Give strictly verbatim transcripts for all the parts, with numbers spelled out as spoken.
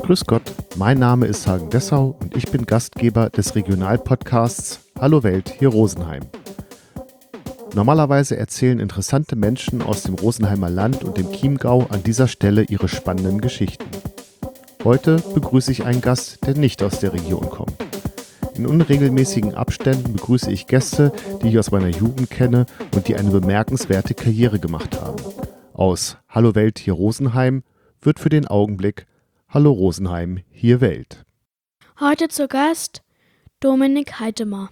Grüß Gott, mein Name ist Hagen Dessau und ich bin Gastgeber des Regionalpodcasts Hallo Welt, hier Rosenheim. Normalerweise erzählen interessante Menschen aus dem Rosenheimer Land und dem Chiemgau an dieser Stelle ihre spannenden Geschichten. Heute begrüße ich einen Gast, der nicht aus der Region kommt. In unregelmäßigen Abständen begrüße ich Gäste, die ich aus meiner Jugend kenne und die eine bemerkenswerte Karriere gemacht haben. Aus Hallo Welt, hier Rosenheim wird für den Augenblick Hallo Rosenheim, hier Welt. Heute zu Gast Dominik Heitemer.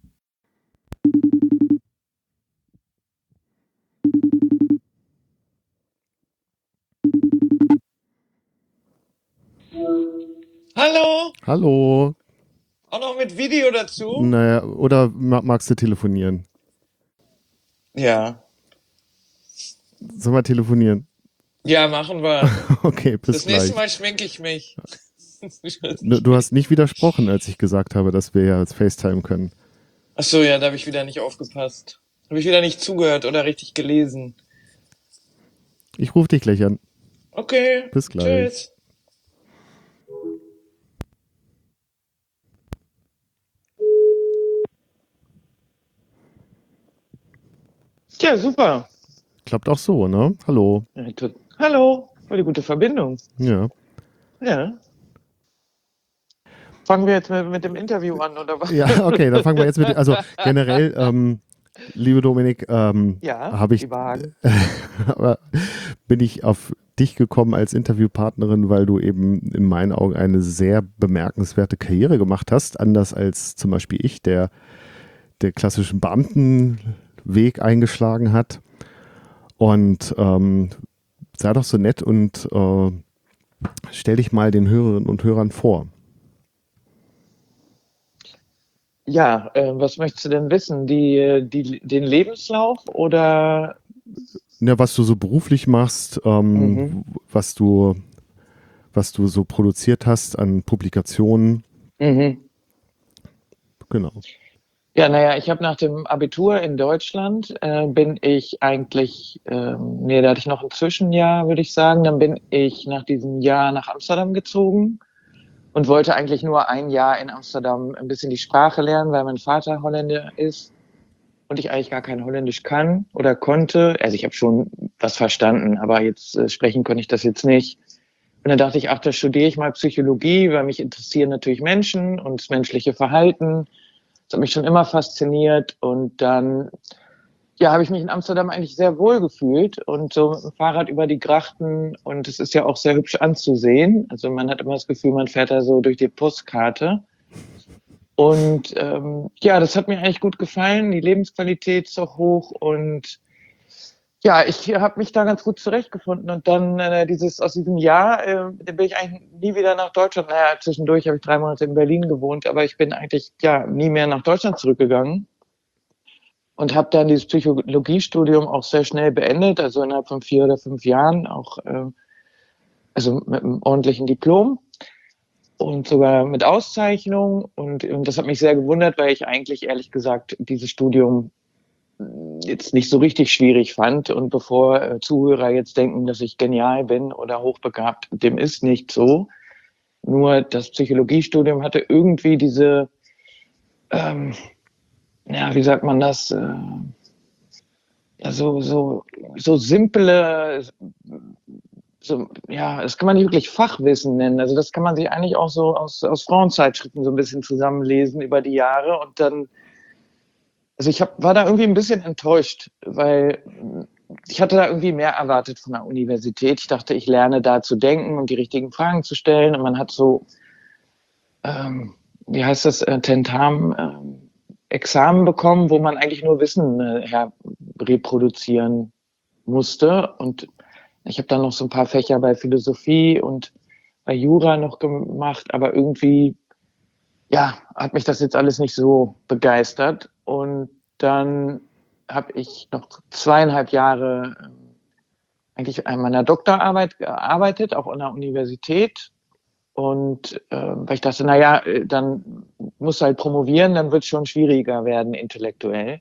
Hallo, Hallo. auch noch mit Video dazu? Naja, oder ma- magst du telefonieren? Ja, Sollen wir telefonieren? ja, machen wir. Okay, bis Das nächste gleich. Mal schminke ich mich. Du, du hast nicht widersprochen, als ich gesagt habe, dass wir ja jetzt FaceTime können. Ach so, ja, da habe ich wieder nicht aufgepasst. Habe ich wieder nicht zugehört oder richtig gelesen. Ich rufe dich gleich an. Okay, Bis gleich. tschüss. Ja, super. Klappt auch so, ne? Hallo. Ja, tu- Hallo, voll die gute Verbindung. Ja. Ja. Fangen wir jetzt mit, mit dem Interview an, oder was? Ja, okay, dann fangen wir jetzt mit. Also generell, ähm, liebe Dominik, ähm, Ja, habe ich, lieber Hagen. aber bin ich auf dich gekommen als Interviewpartnerin, weil du eben in meinen Augen eine sehr bemerkenswerte Karriere gemacht hast, anders als zum Beispiel ich, der der klassischen Beamtenweg eingeschlagen hat. Und ähm, sei doch so nett und äh, stell dich mal den Hörerinnen und Hörern vor. Ja, äh, was möchtest du denn wissen? Die, die, den Lebenslauf oder? Ja, was du so beruflich machst, ähm, Mhm. was du, was du so produziert hast an Publikationen. Mhm. Genau. Ja, naja, ich habe nach dem Abitur in Deutschland, äh, bin ich eigentlich, ähm, nee, da hatte ich noch ein Zwischenjahr, würde ich sagen. Dann bin ich nach diesem Jahr nach Amsterdam gezogen und wollte eigentlich nur ein Jahr in Amsterdam ein bisschen die Sprache lernen, weil mein Vater Holländer ist und ich eigentlich gar kein Holländisch kann oder konnte. Also ich habe schon was verstanden, aber jetzt äh, sprechen konnte ich das jetzt nicht. Und dann dachte ich, ach, da studiere ich mal Psychologie, weil mich interessieren natürlich Menschen und das menschliche Verhalten. Das hat mich schon immer fasziniert. Und dann, ja, habe ich mich in Amsterdam eigentlich sehr wohl gefühlt und so mit dem Fahrrad über die Grachten. Und es ist ja auch sehr hübsch anzusehen. Also man hat immer das Gefühl, man fährt da so durch die Postkarte. Und ähm, ja, das hat mir eigentlich gut gefallen. Die Lebensqualität ist auch hoch und ja, ich habe mich da ganz gut zurechtgefunden und dann äh, dieses aus diesem Jahr, äh, da bin ich eigentlich nie wieder nach Deutschland. Naja, zwischendurch habe ich drei Monate in Berlin gewohnt, aber ich bin eigentlich ja nie mehr nach Deutschland zurückgegangen und habe dann dieses Psychologiestudium auch sehr schnell beendet, also innerhalb von vier oder fünf Jahren, auch äh, also mit einem ordentlichen Diplom und sogar mit Auszeichnung und, und das hat mich sehr gewundert, weil ich eigentlich ehrlich gesagt dieses Studium jetzt nicht so richtig schwierig fand. Und bevor äh, Zuhörer jetzt denken, dass ich genial bin oder hochbegabt, dem ist nicht so. Nur das Psychologiestudium hatte irgendwie diese, ähm, ja, wie sagt man das, äh, ja, so, so, so simple, so, ja, das kann man nicht wirklich Fachwissen nennen. Also das kann man sich eigentlich auch so aus, aus Frauenzeitschriften so ein bisschen zusammenlesen über die Jahre und dann also ich hab, war da irgendwie ein bisschen enttäuscht, weil ich hatte da irgendwie mehr erwartet von der Universität. Ich dachte, ich lerne da zu denken und die richtigen Fragen zu stellen. Und man hat so, ähm, wie heißt das, äh, Tentamen, ähm, Examen bekommen, wo man eigentlich nur Wissen äh, her reproduzieren musste. Und ich habe dann noch so ein paar Fächer bei Philosophie und bei Jura noch gemacht, aber irgendwie ja, hat mich das jetzt alles nicht so begeistert. Und dann habe ich noch zweieinhalb Jahre ähm, eigentlich an meiner Doktorarbeit gearbeitet, auch an der Universität. Und äh, weil ich dachte, na ja, äh, dann musst du halt promovieren, dann wird es schon schwieriger werden intellektuell.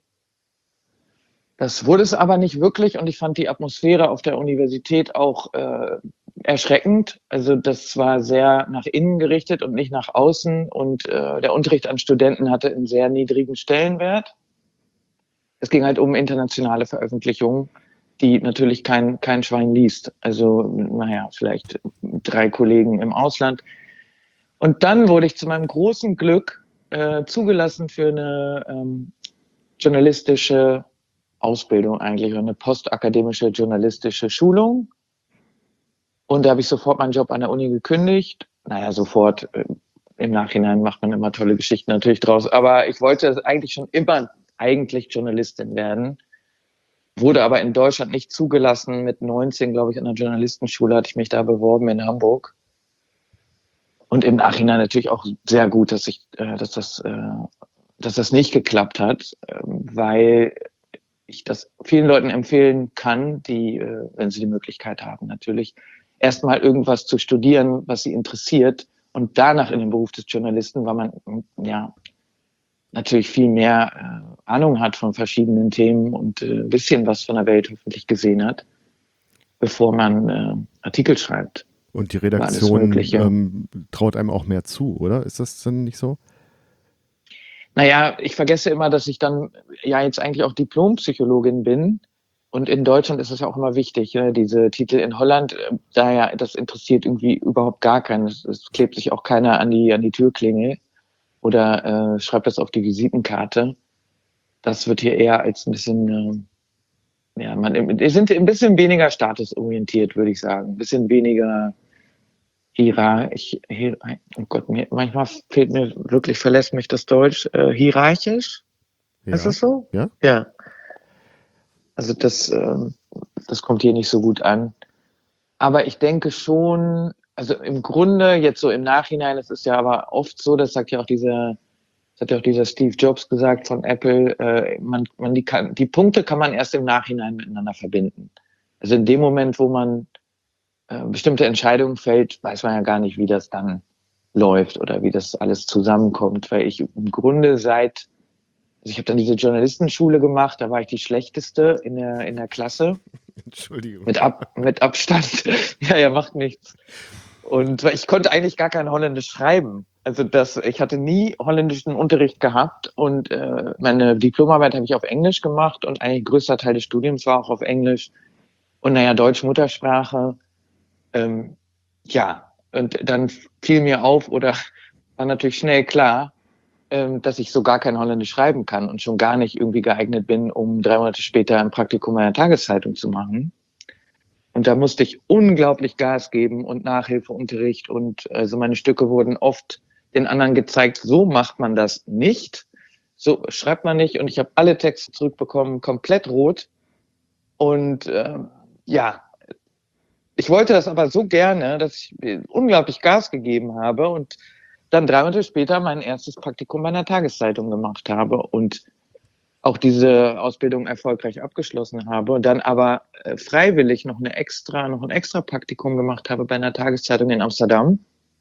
Das wurde es aber nicht wirklich und ich fand die Atmosphäre auf der Universität auch äh, erschreckend. Also das war sehr nach innen gerichtet und nicht nach außen. Und äh, der Unterricht an Studenten hatte einen sehr niedrigen Stellenwert. Es ging halt um internationale Veröffentlichungen, die natürlich kein, kein Schwein liest. Also, naja, vielleicht drei Kollegen im Ausland. Und dann wurde ich zu meinem großen Glück äh, zugelassen für eine ähm, journalistische Ausbildung eigentlich, eine postakademische journalistische Schulung. Und da habe ich sofort meinen Job an der Uni gekündigt. Naja, sofort. Äh, Im Nachhinein macht man immer tolle Geschichten natürlich draus. Aber ich wollte eigentlich schon immer eigentlich Journalistin werden. Wurde aber in Deutschland nicht zugelassen. Mit neunzehn, glaube ich, an der Journalistenschule hatte ich mich da beworben in Hamburg. Und im Nachhinein natürlich auch sehr gut, dass ich, äh, dass das, äh, dass das nicht geklappt hat, äh, weil ich das vielen Leuten empfehlen kann, die, äh, wenn sie die Möglichkeit haben, natürlich erstmal irgendwas zu studieren, was sie interessiert und danach in den Beruf des Journalisten, weil man ja natürlich viel mehr äh, Ahnung hat von verschiedenen Themen und äh, ein bisschen was von der Welt hoffentlich gesehen hat, bevor man äh, Artikel schreibt. Und die Redaktion ähm, traut einem auch mehr zu, oder? Ist das denn nicht so? Naja, ich vergesse immer, dass ich dann ja jetzt eigentlich auch Diplompsychologin bin. Und in Deutschland ist es ja auch immer wichtig, ne? Diese Titel in Holland, äh, daher, das interessiert irgendwie überhaupt gar keinen. Es, es klebt sich auch keiner an die, an die Türklingel oder äh, schreibt das auf die Visitenkarte. Das wird hier eher als ein bisschen, äh, ja, man, wir sind ein bisschen weniger statusorientiert, würde ich sagen. Ein bisschen weniger hierarchisch, hier, oh Gott, mir, manchmal fehlt mir wirklich, verlässt mich das Deutsch, äh, hierarchisch. Ja. Ist das so? Ja. Ja. Also das, äh, das kommt hier nicht so gut an. Aber ich denke schon, also im Grunde, jetzt so im Nachhinein, es ist ja aber oft so, das sagt ja auch dieser, das hat ja auch dieser Steve Jobs gesagt von Apple, äh, man, man die, kann, die Punkte kann man erst im Nachhinein miteinander verbinden. Also in dem Moment, wo man äh, bestimmte Entscheidungen fällt, weiß man ja gar nicht, wie das dann läuft oder wie das alles zusammenkommt, weil ich im Grunde seit, also ich habe dann diese Journalistenschule gemacht, da war ich die Schlechteste in der, in der Klasse. Entschuldigung. Mit, Ab, mit Abstand. Ja, ja, macht nichts. Und ich konnte eigentlich gar kein Holländisch schreiben. Also das, ich hatte nie holländischen Unterricht gehabt und äh, meine Diplomarbeit habe ich auf Englisch gemacht und eigentlich größter Teil des Studiums war auch auf Englisch. Und naja, Deutsch Muttersprache. Ähm, ja, und dann fiel mir auf oder war natürlich schnell klar, ähm, dass ich so gar kein Holländisch schreiben kann und schon gar nicht irgendwie geeignet bin, um drei Monate später ein Praktikum einer Tageszeitung zu machen. Und da musste ich unglaublich Gas geben und Nachhilfeunterricht und also meine Stücke wurden oft den anderen gezeigt, so macht man das nicht, so schreibt man nicht. Und ich habe alle Texte zurückbekommen, komplett rot. Und äh, ja, ich wollte das aber so gerne, dass ich unglaublich Gas gegeben habe und dann drei Monate später mein erstes Praktikum bei einer Tageszeitung gemacht habe und auch diese Ausbildung erfolgreich abgeschlossen habe und dann aber äh, freiwillig noch eine extra, noch ein extra Praktikum gemacht habe bei einer Tageszeitung in Amsterdam,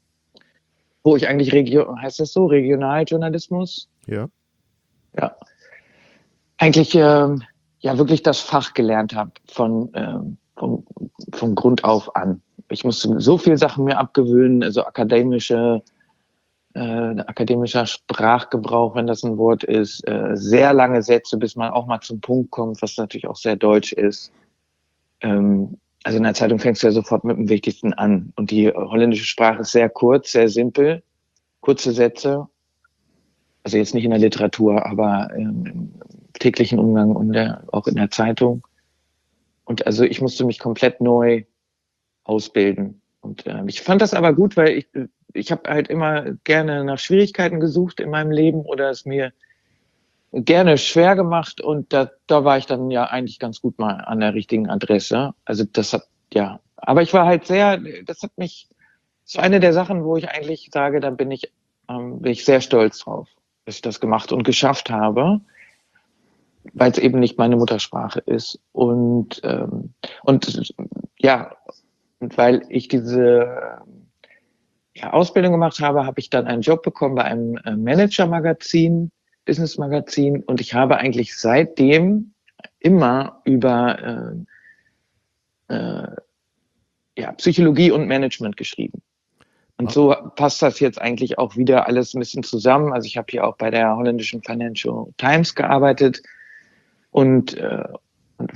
wo ich eigentlich Region, heißt das so, Regionaljournalismus? Ja. Ja. Eigentlich ähm, ja wirklich das Fach gelernt habe von, ähm, von, von Grund auf an. Ich musste so viele Sachen mir abgewöhnen, also akademische Äh, akademischer Sprachgebrauch, wenn das ein Wort ist, äh, sehr lange Sätze, bis man auch mal zum Punkt kommt, was natürlich auch sehr deutsch ist. Ähm, also in der Zeitung fängst du ja sofort mit dem Wichtigsten an. Und die holländische Sprache ist sehr kurz, sehr simpel, kurze Sätze. Also jetzt nicht in der Literatur, aber ähm, im täglichen Umgang und der, auch in der Zeitung. Und also ich musste mich komplett neu ausbilden. Und äh, ich fand das aber gut, weil ich ich habe halt immer gerne nach Schwierigkeiten gesucht in meinem Leben oder es mir gerne schwer gemacht und da, da war ich dann ja eigentlich ganz gut mal an der richtigen Adresse. Also das hat, ja, aber ich war halt sehr, das hat mich, so eine der Sachen, wo ich eigentlich sage, da bin ich, ähm, bin ich sehr stolz drauf, dass ich das gemacht und geschafft habe, weil es eben nicht meine Muttersprache ist und, ähm, und ja, und weil ich diese ja, Ausbildung gemacht habe, habe ich dann einen Job bekommen bei einem äh, Manager-Magazin, Business-Magazin und ich habe eigentlich seitdem immer über äh, äh, ja, Psychologie und Management geschrieben. Und so passt das jetzt eigentlich auch wieder alles ein bisschen zusammen. Also ich habe hier auch bei der holländischen Financial Times gearbeitet und, äh, und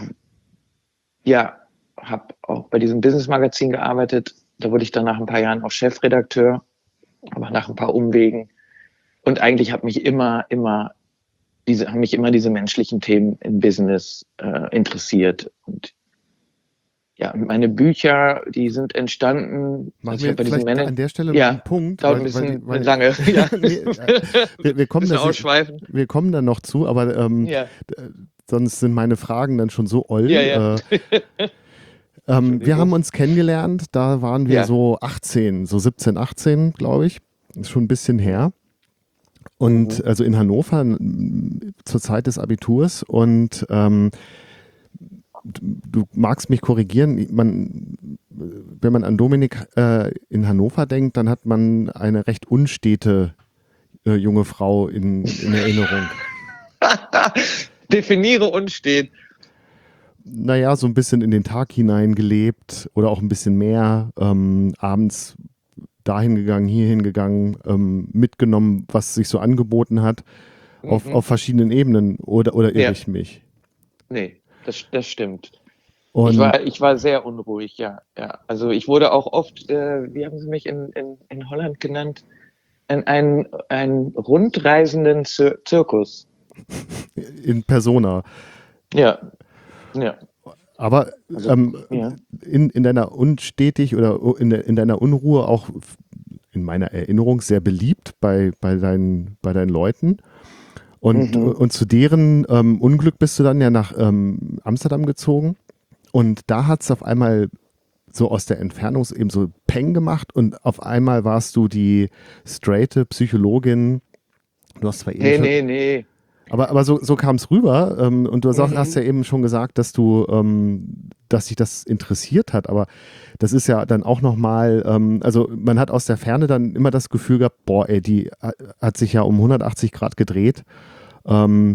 ja, habe auch bei diesem Business-Magazin gearbeitet. Da wurde ich dann nach ein paar Jahren auch Chefredakteur, aber nach ein paar Umwegen. Und eigentlich hat mich immer, immer diese, haben mich immer diese menschlichen Themen im Business äh, interessiert. Und ja, meine Bücher, die sind entstanden. Machen also wir ich bei vielleicht diesem an der Stelle ja, noch einen Punkt. Dauert weil, ein bisschen weil, weil, lange. Ja. nee, äh, wir, wir, kommen da, ausschweifen. wir kommen da noch zu, aber ähm, Ja. sonst sind meine Fragen dann schon so oll. Ja, ja. Äh, ähm, wir haben uns kennengelernt, da waren wir Ja. so achtzehn, so siebzehn, achtzehn, glaube ich. Ist schon ein bisschen her. Und Mhm. also in Hannover n- zur Zeit des Abiturs und ähm, du magst mich korrigieren, man, wenn man an Dominik äh, in Hannover denkt, dann hat man eine recht unstete äh, junge Frau in, in Erinnerung. Definiere unstet. Naja, so ein bisschen in den Tag hinein gelebt oder auch ein bisschen mehr, ähm, abends dahin gegangen, hierhin gegangen, ähm, mitgenommen, was sich so angeboten hat, auf, Mhm. auf verschiedenen Ebenen, oder, oder irre Ja. ich mich? Nee, das, das stimmt. Und Ich war, ich war sehr unruhig, ja. ja. Also ich wurde auch oft, äh, wie haben sie mich in, in, in Holland genannt, in einen, einen rundreisenden Zir Zirkus. in Persona. Ja, ja. Aber Also, ähm, ja. in, in deiner unstetig oder in, der, in deiner Unruhe auch in meiner Erinnerung sehr beliebt bei, bei, deinen, bei deinen Leuten. Und, Mhm. und zu deren ähm, Unglück bist du dann ja nach ähm, Amsterdam gezogen. Und da hat es auf einmal so aus der Entfernung so eben so Peng gemacht und auf einmal warst du die straighte Psychologin. Du hast zwar eben Nee, schon, nee, nee. aber, aber so, so kam es rüber ähm, und du Mhm. hast ja eben schon gesagt, dass du, ähm, dass dich das interessiert hat, aber das ist ja dann auch nochmal, ähm, also man hat aus der Ferne dann immer das Gefühl gehabt, boah ey, die hat sich ja um hundertachtzig Grad gedreht. Ähm,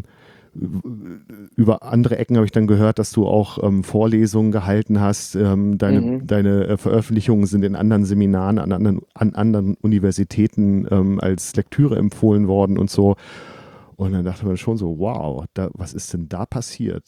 über andere Ecken habe ich dann gehört, dass du auch ähm, Vorlesungen gehalten hast. Ähm, deine Mhm. deine äh, Veröffentlichungen sind in anderen Seminaren an anderen, an anderen Universitäten ähm, als Lektüre empfohlen worden und so. Und dann dachte man schon so, wow, da, was ist denn da passiert?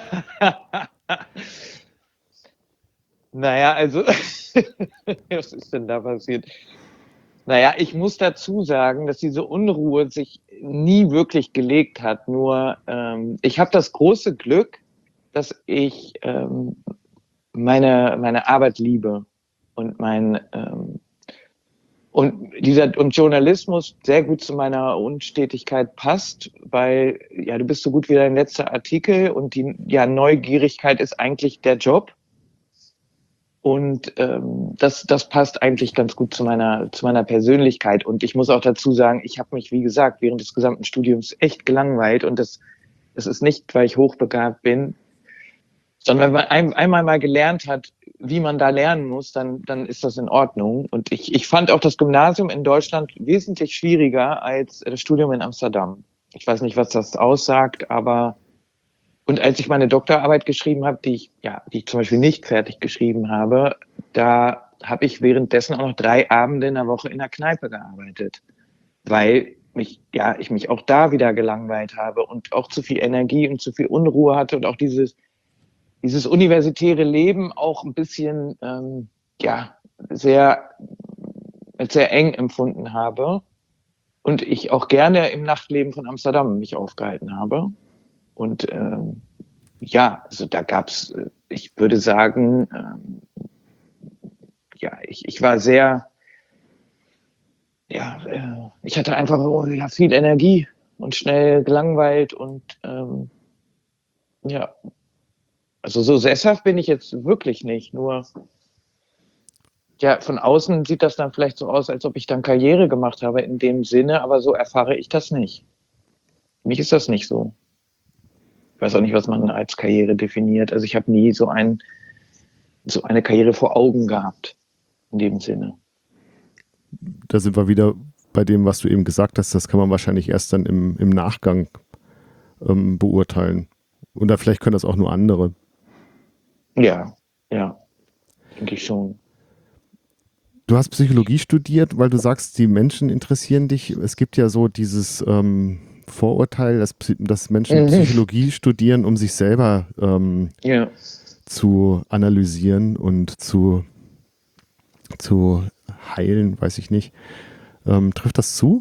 Naja, also, was ist denn da passiert? Naja, ich muss dazu sagen, dass diese Unruhe sich nie wirklich gelegt hat. Nur ähm, ich habe das große Glück, dass ich ähm, meine, meine Arbeit liebe und mein ähm, und dieser und Journalismus sehr gut zu meiner Unstetigkeit passt, weil ja du bist so gut wie dein letzter Artikel und die ja Neugierigkeit ist eigentlich der Job. Und ähm, das, das passt eigentlich ganz gut zu meiner, zu meiner Persönlichkeit. Und ich muss auch dazu sagen, ich habe mich, wie gesagt, während des gesamten Studiums echt gelangweilt. Und das, das ist nicht, weil ich hochbegabt bin, sondern wenn man ein, einmal mal gelernt hat, wie man da lernen muss, dann, dann ist das in Ordnung. Und ich, ich fand auch das Gymnasium in Deutschland wesentlich schwieriger als das Studium in Amsterdam. Ich weiß nicht, was das aussagt, aber und als ich meine Doktorarbeit geschrieben habe, die ich, ja, die ich zum Beispiel nicht fertig geschrieben habe, da habe ich währenddessen auch noch drei Abende in der Woche in der Kneipe gearbeitet, weil mich, ja, ich mich auch da wieder gelangweilt habe und auch zu viel Energie und zu viel Unruhe hatte und auch dieses, dieses universitäre Leben auch ein bisschen, ähm, ja, sehr, als sehr eng empfunden habe und ich auch gerne im Nachtleben von Amsterdam mich aufgehalten habe. Und ähm, ja, also da gab's, ich würde sagen, ähm, ja, ich, ich war sehr, ja, äh, ich hatte einfach oh, ja, viel Energie und schnell gelangweilt und ähm, ja, also so sesshaft bin ich jetzt wirklich nicht. Nur ja, von außen sieht das dann vielleicht so aus, als ob ich dann Karriere gemacht habe in dem Sinne, aber so erfahre ich das nicht. Für mich ist das nicht so. Ich weiß auch nicht, was man als Karriere definiert. Also ich habe nie so, ein, so eine Karriere vor Augen gehabt, in dem Sinne. Da sind wir wieder bei dem, was du eben gesagt hast. Das kann man wahrscheinlich erst dann im, im Nachgang ähm, beurteilen. Oder vielleicht können das auch nur andere. Ja, ja. denke ich schon. Du hast Psychologie studiert, weil du sagst, die Menschen interessieren dich. Es gibt ja so dieses ähm, Vorurteil, dass, dass Menschen Mhm. Psychologie studieren, um sich selber ähm, Ja. zu analysieren und zu, zu heilen, weiß ich nicht. Ähm, trifft das zu?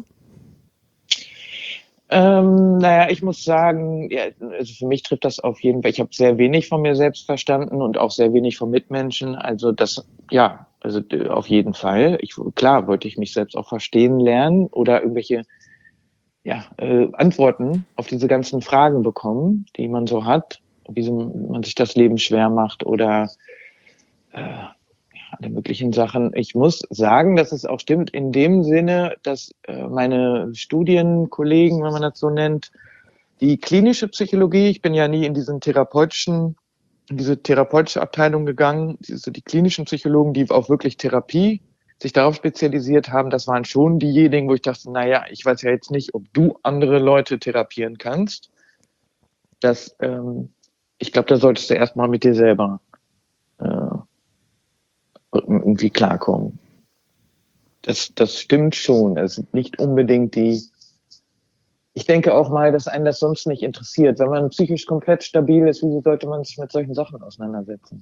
Ähm, naja, ich muss sagen, ja, also für mich trifft das auf jeden Fall. Ich habe sehr wenig von mir selbst verstanden und auch sehr wenig von Mitmenschen. Also das, ja, also äh, auf jeden Fall. Ich, klar wollte ich mich selbst auch verstehen lernen oder irgendwelche ja, äh, Antworten auf diese ganzen Fragen bekommen, die man so hat, wie so man sich das Leben schwer macht oder äh, alle möglichen Sachen. Ich muss sagen, dass es auch stimmt in dem Sinne, dass äh, meine Studienkollegen, wenn man das so nennt, die klinische Psychologie, ich bin ja nie in diesen therapeutischen, in diese therapeutische Abteilung gegangen, diese, die klinischen Psychologen, die auch wirklich Therapie sich darauf spezialisiert haben, das waren schon diejenigen, wo ich dachte, naja, ich weiß ja jetzt nicht, ob du andere Leute therapieren kannst. Das, ähm, ich glaube, da solltest du erstmal mit dir selber äh, irgendwie klarkommen. Das, das stimmt schon. Es sind nicht unbedingt die. Ich denke auch mal, dass einen das sonst nicht interessiert. Wenn man psychisch komplett stabil ist, wieso sollte man sich mit solchen Sachen auseinandersetzen?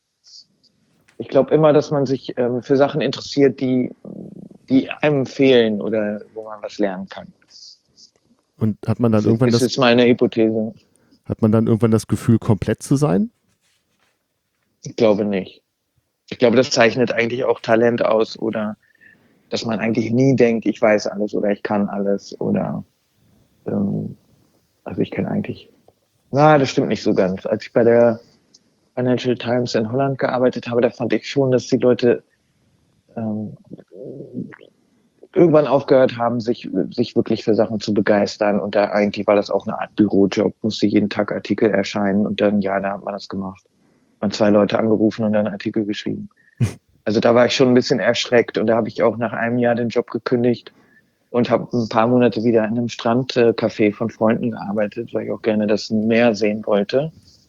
Ich glaube immer, dass man sich ähm, für Sachen interessiert, die, die einem fehlen oder wo man was lernen kann. Und hat man dann Das irgendwann ist das, jetzt meine Hypothese. hat man dann irgendwann das Gefühl, komplett zu sein? Ich glaube nicht. Ich glaube, das zeichnet eigentlich auch Talent aus oder dass man eigentlich nie denkt, ich weiß alles oder ich kann alles oder ähm, also ich kann eigentlich. Na, das stimmt nicht so ganz. Als ich bei der Financial Times in Holland gearbeitet habe, da fand ich schon, dass die Leute ähm, irgendwann aufgehört haben, sich, sich wirklich für Sachen zu begeistern. Und da eigentlich war das auch eine Art Bürojob, musste jeden Tag Artikel erscheinen und dann, ja, da hat man das gemacht. Man zwei Leute angerufen und dann Artikel geschrieben. Also da war ich schon ein bisschen erschreckt und da habe ich auch nach einem Jahr den Job gekündigt und habe ein paar Monate wieder in einem Strandcafé von Freunden gearbeitet, weil ich auch gerne das Meer sehen wollte.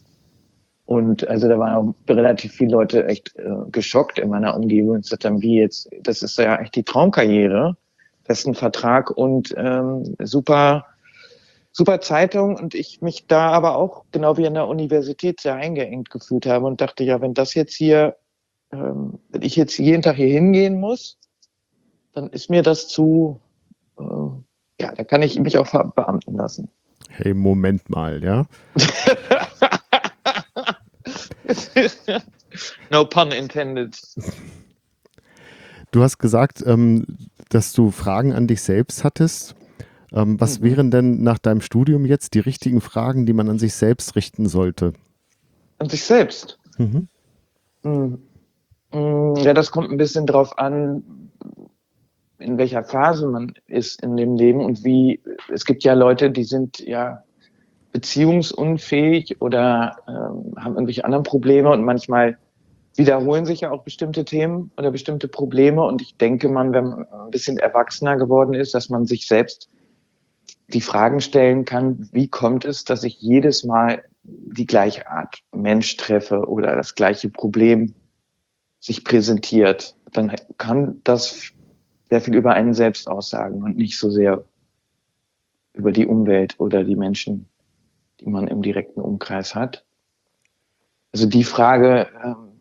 Und also da waren auch relativ viele Leute echt äh, geschockt in meiner Umgebung und gesagt haben, wie jetzt, das ist ja echt die Traumkarriere. Das ist ein Vertrag und ähm, super, super Zeitung. Und ich mich da aber auch, genau wie an der Universität, sehr eingeengt gefühlt habe und dachte, ja, wenn das jetzt hier, ähm, wenn ich jetzt jeden Tag hier hingehen muss, dann ist mir das zu, äh, ja, da kann ich mich auch verbeamten lassen. Hey, Moment mal, ja? No pun intended. Du hast gesagt, ähm, dass du Fragen an dich selbst hattest. Ähm, was Mhm. wären denn nach deinem Studium jetzt die richtigen Fragen, die man an sich selbst richten sollte? An sich selbst. Mhm. Mhm. Ja, das kommt ein bisschen drauf an, in welcher Phase man ist in dem Leben und wie, es gibt ja Leute, die sind ja beziehungsunfähig oder ähm, haben irgendwelche anderen Probleme und manchmal wiederholen sich ja auch bestimmte Themen oder bestimmte Probleme und ich denke man, wenn man ein bisschen erwachsener geworden ist, dass man sich selbst die Fragen stellen kann, wie kommt es, dass ich jedes Mal die gleiche Art Mensch treffe oder das gleiche Problem sich präsentiert, dann kann das sehr viel über einen selbst aussagen und nicht so sehr über die Umwelt oder die Menschen, die man im direkten Umkreis hat. Also die Frage ähm,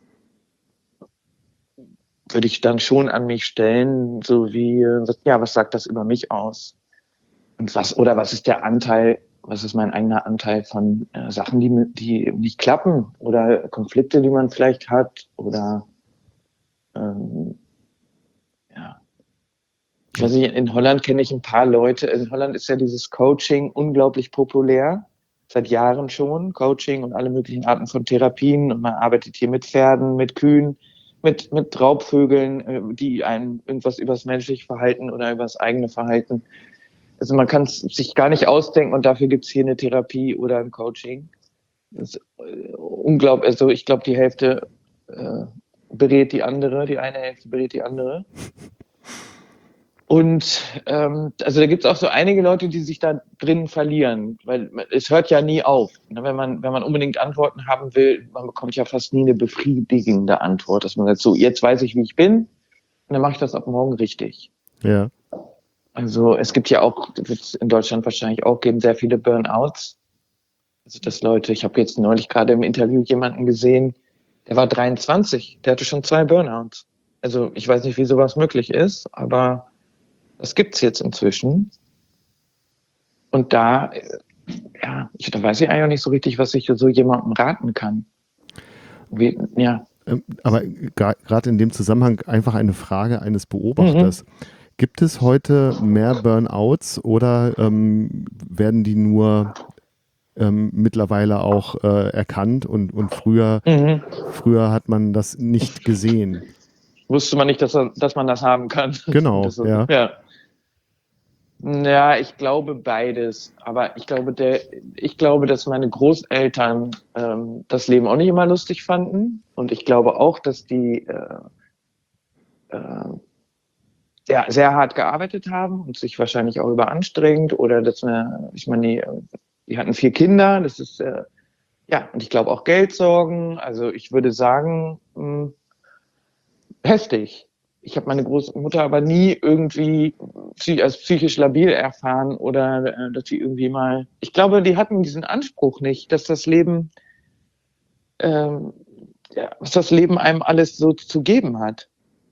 würde ich dann schon an mich stellen, so wie, ja, was sagt das über mich aus? Und was, oder was ist der Anteil, was ist mein eigener Anteil von äh, Sachen, die, die nicht klappen oder Konflikte, die man vielleicht hat oder ähm, ja. Ich weiß nicht, in Holland kenne ich ein paar Leute. In Holland ist ja dieses Coaching unglaublich populär. Seit Jahren schon. Coaching und alle möglichen Arten von Therapien. Und man arbeitet hier mit Pferden, mit Kühen, mit, mit Raubvögeln, die einem irgendwas über das menschliche Verhalten oder über das eigene Verhalten. Also man kann es sich gar nicht ausdenken und dafür gibt es hier eine Therapie oder ein Coaching. Das ist äh, unglaublich. Also ich glaube, die Hälfte äh, berät die andere, die eine Hälfte berät die andere. Und ähm, also da gibt es auch so einige Leute, die sich da drin verlieren, weil es hört ja nie auf. Ne? Wenn man, wenn man unbedingt Antworten haben will, man bekommt ja fast nie eine befriedigende Antwort, dass man sagt, so, jetzt weiß ich, wie ich bin, und dann mache ich das ab morgen richtig. Ja. Also es gibt ja auch, wird es in Deutschland wahrscheinlich auch geben, sehr viele Burnouts. Also dass Leute, ich habe jetzt neulich gerade im Interview jemanden gesehen, der war dreiundzwanzig, der hatte schon zwei Burnouts. Also ich weiß nicht, wie sowas möglich ist, aber das gibt's jetzt inzwischen. Und da, ja, ich, da weiß ich eigentlich auch nicht so richtig, was ich so jemandem raten kann. Wie, ja. Ähm, Aber gerade in dem Zusammenhang einfach eine Frage eines Beobachters. Mhm. Gibt es heute mehr Burnouts oder ähm, werden die nur ähm, mittlerweile auch äh, erkannt und, und früher, mhm. früher hat man das nicht gesehen? Wusste man nicht, dass, dass man das haben kann. Genau, das, ja. ja. Ja, ich glaube beides. Aber ich glaube, der, ich glaube, dass meine Großeltern ähm, das Leben auch nicht immer lustig fanden. Und ich glaube auch, dass die äh, äh, sehr, sehr hart gearbeitet haben und sich wahrscheinlich auch überanstrengt. Oder dass eine, ich meine, die, die hatten vier Kinder. Das ist äh, ja, und ich glaube auch Geldsorgen. Also ich würde sagen, mh, heftig. Ich habe meine Großmutter aber nie irgendwie als psychisch labil erfahren oder äh, dass sie irgendwie mal. Ich glaube, die hatten diesen Anspruch nicht, dass das Leben, ähm, ja, was das Leben einem alles so zu geben hat.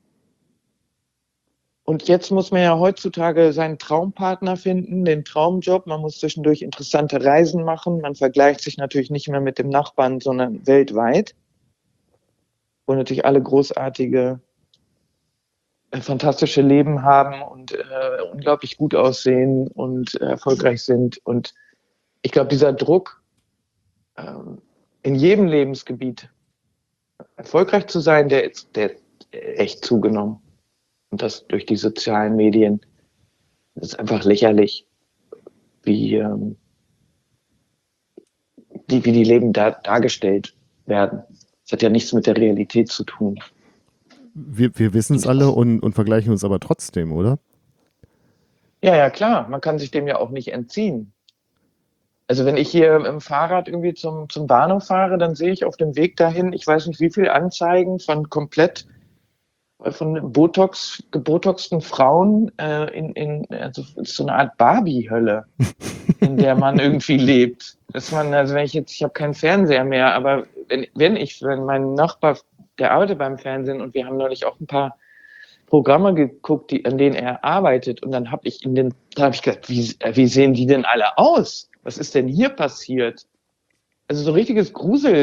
Und jetzt muss man ja heutzutage seinen Traumpartner finden, den Traumjob. Man muss zwischendurch interessante Reisen machen. Man vergleicht sich natürlich nicht mehr mit dem Nachbarn, sondern weltweit. Wo natürlich alle großartige fantastische Leben haben und äh, unglaublich gut aussehen und äh, erfolgreich sind. Und ich glaube, dieser Druck, ähm, in jedem Lebensgebiet erfolgreich zu sein, der ist der echt zugenommen. Und das durch die sozialen Medien. Das ist einfach lächerlich, wie, ähm, die, wie die Leben da, dargestellt werden. Das hat ja nichts mit der Realität zu tun. Wir, wir wissen es alle und, und vergleichen uns aber trotzdem, oder? Ja, ja, klar. Man kann sich dem ja auch nicht entziehen. Also wenn ich hier im Fahrrad irgendwie zum, zum Bahnhof fahre, dann sehe ich auf dem Weg dahin, ich weiß nicht wie viele Anzeigen von komplett von Botox, gebotoxten Frauen äh, in, in also so eine Art Barbie-Hölle, in der man irgendwie lebt. Dass man, also wenn ich jetzt, ich habe keinen Fernseher mehr, aber wenn, wenn ich, wenn mein Nachbar, der arbeitet beim Fernsehen und wir haben neulich auch ein paar Programme geguckt, die, an denen er arbeitet und dann habe ich in den, da habe ich gedacht, wie, wie sehen die denn alle aus? Was ist denn hier passiert? Also so ein richtiges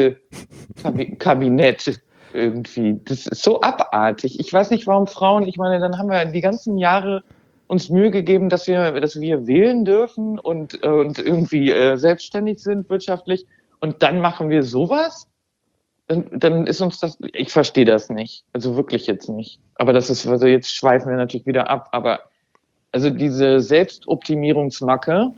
Gruselkabinett irgendwie. Das ist so abartig. Ich weiß nicht, warum Frauen, ich meine, dann haben wir die ganzen Jahre uns Mühe gegeben, dass wir, dass wir wählen dürfen und, und irgendwie äh, selbstständig sind wirtschaftlich und dann machen wir sowas? Dann, dann ist uns das, ich verstehe das nicht. Also wirklich jetzt nicht. Aber das ist, also jetzt schweifen wir natürlich wieder ab, aber also diese Selbstoptimierungsmacke,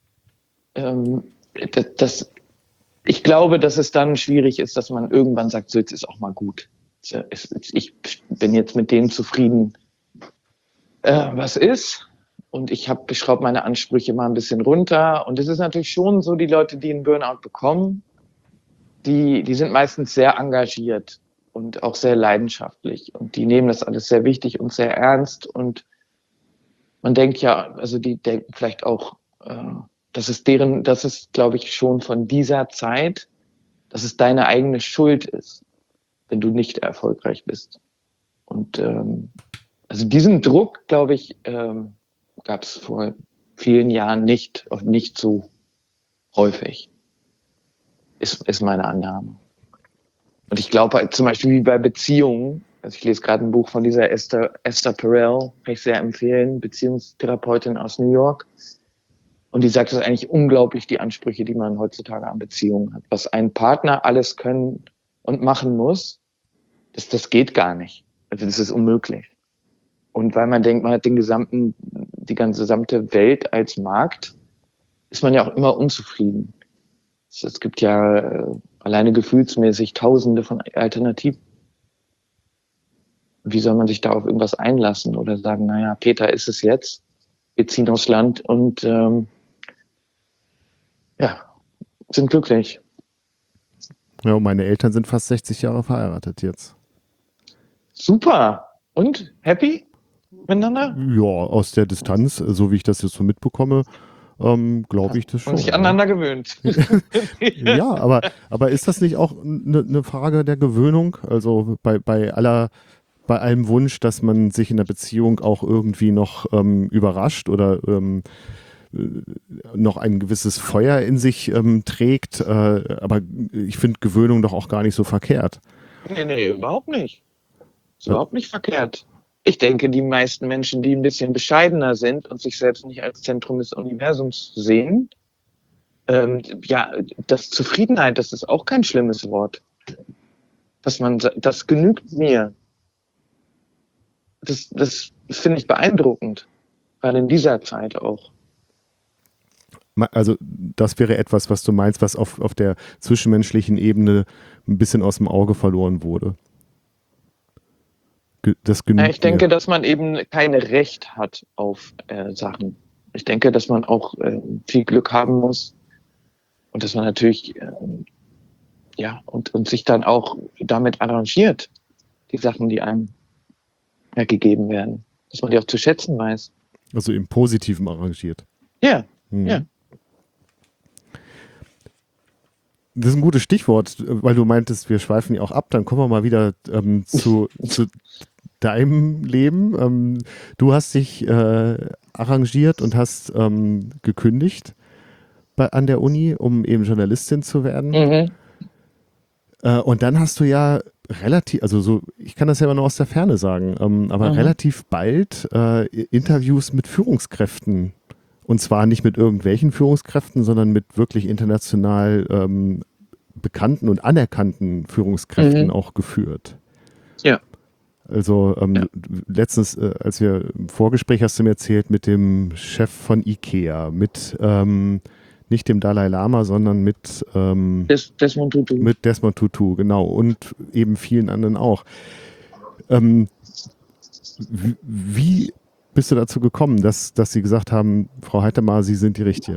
ähm, das, das ich glaube, dass es dann schwierig ist, dass man irgendwann sagt, so jetzt ist auch mal gut. Ich bin jetzt mit dem zufrieden, äh, was ist. Und ich habe, ich schraube meine Ansprüche mal ein bisschen runter. Und es ist natürlich schon so, die Leute, die einen Burnout bekommen, die, die sind meistens sehr engagiert und auch sehr leidenschaftlich. Und die nehmen das alles sehr wichtig und sehr ernst. Und man denkt ja, also die denken vielleicht auch, äh, das ist deren, das ist, glaube ich, schon von dieser Zeit, dass es deine eigene Schuld ist, wenn du nicht erfolgreich bist. Und ähm, also diesen Druck, glaube ich, ähm, gab es vor vielen Jahren nicht, und nicht so häufig. Ist, ist meine Annahme. Und ich glaube zum Beispiel wie bei Beziehungen, also ich lese gerade ein Buch von dieser Esther, Esther Perel, kann ich sehr empfehlen, Beziehungstherapeutin aus New York. Und die sagt, das ist eigentlich unglaublich, die Ansprüche, die man heutzutage an Beziehungen hat. Was ein Partner alles können und machen muss, das, das geht gar nicht. Also das ist unmöglich. Und weil man denkt, man hat den gesamten, die ganze gesamte Welt als Markt, ist man ja auch immer unzufrieden. Es gibt ja äh, alleine gefühlsmäßig Tausende von Alternativen. wie soll man sich da auf irgendwas einlassen oder sagen, naja, Peter ist es jetzt, wir ziehen aufs Land und ähm, ja, sind glücklich. Ja, und meine Eltern sind fast sechzig Jahre verheiratet jetzt. Super. Und? Happy miteinander? Ja, aus der Distanz, so wie ich das jetzt so mitbekomme, ähm, glaube ich das schon. Und sich ja. aneinander gewöhnt. Ja, aber, aber ist das nicht auch eine ne Frage der Gewöhnung? Also bei, bei aller, bei allem Wunsch, dass man sich in der Beziehung auch irgendwie noch ähm, überrascht oder ähm, noch ein gewisses Feuer in sich ähm, trägt. Äh, aber ich finde Gewöhnung doch auch gar nicht so verkehrt. Nee, nee, überhaupt nicht. Ist überhaupt nicht verkehrt. Ich denke, die meisten Menschen, die ein bisschen bescheidener sind und sich selbst nicht als Zentrum des Universums sehen, ähm, ja, das Zufriedenheit, das ist auch kein schlimmes Wort. Dass man, das genügt mir. Das, das finde ich beeindruckend. Gerade in dieser Zeit auch. Also das wäre etwas, was du meinst, was auf, auf der zwischenmenschlichen Ebene ein bisschen aus dem Auge verloren wurde. Das genügt Ja, ich denke, mir. dass man eben kein Recht hat auf äh, Sachen. Ich denke, dass man auch äh, viel Glück haben muss und dass man natürlich äh, ja und, und sich dann auch damit arrangiert, die Sachen, die einem ja, gegeben werden. Dass man die auch zu schätzen weiß. Also im Positiven arrangiert. Ja, hm. ja. Das ist ein gutes Stichwort, weil du meintest, wir schweifen ja auch ab. Dann kommen wir mal wieder ähm, zu, zu deinem Leben. Ähm, du hast dich äh, arrangiert und hast ähm, gekündigt bei, an der Uni, um eben Journalistin zu werden. Mhm. Äh, und dann hast du ja relativ, also so, ich kann das ja immer nur aus der Ferne sagen, ähm, aber Mhm. relativ bald äh, Interviews mit Führungskräften. Und zwar nicht mit irgendwelchen Führungskräften, sondern mit wirklich international ähm, bekannten und anerkannten Führungskräften Mhm. auch geführt. Ja. Also ähm, Ja. letztens, äh, als wir im Vorgespräch hast du mir erzählt, mit dem Chef von IKEA, mit ähm, nicht dem Dalai Lama, sondern mit, ähm, Des, Desmond Tutu. mit Desmond Tutu, genau, und eben vielen anderen auch. Ähm, wie, wie bist du dazu gekommen, dass, dass sie gesagt haben, Frau Heitema, Sie sind die Richtige?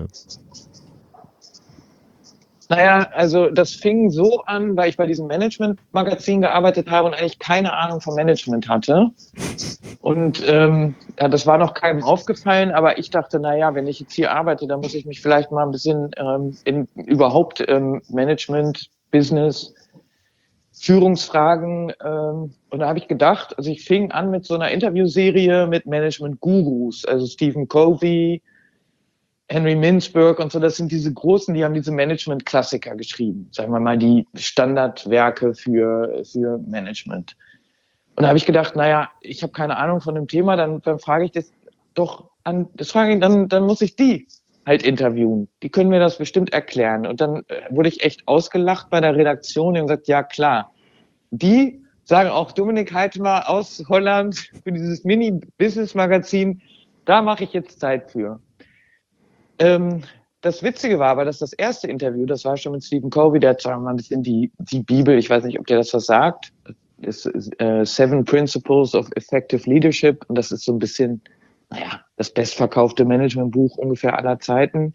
Naja, also das fing so an, weil ich bei diesem Management-Magazin gearbeitet habe und eigentlich keine Ahnung vom Management hatte. Und ähm, ja, das war noch keinem aufgefallen, aber ich dachte, naja, wenn ich jetzt hier arbeite, dann muss ich mich vielleicht mal ein bisschen ähm, in überhaupt ähm, Management, Business, Führungsfragen. Ähm, und da habe ich gedacht, also ich fing an mit so einer Interviewserie mit Management-Gurus, also Stephen Covey, Henry Mintzberg und so, das sind diese Großen, die haben diese Management-Klassiker geschrieben. Sagen wir mal, die Standardwerke für, für Management. Und da habe ich gedacht, naja, ich habe keine Ahnung von dem Thema, dann, dann frage ich das doch an, das frage ich, dann, dann muss ich die halt interviewen. Die können mir das bestimmt erklären. Und dann wurde ich echt ausgelacht bei der Redaktion und gesagt, ja klar, die sagen auch Dominik Heitema aus Holland für dieses Mini-Business-Magazin, da mache ich jetzt Zeit für. Ähm, das Witzige war aber, dass das erste Interview, das war schon mit Stephen Covey, der hat sagen wir mal ein bisschen die, die Bibel, ich weiß nicht, ob der das was sagt, ist, ist äh, Seven Principles of Effective Leadership und das ist so ein bisschen, naja, das bestverkaufte Managementbuch ungefähr aller Zeiten.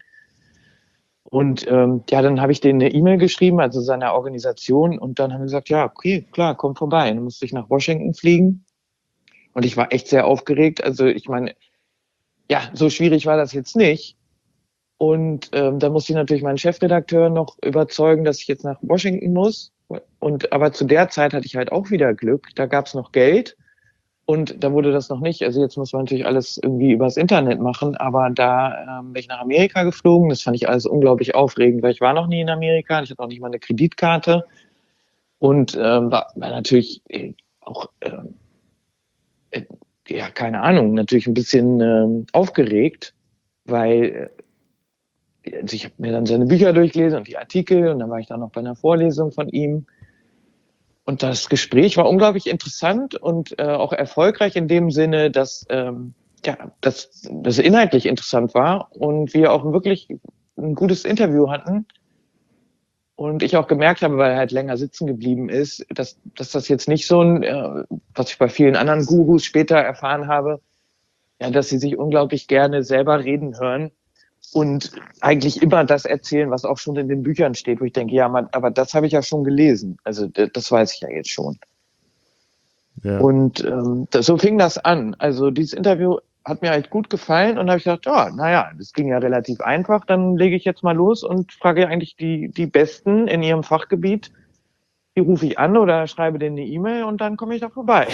Und ähm, ja, dann habe ich denen eine E-Mail geschrieben, also seiner Organisation, und dann haben sie gesagt, ja, okay, klar, komm vorbei. Dann musste ich nach Washington fliegen und ich war echt sehr aufgeregt. Also ich meine, ja, so schwierig war das jetzt nicht. Und ähm, da musste ich natürlich meinen Chefredakteur noch überzeugen, dass ich jetzt nach Washington muss. Und aber zu der Zeit hatte ich halt auch wieder Glück. Da gab es noch Geld und da wurde das noch nicht. Also jetzt muss man natürlich alles irgendwie übers Internet machen. Aber da ähm, bin ich nach Amerika geflogen. Das fand ich alles unglaublich aufregend, weil ich war noch nie in Amerika. Ich hatte auch nicht mal eine Kreditkarte und ähm, war, war natürlich äh, auch ähm, äh, ja keine Ahnung, natürlich ein bisschen ähm, aufgeregt, weil also ich habe mir dann seine Bücher durchgelesen und die Artikel und dann war ich dann noch bei einer Vorlesung von ihm. Und das Gespräch war unglaublich interessant und äh, auch erfolgreich in dem Sinne, dass ähm, ja, dass das inhaltlich interessant war und wir auch wirklich ein gutes Interview hatten. Und ich auch gemerkt habe, weil er halt länger sitzen geblieben ist, dass, dass das jetzt nicht so ein, äh, was ich bei vielen anderen Gurus später erfahren habe, ja, dass sie sich unglaublich gerne selber reden hören und eigentlich immer das erzählen, was auch schon in den Büchern steht, wo ich denke, ja, man, aber das habe ich ja schon gelesen. Also das weiß ich ja jetzt schon. Ja. Und ähm, das, so fing das an. Also dieses Interview hat mir halt gut gefallen und habe ich gedacht, ja, naja, das ging ja relativ einfach, dann lege ich jetzt mal los und frage eigentlich die, die Besten in ihrem Fachgebiet, die rufe ich an oder schreibe denen eine E-Mail und dann komme ich da vorbei.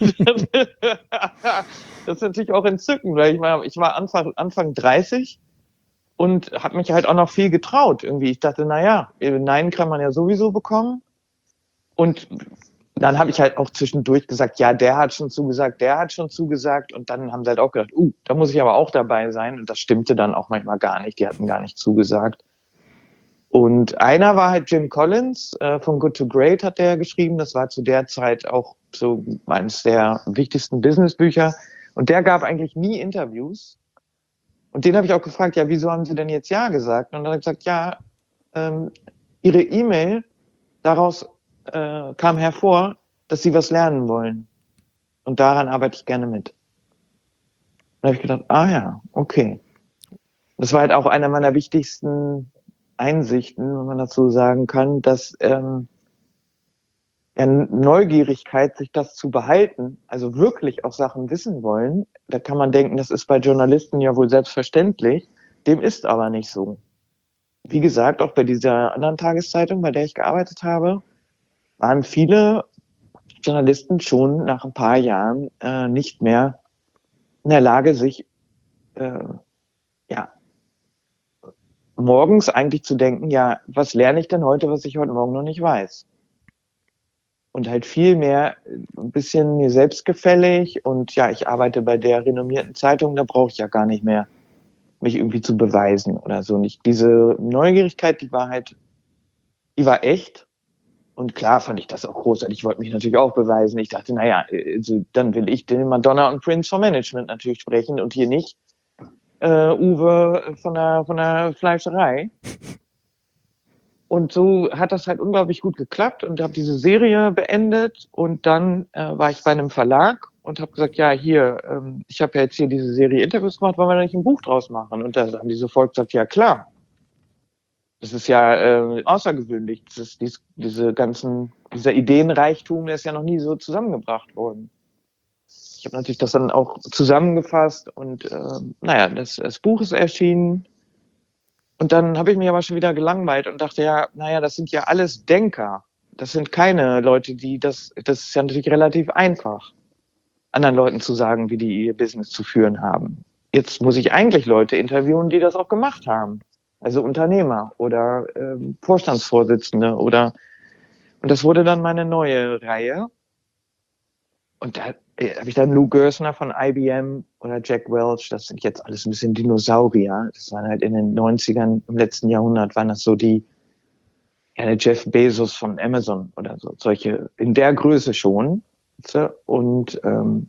Das ist natürlich auch entzückend, weil ich war, ich war Anfang, Anfang dreißig und habe mich halt auch noch viel getraut irgendwie. Ich dachte, naja, Nein kann man ja sowieso bekommen. Und dann habe ich halt auch zwischendurch gesagt, ja, der hat schon zugesagt, der hat schon zugesagt. Und dann haben sie halt auch gedacht, uh, da muss ich aber auch dabei sein. Und das stimmte dann auch manchmal gar nicht. Die hatten gar nicht zugesagt. Und einer war halt Jim Collins, äh, von Good to Great hat der geschrieben. Das war zu der Zeit auch so eines der wichtigsten Businessbücher. Und der gab eigentlich nie Interviews. Und den habe ich auch gefragt, ja, wieso haben Sie denn jetzt Ja gesagt? Und dann hat er gesagt, ja, ähm, Ihre E-Mail, daraus äh, kam hervor, dass Sie was lernen wollen. Und daran arbeite ich gerne mit. Da habe ich gedacht, ah ja, okay. Das war halt auch einer meiner wichtigsten Einsichten, wenn man dazu sagen kann, dass ähm, ja, Neugierigkeit, sich das zu behalten, also wirklich auch Sachen wissen wollen, da kann man denken, das ist bei Journalisten ja wohl selbstverständlich. Dem ist aber nicht so. Wie gesagt, auch bei dieser anderen Tageszeitung, bei der ich gearbeitet habe, waren viele Journalisten schon nach ein paar Jahren äh, nicht mehr in der Lage, sich äh, ja morgens eigentlich zu denken, ja, was lerne ich denn heute, was ich heute Morgen noch nicht weiß? Und halt viel mehr ein bisschen mir selbstgefällig und ja, ich arbeite bei der renommierten Zeitung, da brauche ich ja gar nicht mehr mich irgendwie zu beweisen oder so. Nicht diese Neugierigkeit, die war halt, die war echt. Und klar fand ich das auch großartig. Ich wollte mich natürlich auch beweisen. Ich dachte, naja, also dann will ich den Madonna und Prince vom Management natürlich sprechen und hier nicht äh, Uwe von der, von der Fleischerei. Und so hat das halt unglaublich gut geklappt und habe diese Serie beendet. Und dann äh, war ich bei einem Verlag und habe gesagt, ja, hier, ähm, ich habe ja jetzt hier diese Serie Interviews gemacht, wollen wir da nicht ein Buch draus machen? Und da haben die sofort gesagt, ja klar. Das ist ja äh, außergewöhnlich. Das ist dies, diese ganzen, dieser Ideenreichtum, der ist ja noch nie so zusammengebracht worden. Ich habe natürlich das dann auch zusammengefasst und äh, naja, das, das Buch ist erschienen. Und dann habe ich mich aber schon wieder gelangweilt und dachte, ja, naja, das sind ja alles Denker. Das sind keine Leute, die das, das ist ja natürlich relativ einfach, anderen Leuten zu sagen, wie die ihr Business zu führen haben. Jetzt muss ich eigentlich Leute interviewen, die das auch gemacht haben. Also Unternehmer oder ähm, Vorstandsvorsitzende oder, und das wurde dann meine neue Reihe. Und da äh, habe ich dann Lou Gerstner von I B M oder Jack Welch, das sind jetzt alles ein bisschen Dinosaurier. Das waren halt in den neunzigern, im letzten Jahrhundert waren das so die, ja, der Jeff Bezos von Amazon oder so, solche, in der Größe schon. Und ähm,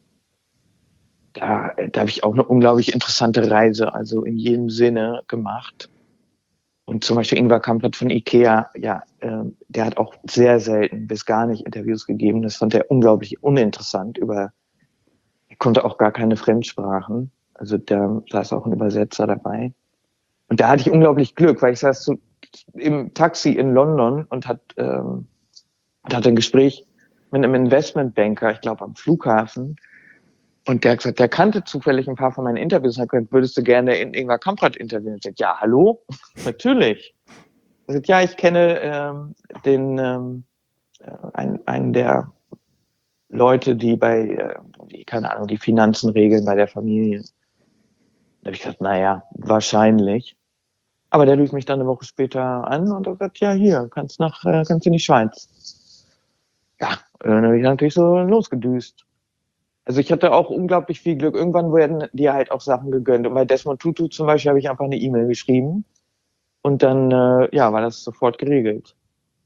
da, da habe ich auch eine unglaublich interessante Reise, also in jedem Sinne gemacht. Und zum Beispiel Ingvar Kamprad von Ikea, ja, äh, der hat auch sehr selten bis gar nicht Interviews gegeben. Das fand er unglaublich uninteressant. Über, er konnte auch gar keine Fremdsprachen. Also da saß auch ein Übersetzer dabei. Und da hatte ich unglaublich Glück, weil ich saß so im Taxi in London und hat, ähm, und hatte ein Gespräch mit einem Investmentbanker, ich glaube am Flughafen. Und der hat gesagt, der kannte zufällig ein paar von meinen Interviews und hat gesagt, würdest du gerne in Ingvar Kamprad interviewen? Ich sagte, ja, hallo? Natürlich. Er sagt, ja, ich kenne ähm, den ähm, einen, einen der Leute, die bei, äh, die, keine Ahnung, die Finanzen regeln bei der Familie. Da habe ich gesagt, naja, wahrscheinlich. Aber der rief mich dann eine Woche später an und hat gesagt, ja, hier, kannst nach, äh, kannst in die Schweiz. Ja, dann habe ich natürlich so losgedüst. Also ich hatte auch unglaublich viel Glück. Irgendwann werden dir halt auch Sachen gegönnt. Und bei Desmond Tutu zum Beispiel habe ich einfach eine E-Mail geschrieben. Und dann, äh, ja, war das sofort geregelt.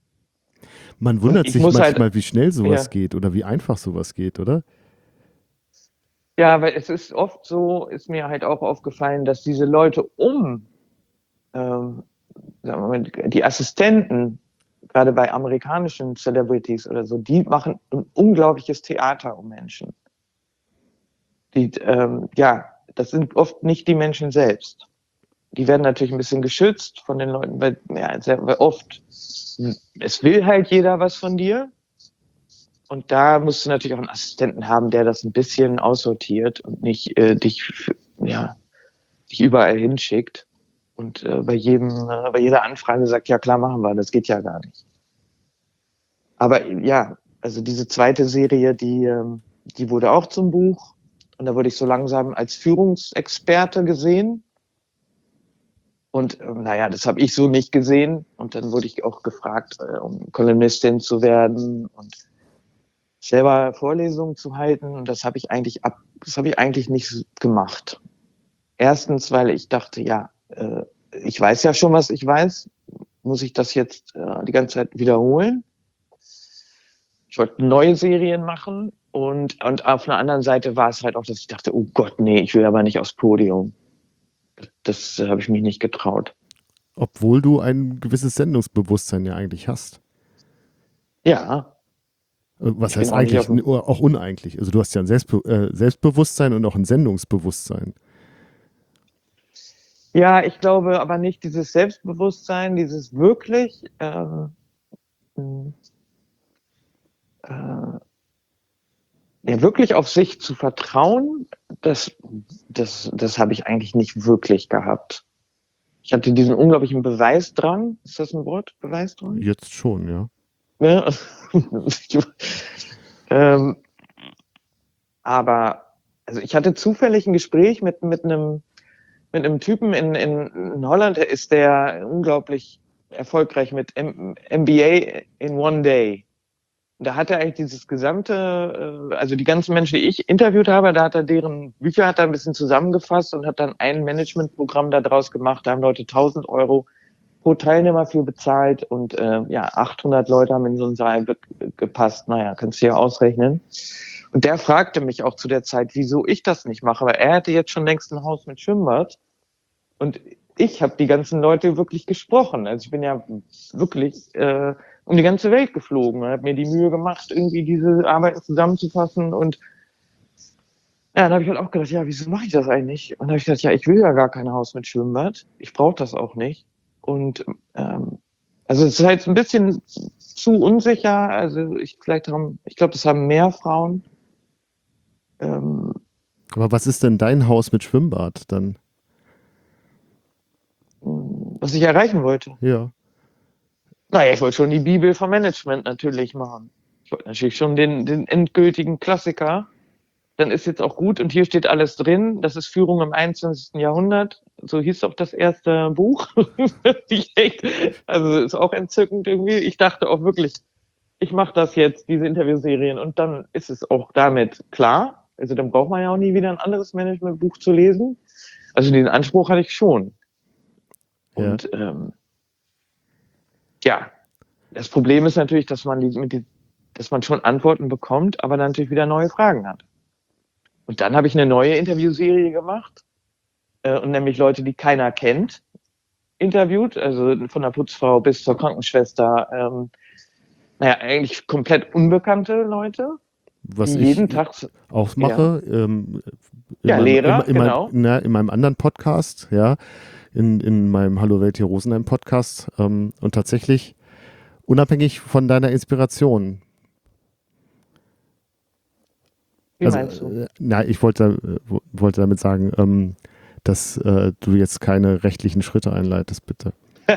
Man wundert ich sich muss manchmal, halt, wie schnell sowas ja. geht oder wie einfach sowas geht, oder? Ja, weil es ist oft so, ist mir halt auch aufgefallen, dass diese Leute um, ähm, sagen wir mal, die Assistenten gerade bei amerikanischen Celebrities oder so, die machen ein unglaubliches Theater um Menschen. Die, ähm, ja, das sind oft nicht die Menschen selbst. Die werden natürlich ein bisschen geschützt von den Leuten, weil, ja, sehr, weil oft, es will halt jeder was von dir. Und da musst du natürlich auch einen Assistenten haben, der das ein bisschen aussortiert und nicht äh, dich, ja, dich überall hinschickt. Und äh, bei jedem, äh, bei jeder Anfrage sagt, ja klar, machen wir, das geht ja gar nicht. Aber ja, also diese zweite Serie, die, ähm, die wurde auch zum Buch. Und da wurde ich so langsam als Führungsexperte gesehen. Und ähm, naja, das habe ich so nicht gesehen. Und dann wurde ich auch gefragt, äh, um Kolumnistin zu werden und selber Vorlesungen zu halten. Und das habe ich eigentlich ab, das habe ich eigentlich nicht gemacht. Erstens, weil ich dachte, ja, äh, ich weiß ja schon, was ich weiß. Muss ich das jetzt äh, die ganze Zeit wiederholen? Ich wollte neue Serien machen. Und, und auf einer anderen Seite war es halt auch, dass ich dachte, oh Gott, nee, ich will aber nicht aufs Podium. Das äh, habe ich mich nicht getraut. Obwohl du ein gewisses Sendungsbewusstsein ja eigentlich hast. Ja. Was Ich heißt bin auch nicht eigentlich? auf dem- Auch, auch uneigentlich. Also du hast ja ein Selbstbe äh, Selbstbewusstsein und auch ein Sendungsbewusstsein. Ja, ich glaube aber nicht dieses Selbstbewusstsein, dieses wirklich ähm, mh, äh, ja, wirklich auf sich zu vertrauen, das, das, das habe ich eigentlich nicht wirklich gehabt. Ich hatte diesen unglaublichen Beweisdrang. Ist das ein Wort? Beweisdrang? Jetzt schon, ja. Ja. ähm, aber also ich hatte zufällig ein Gespräch mit, mit einem mit einem Typen in, in, in Holland, der ist der unglaublich erfolgreich mit M B A in one day. Und da hat er eigentlich dieses gesamte, äh, also die ganzen Menschen, die ich interviewt habe, da hat er deren Bücher hat er ein bisschen zusammengefasst und hat dann ein Managementprogramm daraus gemacht. Da haben Leute tausend Euro pro Teilnehmer für bezahlt und äh, ja, achthundert Leute haben in so einen Saal ge gepasst. Naja, kannst du ja ausrechnen. Und der fragte mich auch zu der Zeit, wieso ich das nicht mache, weil er hätte jetzt schon längst ein Haus mit Schwimmbad. Und ich habe die ganzen Leute wirklich gesprochen. Also ich bin ja wirklich äh, um die ganze Welt geflogen und habe mir die Mühe gemacht, irgendwie diese Arbeiten zusammenzufassen. Und ja, dann habe ich halt auch gedacht, ja, wieso mache ich das eigentlich? Und dann habe ich gedacht, ja, ich will ja gar kein Haus mit Schwimmbad. Ich brauche das auch nicht. Und ähm, also es ist halt ein bisschen zu unsicher. Also ich vielleicht haben, ich glaube, das haben mehr Frauen. Ähm, Aber was ist denn dein Haus mit Schwimmbad dann? was ich erreichen wollte. Ja. Naja, ich wollte schon die Bibel vom Management natürlich machen. Ich wollte natürlich schon den, den endgültigen Klassiker. Dann ist jetzt auch gut und hier steht alles drin. Das ist Führung im einundzwanzigsten Jahrhundert. So hieß auch das erste Buch. Ich echt, also ist auch entzückend irgendwie. Ich dachte auch wirklich, ich mache das jetzt, diese Interviewserien, und dann ist es auch damit klar. Also dann braucht man ja auch nie wieder ein anderes Managementbuch zu lesen. Also den Anspruch hatte ich schon. Ja. Und ähm, ja, das Problem ist natürlich, dass man die, mit die, dass man schon Antworten bekommt, aber dann natürlich wieder neue Fragen hat. Und dann habe ich eine neue Interviewserie gemacht, äh, und nämlich Leute, die keiner kennt, interviewt, also von der Putzfrau bis zur Krankenschwester. Ähm, naja, eigentlich komplett unbekannte Leute, Was die ich jeden Tag auch mache, ähm, in, Ja, meinem, Lehrer, in, in, genau. meinem, na, in meinem anderen Podcast, ja, in, in meinem Hallo Welt hier Rosenheim Podcast, ähm, und tatsächlich unabhängig von deiner Inspiration. Wie Also, meinst du? äh, na, ich wollte, äh, wo- wollte damit sagen, ähm, dass äh, du jetzt keine rechtlichen Schritte einleitest, bitte.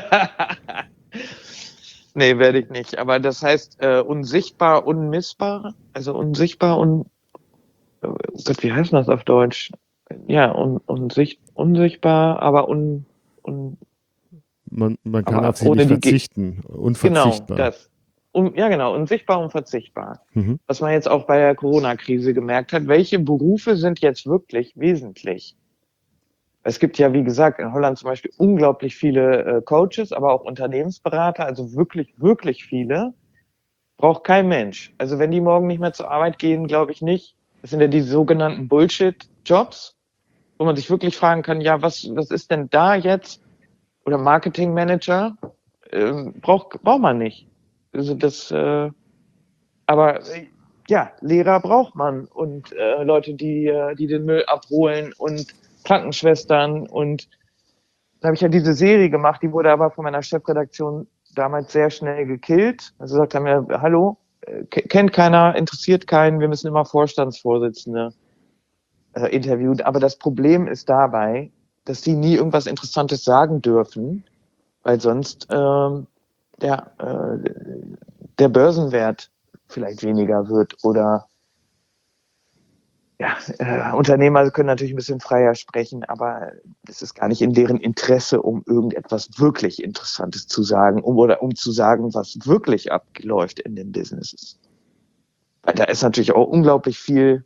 Nee, werde ich nicht. Aber das heißt äh, unsichtbar, unmissbar, also unsichtbar und äh, Gott, wie heißt das auf Deutsch? Ja, un, unsicht, unsichtbar, aber un, un, Man, man kann aber auf sie ohne nicht die Ge- verzichten. genau, Unverzichtbar. das. Un, ja, genau, unsichtbar, unverzichtbar. Mhm. Was man jetzt auch bei der Corona-Krise gemerkt hat, welche Berufe sind jetzt wirklich wesentlich? Es gibt ja, wie gesagt, in Holland zum Beispiel unglaublich viele äh, Coaches, aber auch Unternehmensberater, also wirklich, wirklich viele. Braucht kein Mensch. Also wenn die morgen nicht mehr zur Arbeit gehen, glaube ich nicht. Das sind ja die sogenannten Bullshit-Jobs, wo man sich wirklich fragen kann, ja, was, was ist denn da jetzt? Oder Marketingmanager? Ähm, braucht, braucht man nicht. Also das, äh, aber äh, ja, Lehrer braucht man und äh, Leute, die, äh, die den Müll abholen und Krankenschwestern und da habe ich ja diese Serie gemacht, die wurde aber von meiner Chefredaktion damals sehr schnell gekillt. Also sagt er mir, hallo, äh, kennt keiner, interessiert keinen, wir müssen immer Vorstandsvorsitzende äh, interviewen. Aber das Problem ist dabei, dass die nie irgendwas Interessantes sagen dürfen, weil sonst ähm, der, äh, der Börsenwert vielleicht weniger wird oder ja, äh, Unternehmer können natürlich ein bisschen freier sprechen, aber es ist gar nicht in deren Interesse, um irgendetwas wirklich Interessantes zu sagen, um oder um zu sagen, was wirklich abläuft in den Businesses. Weil da ist natürlich auch unglaublich viel,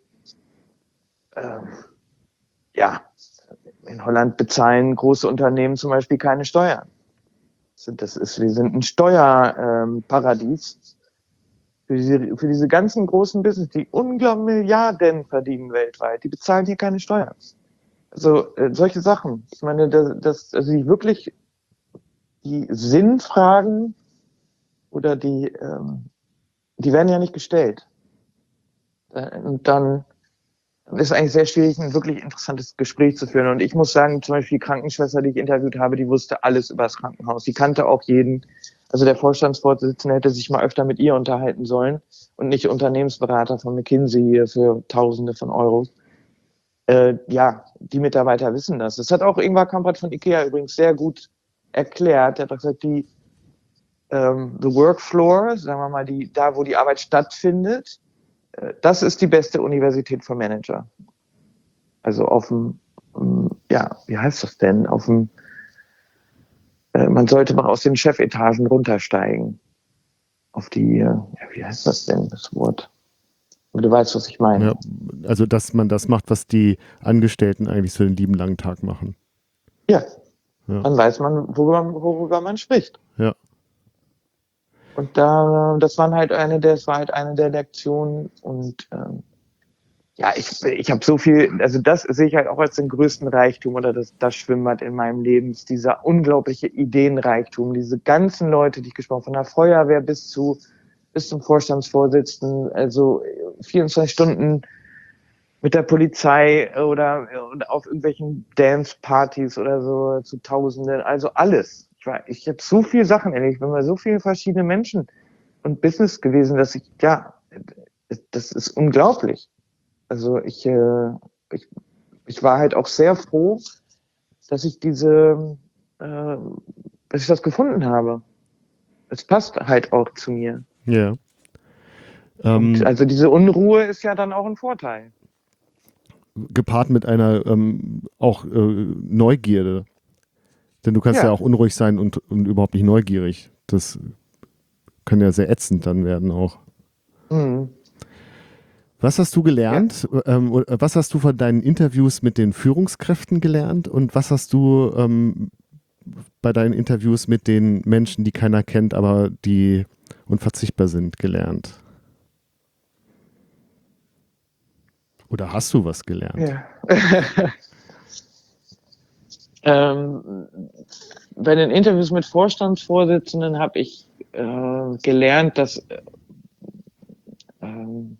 ähm, ja, in Holland bezahlen große Unternehmen zum Beispiel keine Steuern. Das ist, wir sind ein Steuerparadies. Ähm, Für diese, für diese ganzen großen Business, die unglaublich Milliarden verdienen weltweit, die bezahlen hier keine Steuern. Also äh, solche Sachen. Ich meine, das, das, also die wirklich die Sinnfragen oder die, ähm, die werden ja nicht gestellt. Äh, und dann ist es eigentlich sehr schwierig, ein wirklich interessantes Gespräch zu führen. Und ich muss sagen, zum Beispiel die Krankenschwester, die ich interviewt habe, die wusste alles über das Krankenhaus. Die kannte auch jeden. Also der Vorstandsvorsitzende hätte sich mal öfter mit ihr unterhalten sollen und nicht Unternehmensberater von McKinsey hier für Tausende von Euros. Äh, ja, die Mitarbeiter wissen das. Das hat auch Ingvar Kamprad von IKEA übrigens sehr gut erklärt. Er hat gesagt, die ähm, the Workfloor, sagen wir mal, die da, wo die Arbeit stattfindet, äh, das ist die beste Universität für Manager. Also auf dem, ähm, ja, wie heißt das denn? Auf dem Man sollte mal aus den Chefetagen runtersteigen. Auf die, ja, wie heißt das denn, das Wort? Du weißt, was ich meine. Ja, also, dass man das macht, was die Angestellten eigentlich so den lieben langen Tag machen. Ja, ja. Dann weiß man, worüber, worüber man spricht. Ja. Und da, das waren halt eine der, das war halt eine der Lektionen und ähm, ja, ich, ich habe so viel, also das sehe ich halt auch als den größten Reichtum oder das, das Schwimmbad in meinem Leben, ist dieser unglaubliche Ideenreichtum, diese ganzen Leute, die ich gesprochen habe, von der Feuerwehr bis zu, bis zum Vorstandsvorsitzenden, also vierundzwanzig Stunden mit der Polizei oder, oder auf irgendwelchen Dance-Partys oder so zu Tausenden, also alles. Ich war, ich habe so viele Sachen erlebt, ich bin bei so vielen verschiedenen Menschen und Business gewesen, dass ich, ja, das ist unglaublich. Also ich, äh, ich, ich war halt auch sehr froh, dass ich diese, äh, dass ich das gefunden habe. Es passt halt auch zu mir. Ja. Und Ähm, also diese Unruhe ist ja dann auch ein Vorteil. Gepaart mit einer ähm, auch äh, Neugierde. Denn du kannst ja, Ja. auch unruhig sein und, und überhaupt nicht neugierig. Das kann ja sehr ätzend dann werden auch. Mhm. Was hast du gelernt? Ja. Ähm, was hast du von deinen Interviews mit den Führungskräften gelernt? Und was hast du ähm, bei deinen Interviews mit den Menschen, die keiner kennt, aber die unverzichtbar sind, gelernt? Oder hast du was gelernt? Ja. ähm, bei den Interviews mit Vorstandsvorsitzenden habe ich äh, gelernt, dass äh, ähm,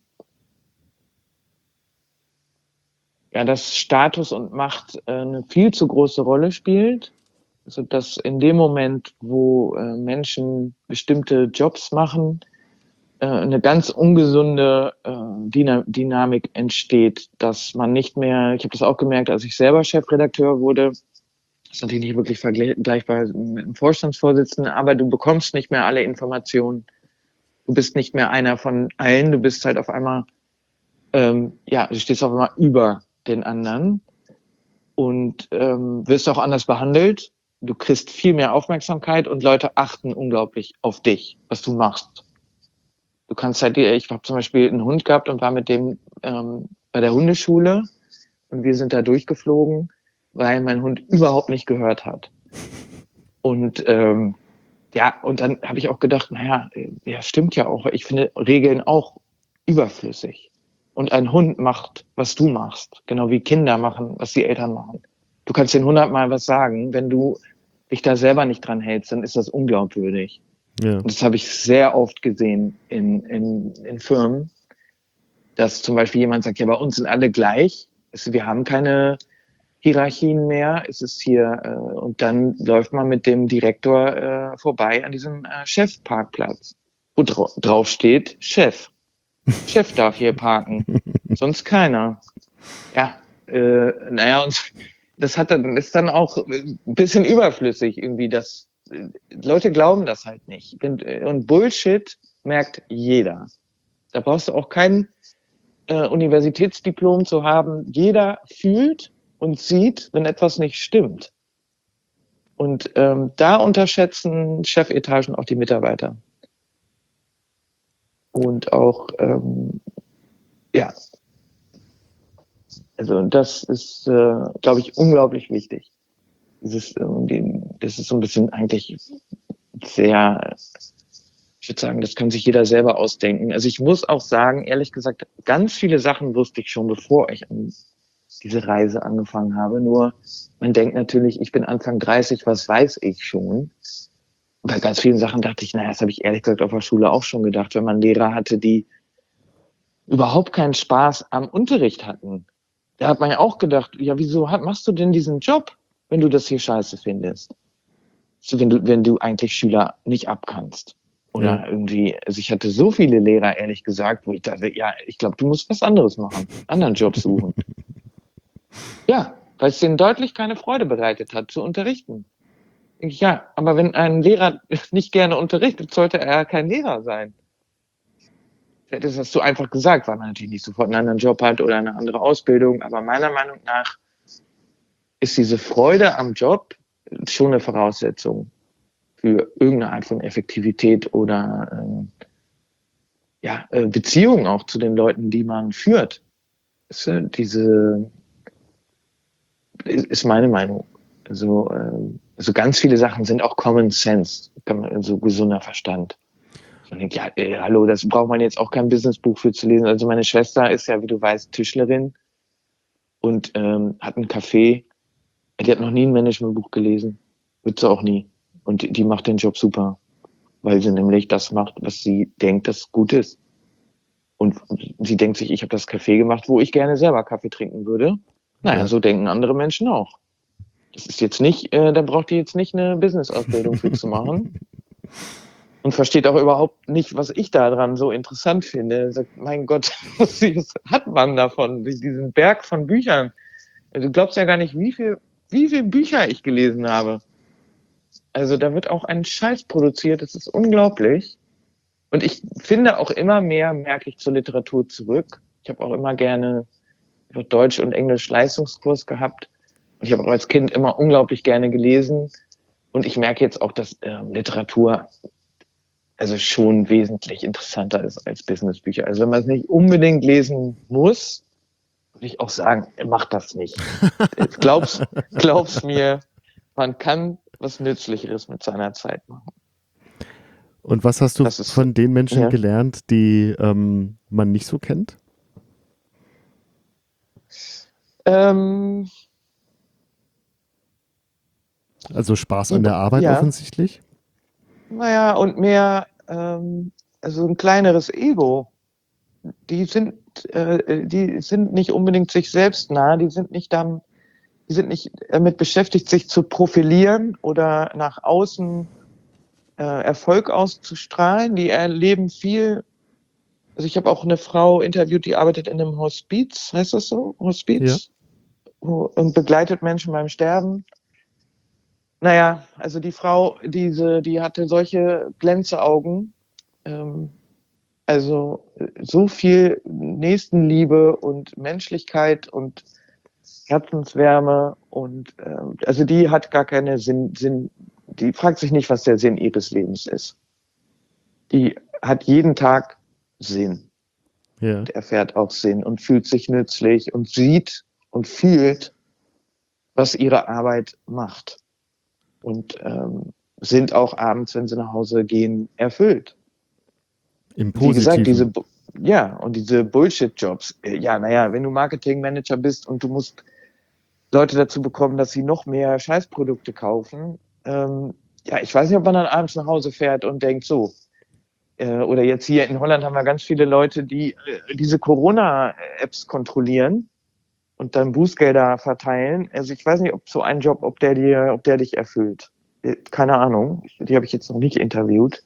ja, dass Status und Macht äh, eine viel zu große Rolle spielt. Also dass in dem Moment, wo äh, Menschen bestimmte Jobs machen, äh, eine ganz ungesunde äh, Dyna- Dynamik entsteht, dass man nicht mehr, ich habe das auch gemerkt, als ich selber Chefredakteur wurde, das ist natürlich nicht wirklich vergleichbar mit dem Vorstandsvorsitzenden, aber du bekommst nicht mehr alle Informationen. Du bist nicht mehr einer von allen, du bist halt auf einmal, ähm, ja, du stehst auf einmal über den anderen und ähm, wirst auch anders behandelt. Du kriegst viel mehr Aufmerksamkeit und Leute achten unglaublich auf dich, was du machst. Du kannst halt, ich habe zum Beispiel einen Hund gehabt und war mit dem ähm, bei der Hundeschule und wir sind da durchgeflogen, weil mein Hund überhaupt nicht gehört hat. Und ähm, ja, und dann habe ich auch gedacht, naja, ja, stimmt ja auch. Ich finde Regeln auch überflüssig. Und ein Hund macht, was du machst. Genau wie Kinder machen, was die Eltern machen. Du kannst den hundertmal was sagen. Wenn du dich da selber nicht dran hältst, dann ist das unglaubwürdig. Ja. Und das habe ich sehr oft gesehen in, in, in Firmen, dass zum Beispiel jemand sagt, ja, bei uns sind alle gleich. Also wir haben keine Hierarchien mehr. Es ist hier, äh, und dann läuft man mit dem Direktor äh, vorbei an diesem äh, Chefparkplatz, wo dra drauf steht, Chef. Chef darf hier parken, sonst keiner. Ja, äh, naja, und das hat dann, ist dann auch ein bisschen überflüssig irgendwie, dass äh, Leute glauben das halt nicht. Und, und Bullshit merkt jeder. Da brauchst du auch kein äh, Universitätsdiplom zu haben. Jeder fühlt und sieht, wenn etwas nicht stimmt. Und ähm, da unterschätzen Chefetagen auch die Mitarbeiter. Und auch, ähm, ja, also das ist, äh, glaube ich, unglaublich wichtig. Dieses, ähm, das ist so ein bisschen eigentlich sehr, ich würde sagen, das kann sich jeder selber ausdenken. Also ich muss auch sagen, ehrlich gesagt, ganz viele Sachen wusste ich schon, bevor ich an diese Reise angefangen habe. Nur man denkt natürlich, ich bin Anfang dreißig, was weiß ich schon? Und bei ganz vielen Sachen dachte ich, naja, das habe ich ehrlich gesagt auf der Schule auch schon gedacht, wenn man Lehrer hatte, die überhaupt keinen Spaß am Unterricht hatten. Da hat man ja auch gedacht, ja, wieso machst du denn diesen Job, wenn du das hier scheiße findest? So, wenn du, wenn du eigentlich Schüler nicht abkannst. Oder ja. irgendwie, also ich hatte so viele Lehrer, ehrlich gesagt, wo ich dachte, ja, ich glaube, du musst was anderes machen, anderen Job suchen. Ja, weil es denen deutlich keine Freude bereitet hat, zu unterrichten. Ja, aber wenn ein Lehrer nicht gerne unterrichtet, sollte er kein Lehrer sein. Das hast du einfach gesagt, weil man natürlich nicht sofort einen anderen Job hat oder eine andere Ausbildung. Aber meiner Meinung nach ist diese Freude am Job schon eine Voraussetzung für irgendeine Art von Effektivität oder ähm, ja, Beziehung auch zu den Leuten, die man führt. Ist, äh, diese ist, ist meine Meinung. Also, äh, also ganz viele Sachen sind auch Common Sense, so gesunder Verstand. Und ich denke, ja, ey, hallo, das braucht man jetzt auch kein Businessbuch für zu lesen. Also meine Schwester ist ja, wie du weißt, Tischlerin und ähm, hat ein Café. Die hat noch nie ein Managementbuch gelesen. Wird sie auch nie. Und die, die macht den Job super, weil sie nämlich das macht, was sie denkt, das gut ist. Und sie denkt sich, ich habe das Café gemacht, wo ich gerne selber Kaffee trinken würde. Naja, ja. So denken andere Menschen auch. Das ist jetzt nicht, äh, da braucht die jetzt nicht eine Business-Ausbildung für zu machen. Und versteht auch überhaupt nicht, was ich daran so interessant finde. Sagt, mein Gott, was hat man davon? Diesen Berg von Büchern. Du glaubst ja gar nicht, wie viel, wie viel Bücher ich gelesen habe. Also da wird auch ein Scheiß produziert, das ist unglaublich. Und ich finde auch immer mehr, merke ich zur Literatur zurück. Ich habe auch immer gerne Deutsch und Englisch Leistungskurs gehabt. Und ich habe auch als Kind immer unglaublich gerne gelesen. Und ich merke jetzt auch, dass äh, Literatur also schon wesentlich interessanter ist als Businessbücher. Also wenn man es nicht unbedingt lesen muss, würde ich auch sagen, mach das nicht. glaub's, glaub's mir, man kann was Nützlicheres mit seiner Zeit machen. Und was hast du ist, von den Menschen ja. gelernt, die ähm, man nicht so kennt? Ähm, also Spaß an der Arbeit ja. offensichtlich? Naja, und mehr, ähm, also ein kleineres Ego. Die sind, äh, die sind nicht unbedingt sich selbst nah, die sind nicht dann, die sind nicht damit beschäftigt, sich zu profilieren oder nach außen äh, Erfolg auszustrahlen. Die erleben viel. Also ich habe auch eine Frau interviewt, die arbeitet in einem Hospiz, heißt das so? Hospiz? Ja. Und begleitet Menschen beim Sterben. Naja, also die Frau, diese, die hatte solche Glänzeaugen, ähm, also so viel Nächstenliebe und Menschlichkeit und Herzenswärme und ähm, also die hat gar keine Sinn, Sinn, die fragt sich nicht, was der Sinn ihres Lebens ist. Die hat jeden Tag Sinn. Ja. Und erfährt auch Sinn und fühlt sich nützlich und sieht und fühlt, was ihre Arbeit macht. Und ähm, sind auch abends, wenn sie nach Hause gehen, erfüllt. Im Positiven. Wie gesagt, diese, ja, und diese Bullshit-Jobs. Ja, naja, wenn du Marketingmanager bist und du musst Leute dazu bekommen, dass sie noch mehr Scheißprodukte kaufen, ähm, ja, ich weiß nicht, ob man dann abends nach Hause fährt und denkt, so, äh, oder jetzt hier in Holland haben wir ganz viele Leute, die äh, diese Corona-Apps kontrollieren und dann Bußgelder verteilen. Also ich weiß nicht, ob so ein Job, ob der dir, ob der dich erfüllt. Äh, Keine Ahnung. Die habe ich jetzt noch nicht interviewt.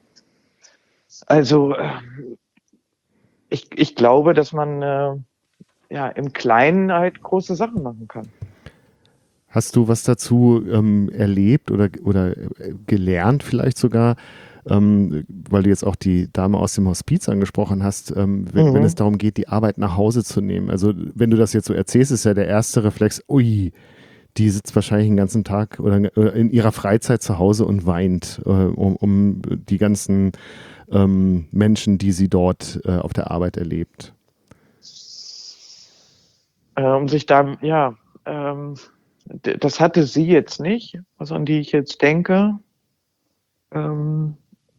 Also äh, ich, ich glaube, dass man äh, ja im Kleinen halt große Sachen machen kann. Hast du was dazu ähm, erlebt oder, oder äh, gelernt vielleicht sogar, ähm, weil du jetzt auch die Dame aus dem Hospiz angesprochen hast, ähm, wenn, Mhm. wenn es darum geht, die Arbeit nach Hause zu nehmen? Also wenn du das jetzt so erzählst, ist ja der erste Reflex, ui, die sitzt wahrscheinlich den ganzen Tag oder oder in ihrer Freizeit zu Hause und weint, äh, um, um die ganzen ähm, Menschen, die sie dort äh, auf der Arbeit erlebt. Äh, um sich da, ja, ähm, d- das hatte sie jetzt nicht, also an die ich jetzt denke. Ähm,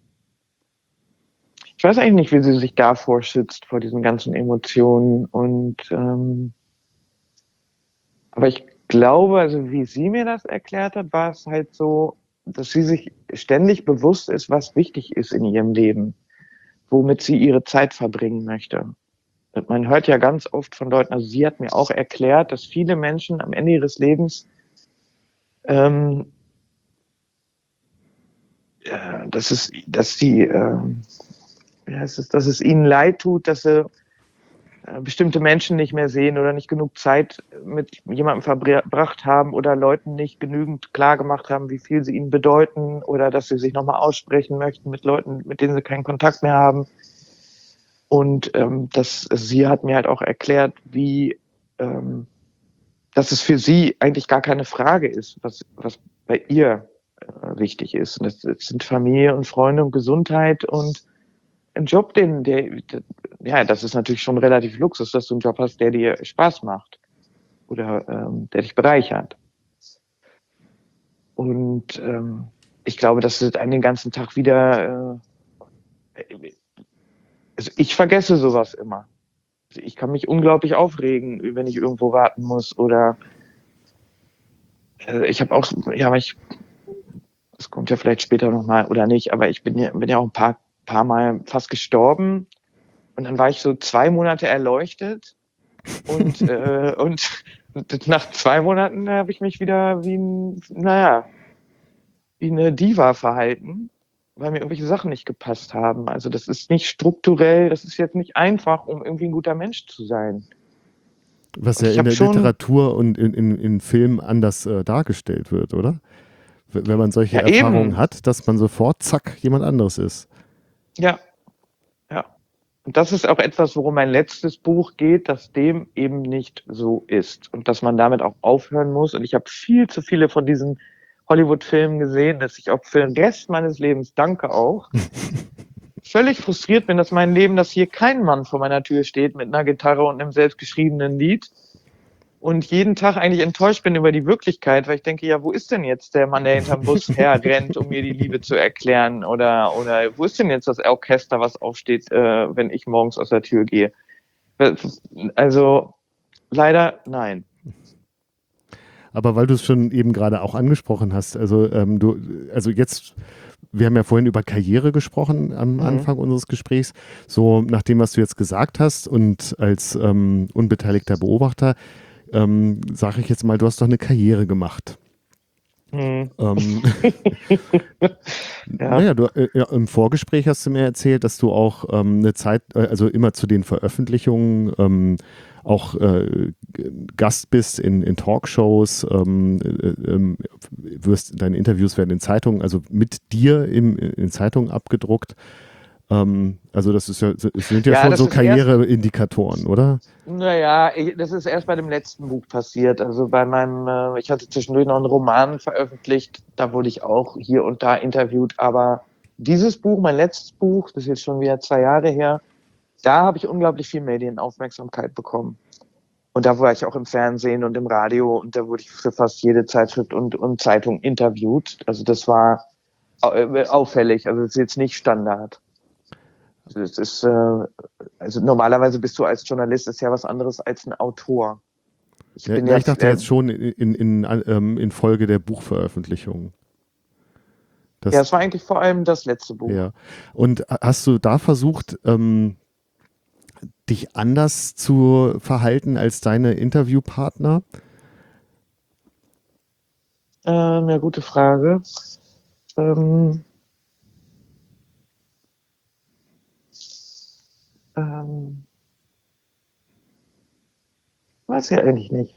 ich weiß eigentlich nicht, wie sie sich davor schützt, vor diesen ganzen Emotionen. Und ähm, aber ich glaube, also wie sie mir das erklärt hat, war es halt so, dass sie sich ständig bewusst ist, was wichtig ist in ihrem Leben, womit sie ihre Zeit verbringen möchte. Und man hört ja ganz oft von Leuten, also sie hat mir auch erklärt, dass viele Menschen am Ende ihres Lebens ähm, äh, dass es, dass sie, äh, wie heißt es, dass es ihnen leid tut, dass sie äh, bestimmte Menschen nicht mehr sehen oder nicht genug Zeit mit jemandem verbracht haben oder Leuten nicht genügend klar gemacht haben, wie viel sie ihnen bedeuten oder dass sie sich nochmal aussprechen möchten mit Leuten, mit denen sie keinen Kontakt mehr haben. Und ähm, das, sie hat mir halt auch erklärt, wie, ähm, dass es für sie eigentlich gar keine Frage ist, was, was bei ihr äh, wichtig ist. Und das, das sind Familie und Freunde und Gesundheit und ein Job, den, der, der, ja, das ist natürlich schon relativ Luxus, dass du einen Job hast, der dir Spaß macht oder ähm, der dich bereichert. Und ähm, ich glaube, dass es einen den ganzen Tag wieder, äh, also ich vergesse sowas immer. Also ich kann mich unglaublich aufregen, wenn ich irgendwo warten muss oder äh, ich habe auch, ja, ich, das kommt ja vielleicht später nochmal oder nicht, aber ich bin ja, bin ja auch ein paar, paar Mal fast gestorben und dann war ich so zwei Monate erleuchtet. Und, äh, und nach zwei Monaten habe ich mich wieder wie ein, naja, wie eine Diva verhalten, weil mir irgendwelche Sachen nicht gepasst haben. Also das ist nicht strukturell, das ist jetzt nicht einfach, um irgendwie ein guter Mensch zu sein. Was Und ja ich in habe der schon, Literatur und in, in, in Filmen anders äh, dargestellt wird, oder? W- Wenn man solche ja Erfahrungen eben, hat, dass man sofort, zack, jemand anderes ist. ja, ja. Und das ist auch etwas, worum mein letztes Buch geht, dass dem eben nicht so ist und dass man damit auch aufhören muss. Und ich habe viel zu viele von diesen Hollywood-Filmen gesehen, dass ich auch für den Rest meines Lebens, danke auch, völlig frustriert bin, dass mein Leben, dass hier kein Mann vor meiner Tür steht mit einer Gitarre und einem selbstgeschriebenen Lied und jeden Tag eigentlich enttäuscht bin über die Wirklichkeit, weil ich denke, ja, wo ist denn jetzt der Mann, der hinterm Bus herrennt, um mir die Liebe zu erklären oder, oder wo ist denn jetzt das Orchester, was aufsteht, äh, wenn ich morgens aus der Tür gehe? Also leider nein. Aber weil du es schon eben gerade auch angesprochen hast, also ähm, du, also jetzt, wir haben ja vorhin über Karriere gesprochen am Mhm. Anfang unseres Gesprächs. So nach dem, was du jetzt gesagt hast und als ähm, unbeteiligter Beobachter, ähm, sage ich jetzt mal, du hast doch eine Karriere gemacht. Mhm. Ähm, Ja. naja, du, äh, ja, im Vorgespräch hast du mir erzählt, dass du auch ähm, eine Zeit, äh, also immer zu den Veröffentlichungen ähm, auch äh, Gast bist in, in Talkshows, ähm, äh, äh, wirst, deine Interviews werden in Zeitungen, also mit dir im, in Zeitungen abgedruckt. Ähm, also das ist ja, es sind ja Ja, schon das so ist erst, Karriereindikatoren, oder? naja, ich- das ist erst bei dem letzten Buch passiert. Also bei meinem, äh, ich hatte zwischendurch noch einen Roman veröffentlicht, da wurde ich auch hier und da interviewt, aber dieses Buch, mein letztes Buch, das ist jetzt schon wieder zwei Jahre her, da habe ich unglaublich viel Medienaufmerksamkeit bekommen. Und da war ich auch im Fernsehen und im Radio und da wurde ich für fast jede Zeitschrift und, und Zeitung interviewt. Also das war au- äh, auffällig, also das ist jetzt nicht Standard. Das ist, äh, also normalerweise bist du als Journalist ist ja was anderes als ein Autor. Ich Ja, bin na, ja, ich dachte äh, jetzt schon in, in, in, ähm, in Folge der Buchveröffentlichung. Das, ja, es war eigentlich vor allem das letzte Buch. ja. Und hast du da versucht, ähm, dich anders zu verhalten als deine Interviewpartner? Ähm, ja, gute Frage. Ähm, ähm, weiß ich eigentlich nicht.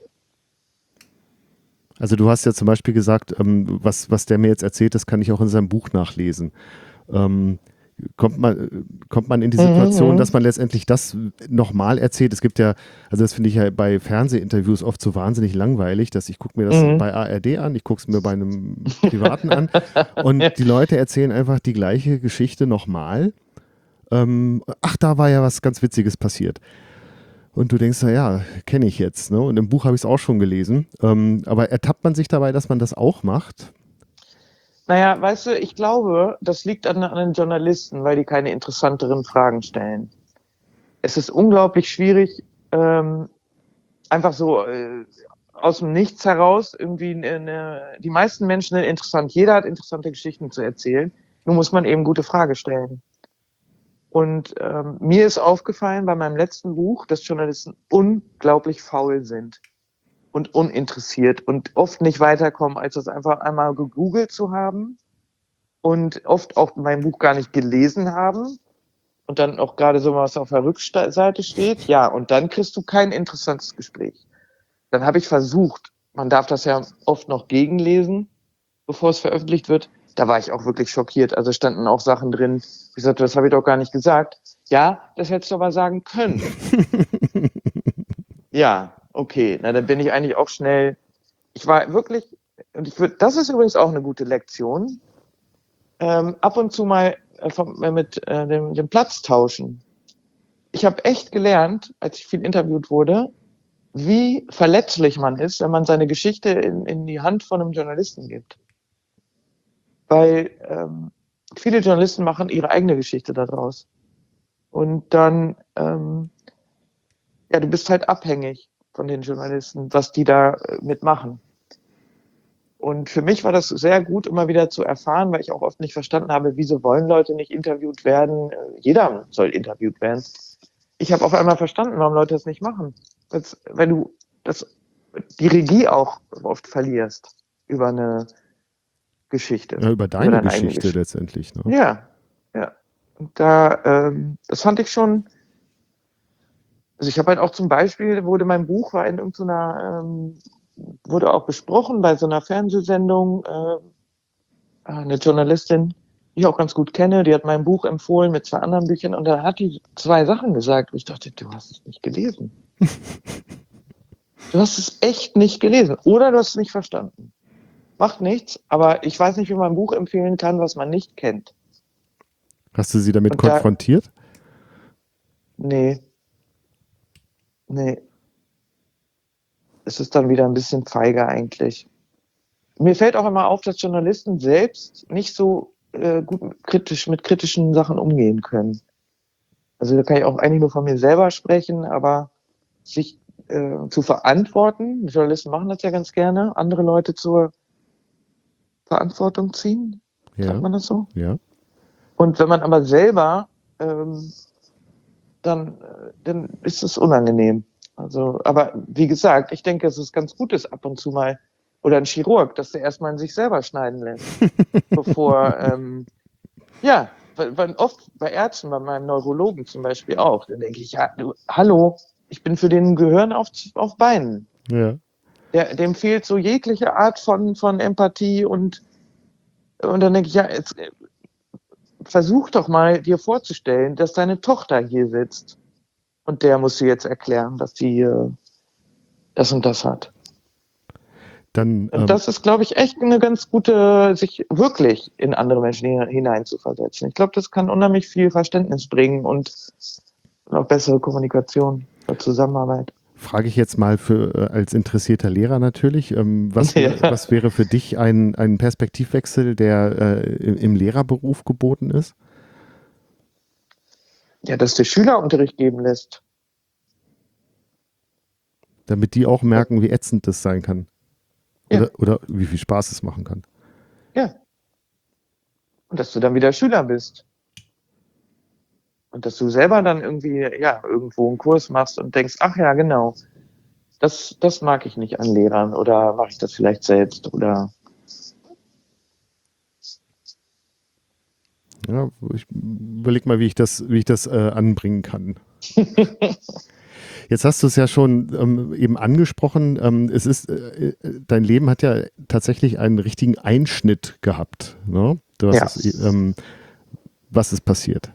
Also du hast ja zum Beispiel gesagt, ähm, was, was der mir jetzt erzählt, das kann ich auch in seinem Buch nachlesen. Ähm, kommt man, kommt man in die Situation, Mhm, dass man letztendlich das nochmal erzählt? Es gibt ja, also das finde ich ja bei Fernsehinterviews oft so wahnsinnig langweilig, dass ich gucke mir das mhm. bei A R D an, ich gucke es mir bei einem Privaten an und Ja. die Leute erzählen einfach die gleiche Geschichte nochmal. Ähm, ach, da war ja was ganz Witziges passiert. Und du denkst, na ja, kenne ich jetzt. Ne? Und im Buch habe ich es auch schon gelesen. Ähm, aber ertappt man sich dabei, dass man das auch macht? Naja, weißt du, ich glaube, das liegt an, an den Journalisten, weil die keine interessanteren Fragen stellen. Es ist unglaublich schwierig, ähm, einfach so äh, aus dem Nichts heraus irgendwie eine, die meisten Menschen sind interessant. Jeder hat interessante Geschichten zu erzählen. Nur muss man eben gute Fragen stellen. Und ähm, mir ist aufgefallen bei meinem letzten Buch, dass Journalisten unglaublich faul sind und uninteressiert und oft nicht weiterkommen, als das einfach einmal gegoogelt zu haben und oft auch mein Buch gar nicht gelesen haben und dann auch gerade so was auf der Rückseite steht. Ja, und dann kriegst du kein interessantes Gespräch. Dann habe ich versucht, man darf das ja oft noch gegenlesen, bevor es veröffentlicht wird. Da war ich auch wirklich schockiert. Also standen auch Sachen drin. Ich sagte, das habe ich doch gar nicht gesagt. Ja, das hättest du aber sagen können. Ja, okay. Na, dann bin ich eigentlich auch schnell. Ich war wirklich, und ich würde, das ist übrigens auch eine gute Lektion, ähm, ab und zu mal äh, vom, äh, mit äh, dem, dem Platz tauschen. Ich habe echt gelernt, als ich viel interviewt wurde, wie verletzlich man ist, wenn man seine Geschichte in, in die Hand von einem Journalisten gibt. Weil ähm, viele Journalisten machen ihre eigene Geschichte daraus. Und dann, ähm, ja, du bist halt abhängig von den Journalisten, was die da äh, mitmachen. Und für mich war das sehr gut, immer wieder zu erfahren, weil ich auch oft nicht verstanden habe, wieso wollen Leute nicht interviewt werden? Jeder soll interviewt werden. Ich habe auf einmal verstanden, warum Leute das nicht machen. Das, wenn du das, die Regie auch oft verlierst über eine Geschichte, Ja, über über deine deine eigene Geschichte Geschichte. letztendlich. Ne? Ja, ja. Und da, ähm, das fand ich schon. Also ich habe halt auch zum Beispiel, wurde mein Buch war in irgendeiner, ähm, wurde auch besprochen bei so einer Fernsehsendung. Äh, eine Journalistin, die ich auch ganz gut kenne, die hat mein Buch empfohlen mit zwei anderen Büchern und da hat die zwei Sachen gesagt, wo ich dachte, du hast es nicht gelesen. Du hast es echt nicht gelesen oder du hast es nicht verstanden. Macht nichts, aber ich weiß nicht, wie man ein Buch empfehlen kann, was man nicht kennt. Hast du sie damit Und da, konfrontiert? nee, nee, es ist dann wieder ein bisschen feige eigentlich. Mir fällt auch immer auf, dass Journalisten selbst nicht so äh, gut mit, kritisch, mit kritischen Sachen umgehen können. Also da kann ich auch eigentlich nur von mir selber sprechen, aber sich äh, zu verantworten, Journalisten machen das ja ganz gerne, andere Leute zur Verantwortung ziehen, sagt Ja, man das so? ja. Und wenn man aber selber, ähm, dann, äh, dann ist es unangenehm. Also, aber wie gesagt, ich denke, es ist ganz gut, ist ab und zu mal, oder ein Chirurg, dass der erstmal in sich selber schneiden lässt, bevor, ähm, ja, weil, weil oft bei Ärzten, bei meinem Neurologen zum Beispiel auch, dann denke ich, ja, du, hallo, ich bin für den Gehirn auf, auf Beinen. Ja. Der, dem fehlt so jegliche Art von, von Empathie und, und dann denke ich, ja, jetzt äh, versuch doch mal dir vorzustellen, dass deine Tochter hier sitzt und der musst du jetzt erklären, dass sie äh, das und das hat. Dann, Und ähm, das ist, glaube ich, echt eine ganz gute, sich wirklich in andere Menschen hineinzuversetzen. Ich glaube, das kann unheimlich viel Verständnis bringen und noch bessere Kommunikation oder Zusammenarbeit. frage ich jetzt mal für, äh, als interessierter Lehrer natürlich, ähm, was, wär, Ja. was wäre für dich ein, ein Perspektivwechsel, der äh, im, im Lehrerberuf geboten ist? Ja, dass der Schüler Unterricht geben lässt. Damit die auch merken, wie ätzend das sein kann. Ja, Oder, oder wie viel Spaß es machen kann. ja. Und dass du dann wieder Schüler bist. Und dass du selber dann irgendwie, ja, irgendwo einen Kurs machst und denkst, ach ja, genau, das, das mag ich nicht an Lehrern oder mache ich das vielleicht selbst oder. Ja, ich überleg mal, wie ich das, wie ich das äh, anbringen kann. Jetzt hast du es ja schon ähm, eben angesprochen. Ähm, es ist, äh, dein Leben hat ja tatsächlich einen richtigen Einschnitt gehabt. Ne? Du hast Ja. es, ähm, was ist passiert?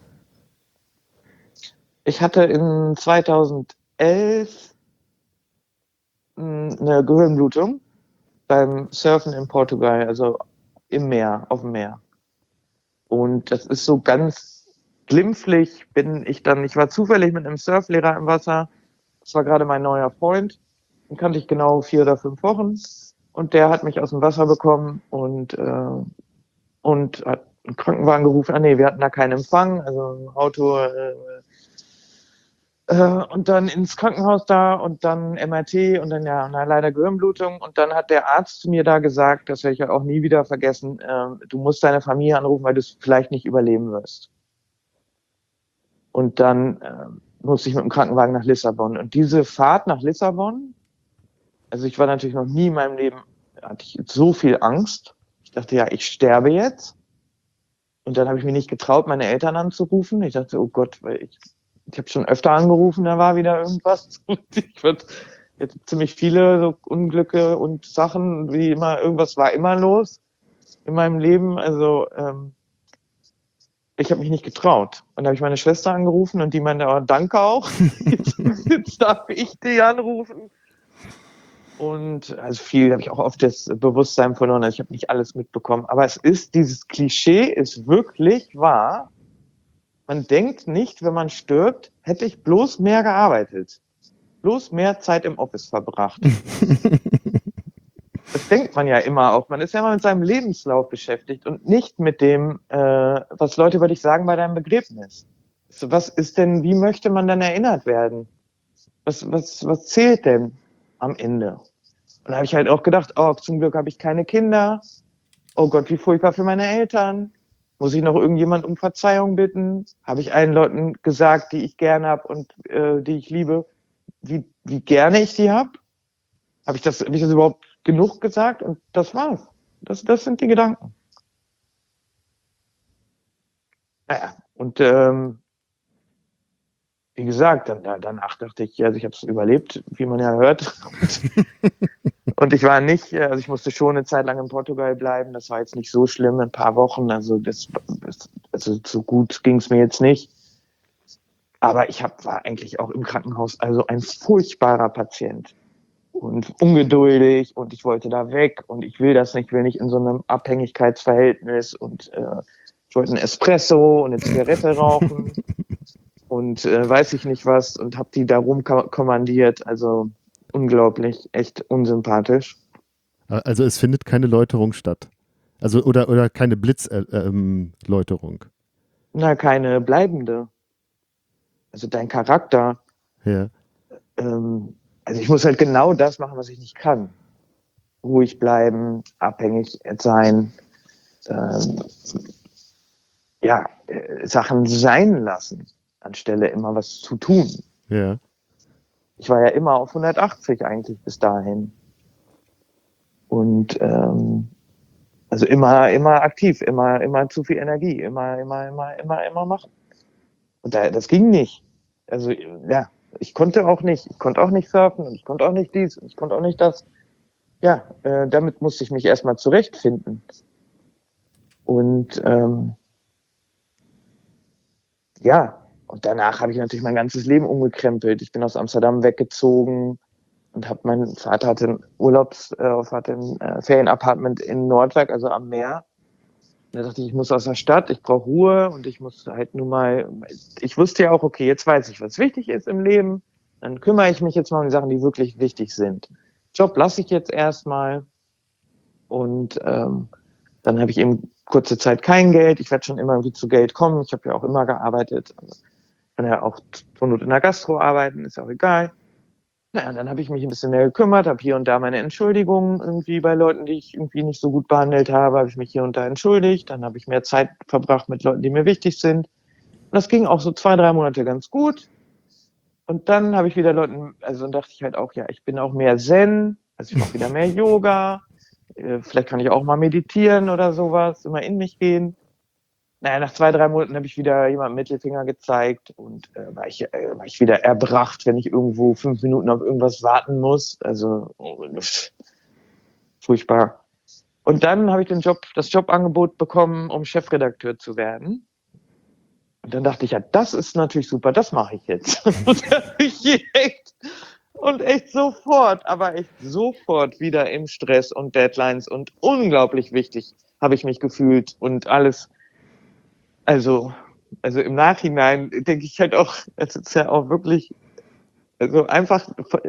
Ich hatte in zweitausendelf eine Gehirnblutung beim Surfen in Portugal, also im Meer, auf dem Meer. Und das ist so ganz glimpflich bin ich dann, ich war zufällig mit einem Surflehrer im Wasser. Das war gerade mein neuer Freund. Den kannte ich genau vier oder fünf Wochen. Und der hat mich aus dem Wasser bekommen und, äh, und hat einen Krankenwagen gerufen. Ah nee, wir hatten da keinen Empfang, also ein Auto. Äh, äh, und dann ins Krankenhaus da und dann M R T und dann ja na, leider Gehirnblutung. Und dann hat der Arzt zu mir da gesagt, das werde ich ja auch nie wieder vergessen, äh, du musst deine Familie anrufen, weil du es vielleicht nicht überleben wirst. Und dann äh, musste ich mit dem Krankenwagen nach Lissabon. Und diese Fahrt nach Lissabon, also ich war natürlich noch nie in meinem Leben, hatte ich so viel Angst. Ich dachte, ja, ich sterbe jetzt. Und dann habe ich mich nicht getraut, meine Eltern anzurufen. Ich dachte, oh Gott, weil ich, ich habe schon öfter angerufen, da war wieder irgendwas. Und ich würde jetzt ziemlich viele so Unglücke und Sachen, wie immer, irgendwas war immer los in meinem Leben. Also ähm, ich habe mich nicht getraut. Und da habe ich meine Schwester angerufen und die meinte, oh, danke auch. Jetzt, jetzt darf ich die anrufen. Und also viel habe ich auch oft das Bewusstsein verloren. Also ich habe nicht alles mitbekommen. Aber es ist, dieses Klischee ist wirklich wahr. Man denkt nicht, wenn man stirbt, hätte ich bloß mehr gearbeitet. Bloß mehr Zeit im Office verbracht. Das denkt man ja immer auch. Man ist ja immer mit seinem Lebenslauf beschäftigt und nicht mit dem, äh, was Leute über dich sagen bei deinem Begräbnis. So, was ist denn, wie möchte man dann erinnert werden? Was, was, was zählt denn am Ende? Und da habe ich halt auch gedacht, oh, zum Glück habe ich keine Kinder. Oh Gott, wie furchtbar für meine Eltern. Muss ich noch irgendjemand um Verzeihung bitten? Habe ich allen Leuten gesagt, die ich gerne habe und äh, die ich liebe, wie, wie gerne ich die habe? Habe ich das, habe ich das überhaupt genug gesagt? Und das war's. Das, das sind die Gedanken. Naja, und ähm, wie gesagt, dann, danach dachte ich, also ich habe es überlebt, wie man ja hört. Und ich war nicht, also ich musste schon eine Zeit lang in Portugal bleiben. Das war jetzt nicht so schlimm, ein paar Wochen. Also das, also so gut ging es mir jetzt nicht. Aber ich hab, war eigentlich auch im Krankenhaus also ein furchtbarer Patient und ungeduldig und ich wollte da weg und ich will das nicht, will nicht in so einem Abhängigkeitsverhältnis und äh, ich wollte einen Espresso und eine Zigarette rauchen und äh, weiß ich nicht was und habe die da rumkommandiert. Also unglaublich, echt unsympathisch. Also es findet keine Läuterung statt. Also oder, oder keine Blitzläuterung. Na, keine bleibende. Also dein Charakter. Ja. Ähm, also ich muss halt genau das machen, was ich nicht kann. Ruhig bleiben, abhängig sein, ähm, ja, äh, Sachen sein lassen, anstelle immer was zu tun. Ja. Ich war ja immer auf hundertachtzig eigentlich bis dahin. Und ähm, also immer, immer aktiv, immer, immer zu viel Energie, immer, immer, immer, immer, immer machen. Und da, das ging nicht. Also ja, ich konnte auch nicht, ich konnte auch nicht surfen und ich konnte auch nicht dies und ich konnte auch nicht das. Ja, äh, damit musste ich mich erstmal zurechtfinden. Und ähm, ja, und danach habe ich natürlich mein ganzes Leben umgekrempelt. Ich bin aus Amsterdam weggezogen und habe mein Vater hatte ein Urlaubs, äh, hatte ein äh, Ferienapartment in Nordwijk, also am Meer. Und da dachte ich, ich muss aus der Stadt, ich brauche Ruhe und ich muss halt nur mal, ich wusste ja auch, okay, jetzt weiß ich, was wichtig ist im Leben. Dann kümmere ich mich jetzt mal um die Sachen, die wirklich wichtig sind. Job lasse ich jetzt erstmal und ähm, dann habe ich eben kurze Zeit kein Geld. Ich werde schon immer irgendwie zu Geld kommen. Ich habe ja auch immer gearbeitet. Ich kann ja auch zur Not in der Gastro arbeiten, ist ja auch egal. Naja, dann habe ich mich ein bisschen mehr gekümmert, habe hier und da meine Entschuldigungen irgendwie bei Leuten, die ich irgendwie nicht so gut behandelt habe, habe ich mich hier und da entschuldigt. Dann habe ich mehr Zeit verbracht mit Leuten, die mir wichtig sind. Und das ging auch so zwei, drei Monate ganz gut. Und dann habe ich wieder Leuten, also dann dachte ich halt auch, ja, ich bin auch mehr Zen, also ich mache wieder mehr Yoga. Äh, Vielleicht kann ich auch mal meditieren oder sowas, immer in mich gehen. Naja, nach zwei, drei Monaten habe ich wieder jemandem Mittelfinger gezeigt und äh, war, ich, äh, war ich wieder erbracht, wenn ich irgendwo fünf Minuten auf irgendwas warten muss. Also oh, furchtbar. Und dann habe ich den Job, das Jobangebot bekommen, um Chefredakteur zu werden. Und dann dachte ich, ja, das ist natürlich super, das mache ich jetzt. Und da habe ich echt, und echt sofort, aber echt sofort wieder im Stress und Deadlines und unglaublich wichtig habe ich mich gefühlt und alles. Also, also im Nachhinein denke ich halt auch, es ist ja auch wirklich, also einfach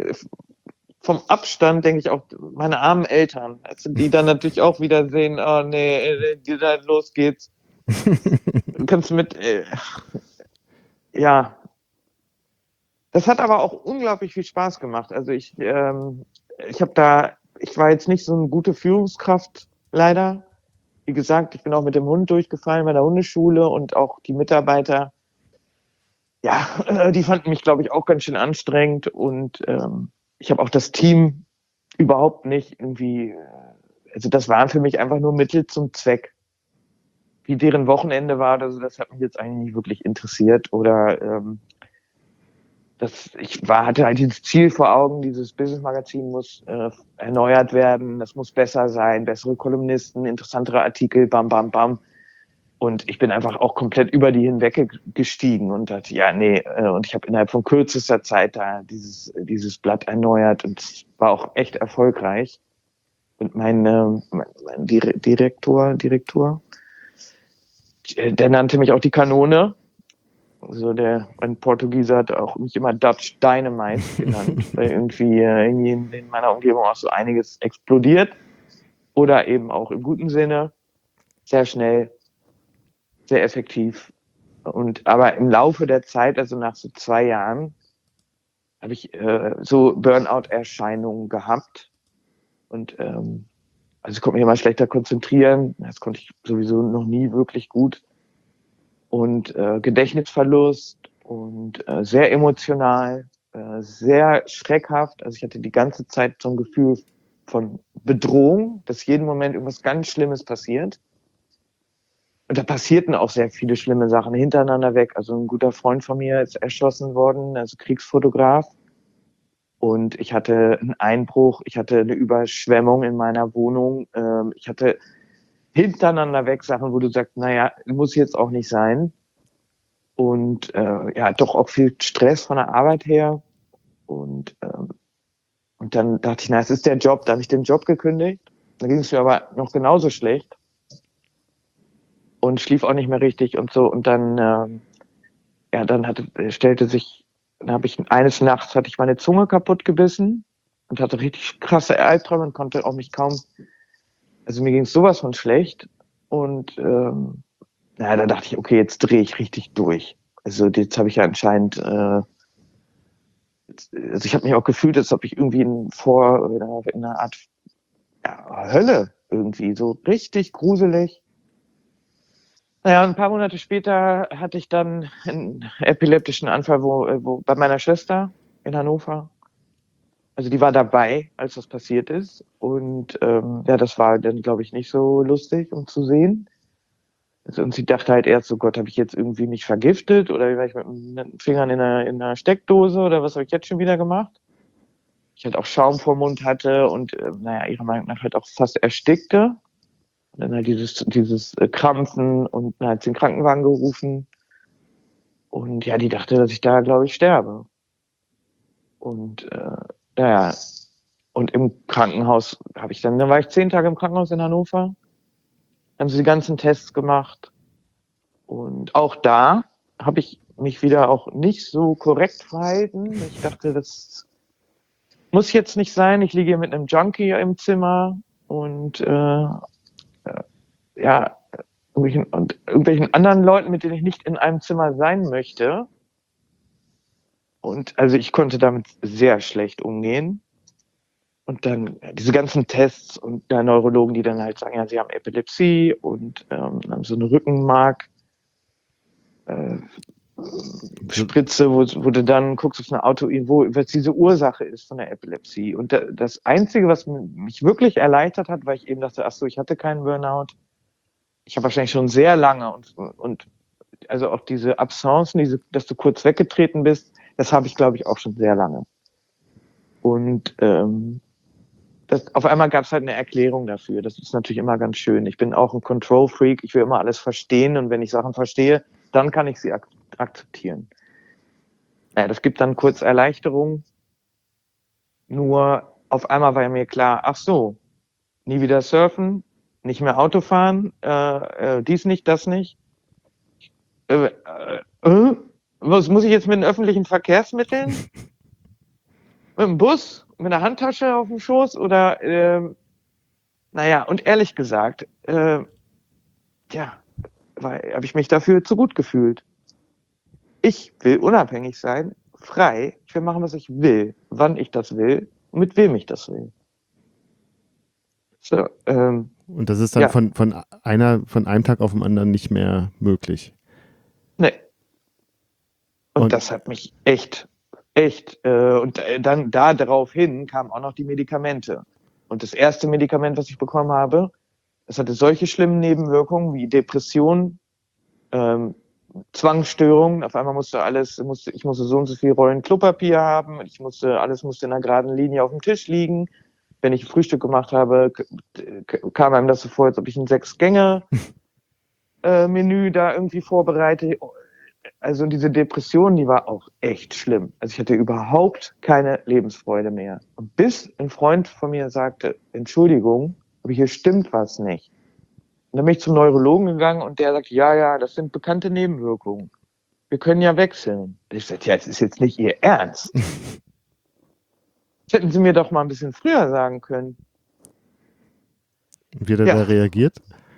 vom Abstand denke ich auch, meine armen Eltern, also die dann natürlich auch wieder sehen, oh nee, die da, los geht's. Du kannst mit, äh, ja, das hat aber auch unglaublich viel Spaß gemacht. Also ich, ähm, ich habe da, ich war jetzt nicht so eine gute Führungskraft, leider. Wie gesagt, ich bin auch mit dem Hund durchgefallen bei der Hundeschule und auch die Mitarbeiter, ja, äh, die fanden mich, glaube ich, auch ganz schön anstrengend und ähm, ich habe auch das Team überhaupt nicht irgendwie, also das waren für mich einfach nur Mittel zum Zweck. Wie deren Wochenende war, also das hat mich jetzt eigentlich nicht wirklich interessiert oder ähm, das, ich war, hatte halt dieses Ziel vor Augen, dieses Business-Magazin muss äh, erneuert werden, das muss besser sein, bessere Kolumnisten, interessantere Artikel, bam, bam, bam. Und ich bin einfach auch komplett über die hinweg gestiegen und dachte, ja, nee, äh, und ich habe innerhalb von kürzester Zeit da dieses, dieses Blatt erneuert und es war auch echt erfolgreich. Und mein, äh, mein, mein Direktor, Direktor, der nannte mich auch die Kanone. Also der, ein Portugieser hat auch mich immer Dutch Dynamite genannt, weil irgendwie, äh, irgendwie in, in meiner Umgebung auch so einiges explodiert. Oder eben auch im guten Sinne, sehr schnell, sehr effektiv. Und aber im Laufe der Zeit, also nach so zwei Jahren, habe ich äh, so Burnout-Erscheinungen gehabt. Und ähm, also ich konnte mich immer schlechter konzentrieren. Das konnte ich sowieso noch nie wirklich gut. Und äh, Gedächtnisverlust und äh, sehr emotional, äh, sehr schreckhaft. Also ich hatte die ganze Zeit so ein Gefühl von Bedrohung, dass jeden Moment irgendwas ganz Schlimmes passiert. Und da passierten auch sehr viele schlimme Sachen hintereinander weg. Also ein guter Freund von mir ist erschossen worden, also Kriegsfotograf. Und ich hatte einen Einbruch, ich hatte eine Überschwemmung in meiner Wohnung. Ähm, ich hatte hintereinander weg Sachen, wo du sagst, naja, muss jetzt auch nicht sein. Und äh, ja, doch auch viel Stress von der Arbeit her. Und, ähm, und dann dachte ich, na, es ist der Job. Da habe ich den Job gekündigt. Dann ging es mir aber noch genauso schlecht. Und schlief auch nicht mehr richtig und so. Und dann, ähm, ja, dann hatte, stellte sich, dann habe ich eines Nachts hatte ich meine Zunge kaputt gebissen und hatte richtig krasse Albträume und konnte auch mich kaum, also mir ging es sowas von schlecht. Und ähm, na, da dachte ich, okay, jetzt drehe ich richtig durch. Also jetzt habe ich ja anscheinend, äh, jetzt, also ich habe mich auch gefühlt, als ob ich irgendwie in, vor in einer Art ja, Hölle irgendwie, so richtig gruselig. Naja, ein paar Monate später hatte ich dann einen epileptischen Anfall wo, wo, bei meiner Schwester in Hannover. Also die war dabei, als das passiert ist. Und ähm, ja, das war dann, glaube ich, nicht so lustig, um zu sehen. Also, und sie dachte halt erst, so Gott, habe ich jetzt irgendwie mich vergiftet oder war ich mit, mit den Fingern in einer, in einer Steckdose oder was habe ich jetzt schon wieder gemacht? Ich halt auch Schaum vor Mund hatte und äh, naja, ihrer Meinung nach halt auch fast erstickte. Und dann halt dieses, dieses äh, Krampfen und dann hat sie den Krankenwagen gerufen. Und ja, die dachte, dass ich da, glaube ich, sterbe. Und äh, naja, und im Krankenhaus habe ich dann, dann war ich zehn Tage im Krankenhaus in Hannover, haben sie die ganzen Tests gemacht. Und auch da habe ich mich wieder auch nicht so korrekt verhalten. Ich dachte, das muss jetzt nicht sein. Ich liege hier mit einem Junkie im Zimmer und äh, ja, irgendwelchen, und irgendwelchen anderen Leuten, mit denen ich nicht in einem Zimmer sein möchte. Und also ich konnte damit sehr schlecht umgehen. Und dann diese ganzen Tests und ja, Neurologen, die dann halt sagen, ja, sie haben Epilepsie und ähm, haben so eine Rückenmark. Äh, Spritze, wo, wo du dann guckst auf eine Autoin, wo was diese Ursache ist von der Epilepsie. Und da, das Einzige, was mich wirklich erleichtert hat, weil ich eben dachte, ach so, ich hatte keinen Burnout. Ich habe wahrscheinlich schon sehr lange und, und also auch diese Absencen, diese, dass du kurz weggetreten bist, das habe ich, glaube ich, auch schon sehr lange. Und ähm, das, auf einmal gab es halt eine Erklärung dafür. Das ist natürlich immer ganz schön. Ich bin auch ein Control-Freak. Ich will immer alles verstehen. Und wenn ich Sachen verstehe, dann kann ich sie ak- akzeptieren. Naja, das gibt dann kurz Erleichterung. Nur auf einmal war mir klar, ach so, nie wieder surfen, nicht mehr Auto fahren, äh, äh, dies nicht, das nicht. Äh, äh, äh, was muss ich jetzt mit den öffentlichen Verkehrsmitteln? Mit dem Bus? Mit einer Handtasche auf dem Schoß? Oder, äh, naja, und ehrlich gesagt, äh, ja, habe ich mich dafür zu gut gefühlt. Ich will unabhängig sein, frei. Ich will machen, was ich will, wann ich das will und mit wem ich das will. So, ähm, Und das ist dann ja. von, von einer, von einem Tag auf den anderen nicht mehr möglich. Nee. Und, Und- das hat mich echt, echt, äh, und dann da daraufhin kamen auch noch die Medikamente. Und das erste Medikament, was ich bekommen habe, das hatte solche schlimmen Nebenwirkungen wie Depression, ähm, Zwangsstörungen. Auf einmal musste alles, musste, ich musste so und so viel Rollen Klopapier haben. Ich musste, alles musste in einer geraden Linie auf dem Tisch liegen. Wenn ich Frühstück gemacht habe, k- k- kam einem das so vor, als ob ich ein Sechs-Gänge-Menü da irgendwie vorbereite. Also diese Depression, die war auch echt schlimm. Also ich hatte überhaupt keine Lebensfreude mehr. Und bis ein Freund von mir sagte, Entschuldigung, aber hier stimmt was nicht. Und dann bin ich zum Neurologen gegangen und der sagt, ja, ja, das sind bekannte Nebenwirkungen. Wir können ja wechseln. Ich sagte, ja, das ist jetzt nicht Ihr Ernst. Das hätten Sie mir doch mal ein bisschen früher sagen können. Wie hat er Ja. da reagiert?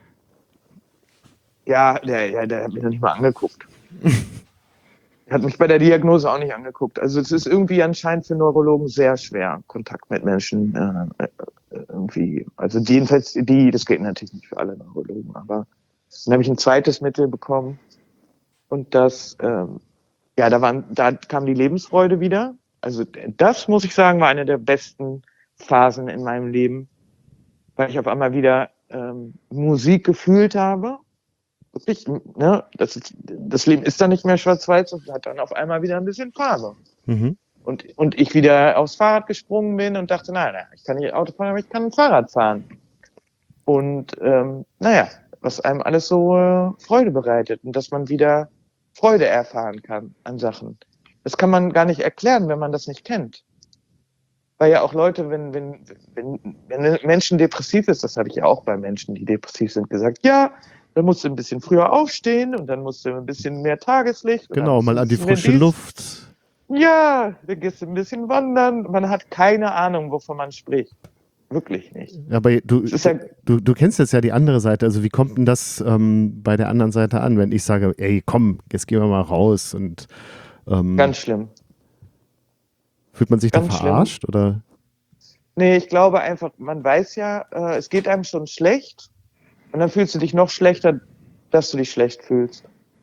Ja, der, der, der hat mich noch nicht mal angeguckt. Er hat mich bei der Diagnose auch nicht angeguckt. Also es ist irgendwie anscheinend für Neurologen sehr schwer, Kontakt mit Menschen äh, irgendwie. Also jedenfalls die, das geht natürlich nicht für alle Neurologen, aber dann habe ich ein zweites Mittel bekommen und das, ähm, ja, da waren, da kam die Lebensfreude wieder. Also das muss ich sagen, war eine der besten Phasen in meinem Leben, weil ich auf einmal wieder ähm, Musik gefühlt habe. Wirklich, ne, das, ist, das Leben ist dann nicht mehr schwarz-weiß und hat dann auf einmal wieder ein bisschen Farbe. Mhm. Und, und ich wieder aufs Fahrrad gesprungen bin und dachte, nein, nein, ich kann nicht Auto fahren, aber ich kann ein Fahrrad fahren. Und ähm, naja, was einem alles so äh, Freude bereitet und dass man wieder Freude erfahren kann an Sachen. Das kann man gar nicht erklären, wenn man das nicht kennt. Weil ja auch Leute, wenn, wenn, wenn, wenn ein Menschen depressiv ist, das habe ich ja auch bei Menschen, die depressiv sind, gesagt, ja, dann musst du ein bisschen früher aufstehen und dann musst du ein bisschen mehr Tageslicht. Und dann Genau, musst du mal ein an die bisschen mehr frische dies. Luft. Ja, dann gehst du ein bisschen wandern. Man hat keine Ahnung, wovon man spricht. Wirklich nicht. Aber du, Es ist ja, du, du kennst jetzt ja die andere Seite. Also wie kommt denn das ähm, bei der anderen Seite an, wenn ich sage, ey, komm, jetzt gehen wir mal raus und ähm, ganz schlimm. fühlt man sich da ganz verarscht oder? Nee, ich glaube einfach, man weiß ja, äh, es geht einem schon schlecht und dann fühlst du dich noch schlechter, dass du dich schlecht fühlst.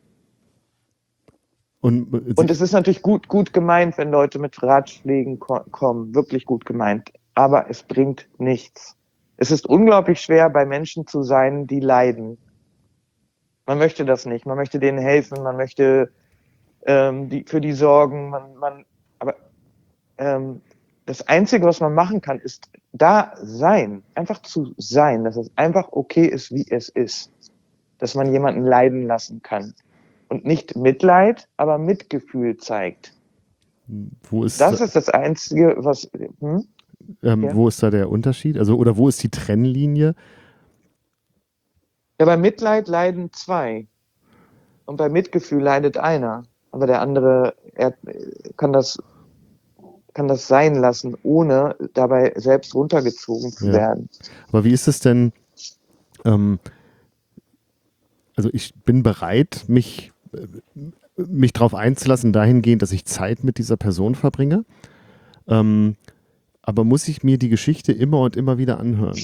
Und, Und es ist natürlich gut, gut gemeint, wenn Leute mit Ratschlägen ko- kommen, wirklich gut gemeint. Aber es bringt nichts. Es ist unglaublich schwer, bei Menschen zu sein, die leiden. Man möchte das nicht. Man möchte denen helfen. Man möchte ähm, die, für die sorgen. Man, man, aber ähm, das Einzige, was man machen kann, ist da sein. Einfach zu sein. Dass es einfach okay ist, wie es ist. Dass man jemanden leiden lassen kann. Und nicht Mitleid, aber Mitgefühl zeigt. wo ist Das ist das Einzige, was... Hm? ähm, ja. wo ist da der Unterschied? Also oder wo ist die Trennlinie? Ja, bei Mitleid leiden zwei. Und bei Mitgefühl leidet einer. Aber der andere, er kann das, kann das sein lassen, ohne dabei selbst runtergezogen zu Ja. werden. Aber wie ist es denn? Ähm, also ich bin bereit, mich mich darauf einzulassen, dahingehend, dass ich Zeit mit dieser Person verbringe. Ähm, aber muss ich mir die Geschichte immer und immer wieder anhören?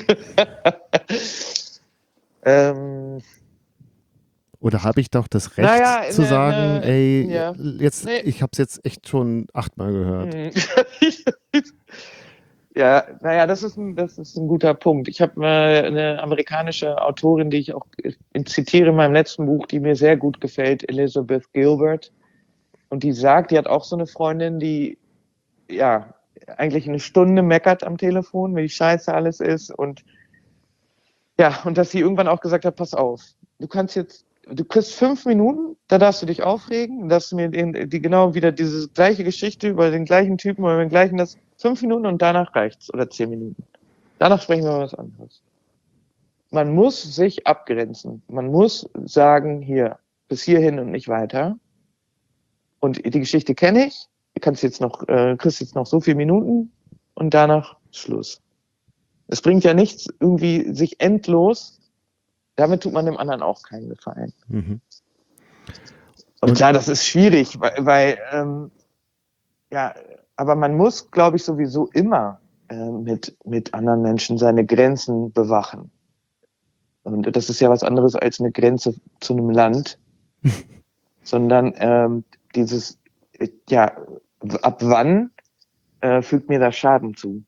ähm, Oder habe ich doch das Recht naja, zu ne, sagen, ne, ey, ja. jetzt, Nee. ich habe es jetzt echt schon achtmal gehört. Ja, naja, das ist ein, das ist ein guter Punkt. Ich habe äh, eine amerikanische Autorin, die ich auch äh, zitiere in meinem letzten Buch, die mir sehr gut gefällt, Elizabeth Gilbert. Und die sagt, die hat auch so eine Freundin, die ja eigentlich eine Stunde meckert am Telefon, wie scheiße alles ist. Und ja, und dass sie irgendwann auch gesagt hat, pass auf, du kannst jetzt, du kriegst fünf Minuten, da darfst du dich aufregen, darfst du mir den, die genau wieder diese gleiche Geschichte über den gleichen Typen oder den gleichen, das fünf Minuten und danach reicht's oder zehn Minuten. Danach sprechen wir über was anderes. Man muss sich abgrenzen. Man muss sagen, hier, bis hierhin und nicht weiter. Und die Geschichte kenne ich. Du kannst jetzt noch, äh, kriegst jetzt noch so viele Minuten und danach Schluss. Es bringt ja nichts, irgendwie sich endlos, damit tut man dem anderen auch keinen Gefallen. Mhm. Und, Und klar, das ist schwierig, weil, weil ähm, ja, aber man muss, glaube ich, sowieso immer äh, mit, mit anderen Menschen seine Grenzen bewachen. Und das ist ja was anderes als eine Grenze zu einem Land, sondern ähm, dieses, äh, ja, ab wann äh, fügt mir das Schaden zu?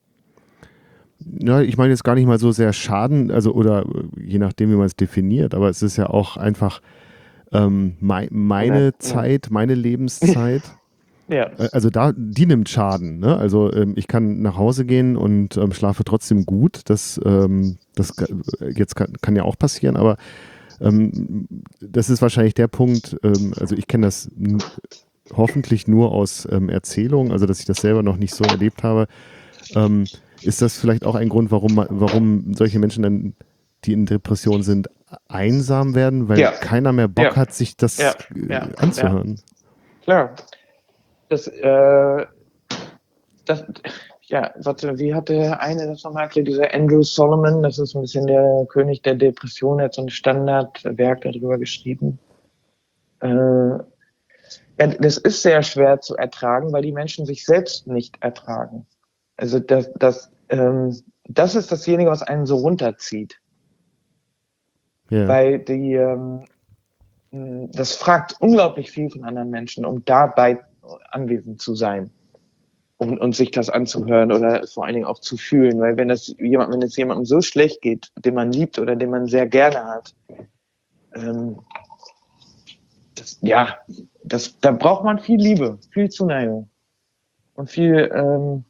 ja, ich meine jetzt gar nicht mal so sehr Schaden, also oder je nachdem, wie man es definiert, aber es ist ja auch einfach ähm, mei meine Ja. Zeit, meine Lebenszeit. Ja. Also da, die nimmt Schaden. Ne? Also ähm, ich kann nach Hause gehen und ähm, schlafe trotzdem gut. Das, ähm, das jetzt kann, kann ja auch passieren, aber ähm, das ist wahrscheinlich der Punkt. Ähm, also ich kenne das n- hoffentlich nur aus ähm, Erzählungen, also dass ich das selber noch nicht so erlebt habe. Ähm, ist das vielleicht auch ein Grund, warum, ma- warum solche Menschen dann, die in Depression sind, einsam werden, weil Ja. keiner mehr Bock Ja. hat, sich das Ja. äh, Ja. anzuhören? Klar. Das, äh, das, ja, warte, wie hat der eine das nochmal erklärt? Dieser Andrew Solomon, das ist ein bisschen der König der Depression, er hat so ein Standardwerk darüber geschrieben. Äh, ja, das ist sehr schwer zu ertragen, weil die Menschen sich selbst nicht ertragen. Also das, das, ähm, das ist dasjenige, was einen so runterzieht. Ja. Weil die, ähm, das fragt unglaublich viel von anderen Menschen, um dabei anwesend zu sein. Und, und sich das anzuhören oder vor allen Dingen auch zu fühlen. Weil wenn das jemand, wenn es jemandem so schlecht geht, den man liebt oder den man sehr gerne hat, ähm, das, ja, das, da braucht man viel Liebe, viel Zuneigung und viel, ähm,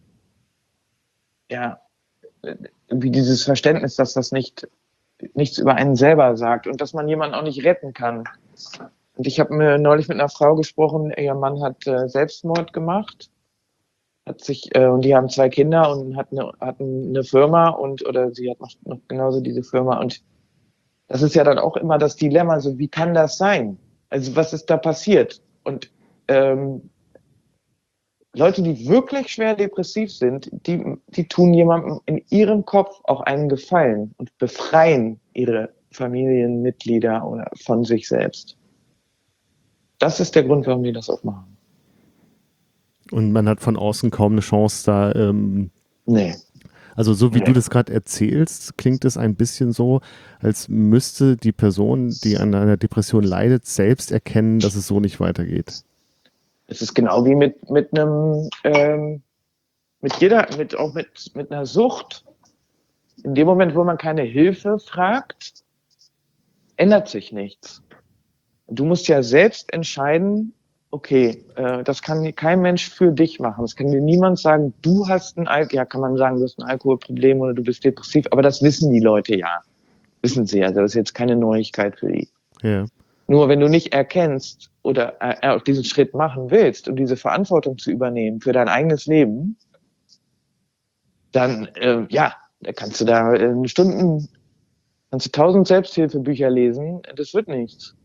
ja, wie dieses Verständnis, dass das nicht nichts über einen selber sagt und dass man jemanden auch nicht retten kann. Und ich habe mir neulich mit einer Frau gesprochen, ihr Mann hat äh, Selbstmord gemacht. Hat sich, äh, und die haben zwei Kinder und hat eine, hatten eine Firma und, oder sie hat noch, noch genauso diese Firma. Und das ist ja dann auch immer das Dilemma, so, wie kann das sein? Also, was ist da passiert? Und, ähm, Leute, die wirklich schwer depressiv sind, die, die tun jemandem in ihrem Kopf auch einen Gefallen und befreien ihre Familienmitglieder oder von sich selbst. Das ist der Grund, warum die das auch machen. Und man hat von außen kaum eine Chance da. Ähm, nee. Also so wie nee. du das gerade erzählst, klingt es ein bisschen so, als müsste die Person, die an einer Depression leidet, selbst erkennen, dass es so nicht weitergeht. Es ist genau wie mit, mit einem, ähm, mit jeder, mit, auch mit, mit einer Sucht. In dem Moment, wo man keine Hilfe fragt, ändert sich nichts. Du musst ja selbst entscheiden, okay, äh, das kann kein Mensch für dich machen. Es kann dir niemand sagen, du hast ein Al ja, kann man sagen, du hast ein Alkoholproblem oder du bist depressiv, aber das wissen die Leute ja. Wissen sie, also das ist jetzt keine Neuigkeit für die. Ja. Nur wenn du nicht erkennst oder äh, auch diesen Schritt machen willst, um diese Verantwortung zu übernehmen für dein eigenes Leben, dann, äh, ja, da kannst du da in Stunden, kannst du tausend Selbsthilfebücher lesen, das wird nichts.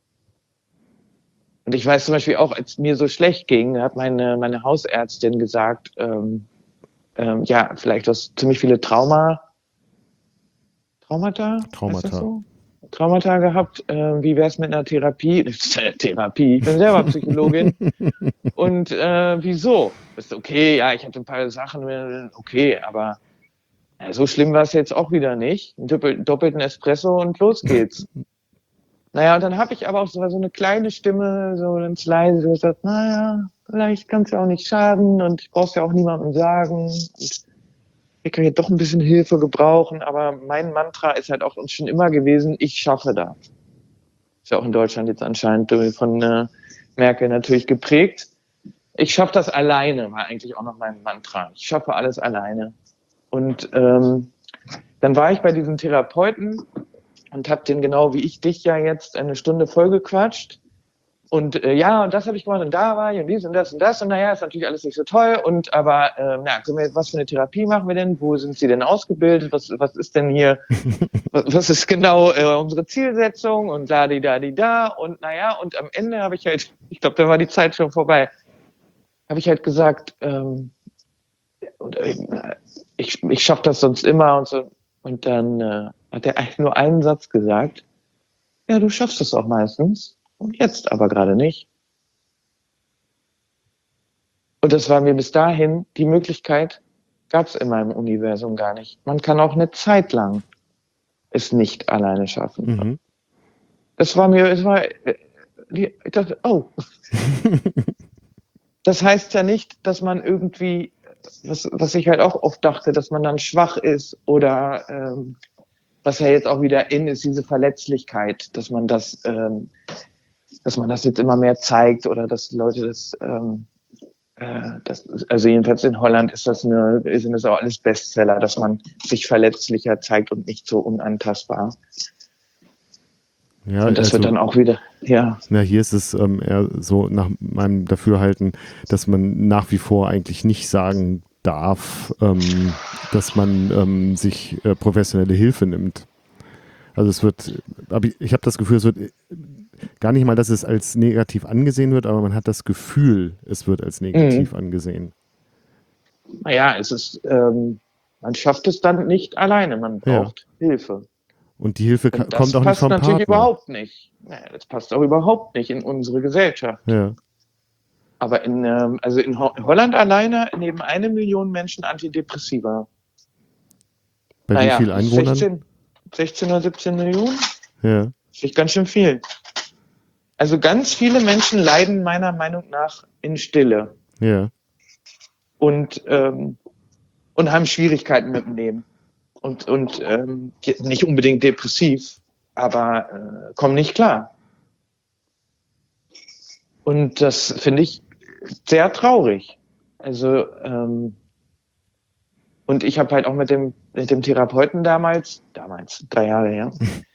Und ich weiß zum Beispiel auch, als mir so schlecht ging, hat meine, meine Hausärztin gesagt, ähm, ähm, ja, vielleicht hast du ziemlich viele Trauma, Traumata? Traumata. Heißt das so? Traumata gehabt. Äh, wie wäre es mit einer Therapie? Therapie, ich bin selber Psychologin. Und äh, wieso? Ist okay, ja, ich hatte ein paar Sachen, okay, aber ja, so schlimm war es jetzt auch wieder nicht. Einen doppel, doppelten Espresso und los geht's. Naja, und dann habe ich aber auch so, so eine kleine Stimme, so ganz leise, die sagt, naja, vielleicht kann es ja auch nicht schaden und ich brauch's ja auch niemandem sagen. Und ich kann jetzt doch ein bisschen Hilfe gebrauchen, aber mein Mantra ist halt auch schon immer gewesen, ich schaffe das. Ist ja auch in Deutschland jetzt anscheinend von äh, Merkel natürlich geprägt. Ich schaffe das alleine, war eigentlich auch noch mein Mantra. Ich schaffe alles alleine. Und ähm, dann war ich bei diesem Therapeuten und habe den genau wie ich dich ja jetzt eine Stunde vollgequatscht. Und äh, ja, und das habe ich gemacht und da war ich und dies und das und das. Und naja, ist natürlich alles nicht so toll. Und aber, äh, na, können wir, was für eine Therapie machen wir denn? Wo sind Sie denn ausgebildet? Was, was ist denn hier, was, was ist genau äh, unsere Zielsetzung? Und da, die, da, die, da. Und naja, und am Ende habe ich halt, ich glaube, da war die Zeit schon vorbei, habe ich halt gesagt, ähm, ich, ich schaffe das sonst immer und so. Und dann äh, hat er eigentlich nur einen Satz gesagt. Ja, du schaffst es auch meistens. Und jetzt aber gerade nicht. Und das war mir bis dahin, die Möglichkeit gab es in meinem Universum gar nicht. Man kann auch eine Zeit lang es nicht alleine schaffen. Mhm. Das war mir, es war, ich dachte, oh. Das heißt ja nicht, dass man irgendwie, was, was ich halt auch oft dachte, dass man dann schwach ist oder ähm, was ja jetzt auch wieder in ist, diese Verletzlichkeit, dass man das, ähm, dass man das jetzt immer mehr zeigt oder dass Leute das, ähm, äh, das also jedenfalls in Holland ist das eine, sind das auch alles Bestseller, dass man sich verletzlicher zeigt und nicht so unantastbar. Ja, und das also, wird dann auch wieder, ja. Ja, hier ist es ähm, eher so nach meinem Dafürhalten, dass man nach wie vor eigentlich nicht sagen darf, ähm, dass man ähm, sich äh, professionelle Hilfe nimmt. Also es wird, aber ich, ich habe das Gefühl, es wird gar nicht mal, dass es als negativ angesehen wird, aber man hat das Gefühl, es wird als negativ Mhm. angesehen. Naja, es ist, ähm, man schafft es dann nicht alleine, man braucht ja. Hilfe. Und die Hilfe Und kommt auch nicht vom Partner. Das passt natürlich überhaupt nicht. Naja, das passt auch überhaupt nicht in unsere Gesellschaft. Ja. Aber in, ähm, also in Ho- Holland alleine nehmen eine Million Menschen Antidepressiva. Bei naja, wie viel Einwohnern? sechzehn, sechzehn oder siebzehn Millionen? Ja. Das ist ganz schön viel. Also ganz viele Menschen leiden meiner Meinung nach in Stille. Ja. Und, ähm, und haben Schwierigkeiten mit dem Leben. Und, und ähm, nicht unbedingt depressiv, aber äh, kommen nicht klar. Und das finde ich sehr traurig. Also ähm, und ich habe halt auch mit dem mit dem Therapeuten damals, damals drei Jahre her,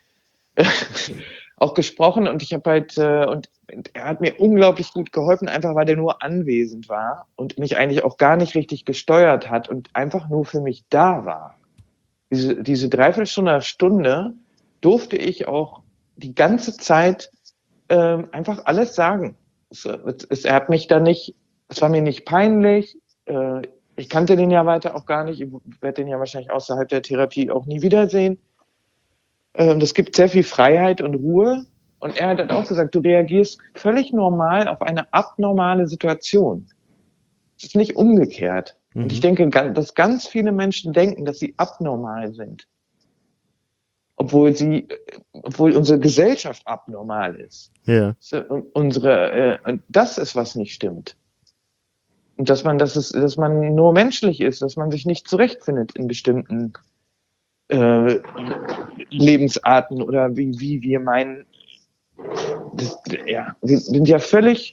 auch gesprochen und ich habe halt äh, und er hat mir unglaublich gut geholfen, einfach weil der nur anwesend war und mich eigentlich auch gar nicht richtig gesteuert hat und einfach nur für mich da war. Diese, diese Dreiviertelstunde, eine Stunde durfte ich auch die ganze Zeit äh, einfach alles sagen. Es, es, er hat mich da nicht, es war mir nicht peinlich. Äh, ich kannte den ja weiter auch gar nicht. Ich werde den ja wahrscheinlich außerhalb der Therapie auch nie wiedersehen. Ähm, das gibt sehr viel Freiheit und Ruhe. Und er hat dann auch gesagt, du reagierst völlig normal auf eine abnormale Situation. Es ist nicht umgekehrt. Mhm. Und ich denke, dass ganz viele Menschen denken, dass sie abnormal sind. Obwohl sie, obwohl unsere Gesellschaft abnormal ist. Ja. Unsere, äh, und das ist, was nicht stimmt. Und dass man, dass es, dass man nur menschlich ist, dass man sich nicht zurechtfindet in bestimmten äh, Lebensarten oder wie, wie wir meinen. Das, ja, wir sind ja völlig.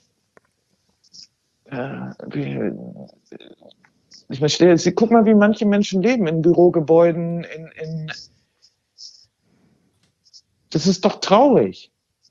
Äh, wir, ich meine, stell, guck mal, wie manche Menschen leben in Bürogebäuden, in, in das ist doch traurig.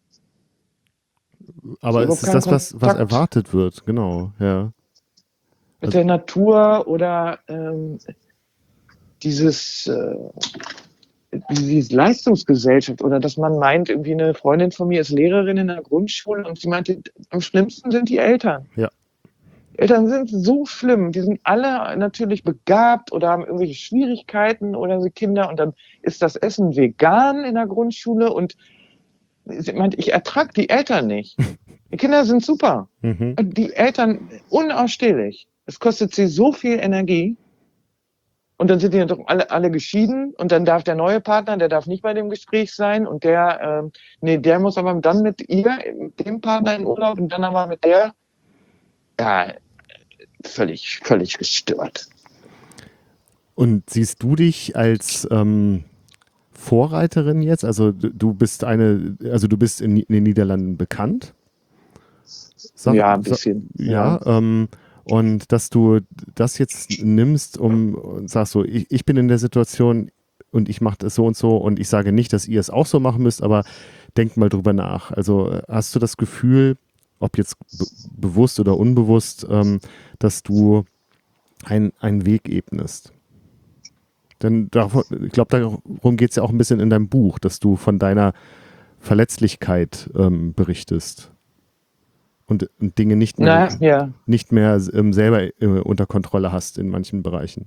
Aber es ist das, was, was erwartet wird, genau, ja. Mit also, der Natur oder ähm, dieses, äh, diese Leistungsgesellschaft oder dass man meint, irgendwie eine Freundin von mir ist Lehrerin in einer Grundschule und sie meinte, am schlimmsten sind die Eltern. Ja. Eltern sind so schlimm. Die sind alle natürlich begabt oder haben irgendwelche Schwierigkeiten oder so Kinder. Und dann ist das Essen vegan in der Grundschule. Und sie meint, ich ertrage die Eltern nicht. Die Kinder sind super. Mhm. Die Eltern unausstehlich. Es kostet sie so viel Energie. Und dann sind die doch alle, alle geschieden und dann darf der neue Partner, der darf nicht bei dem Gespräch sein und der, ähm, nee, der muss aber dann mit ihr, dem Partner in Urlaub und dann aber mit der. Ja, völlig, völlig gestört. Und siehst du dich als ähm, Vorreiterin jetzt? Also du du bist eine, also du bist in, in den Niederlanden bekannt? Sag, Ja, ein sag, bisschen. ja, Ja. ähm, und dass du das jetzt nimmst, um und sagst so, ich, ich bin in der Situation und ich mache das so und so und ich sage nicht, dass ihr es auch so machen müsst, aber denkt mal drüber nach. Also äh, hast du das Gefühl, ob jetzt be bewusst oder unbewusst, ähm, dass du ein, einen Weg ebnest? Denn davon, ich glaube, darum geht es ja auch ein bisschen in deinem Buch, dass du von deiner Verletzlichkeit ähm, berichtest und, und Dinge nicht mehr, Na, ja. nicht mehr ähm, selber äh, unter Kontrolle hast in manchen Bereichen.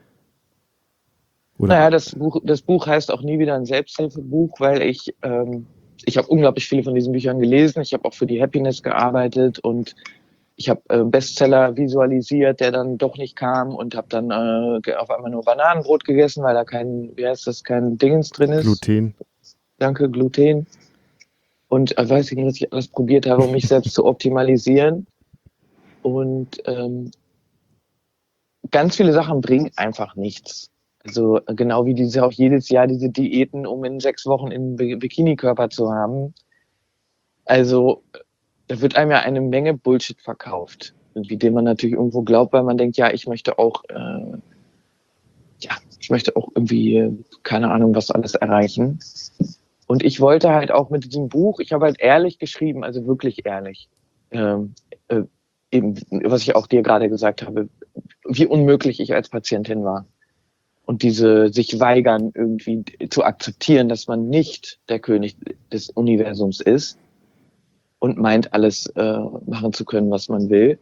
Oder? Naja, das Buch, das Buch heißt auch nie wieder ein Selbsthilfebuch, weil ich, ähm, ich habe unglaublich viele von diesen Büchern gelesen. Ich habe auch für die Happiness gearbeitet und ich habe äh, Bestseller visualisiert, der dann doch nicht kam und habe dann äh, auf einmal nur Bananenbrot gegessen, weil da kein, wie heißt das, kein Dingens drin ist. Gluten. Danke, Gluten. Und äh, weiß ich nicht, was ich alles probiert habe, um mich selbst zu optimalisieren. Und ähm, ganz viele Sachen bringen einfach nichts. Also äh, genau wie diese auch jedes Jahr diese Diäten, um in sechs Wochen einen Bikini-Körper zu haben. Also da wird einem ja eine Menge Bullshit verkauft, wie dem man natürlich irgendwo glaubt, weil man denkt, ja, ich möchte auch, äh, ja, ich möchte auch irgendwie, äh, keine Ahnung, was alles erreichen. Und ich wollte halt auch mit diesem Buch, ich habe halt ehrlich geschrieben, also wirklich ehrlich, ähm, äh, eben, was ich auch dir gerade gesagt habe, wie unmöglich ich als Patientin war. Und diese sich weigern, irgendwie zu akzeptieren, dass man nicht der König des Universums ist und meint, alles äh, machen zu können, was man will.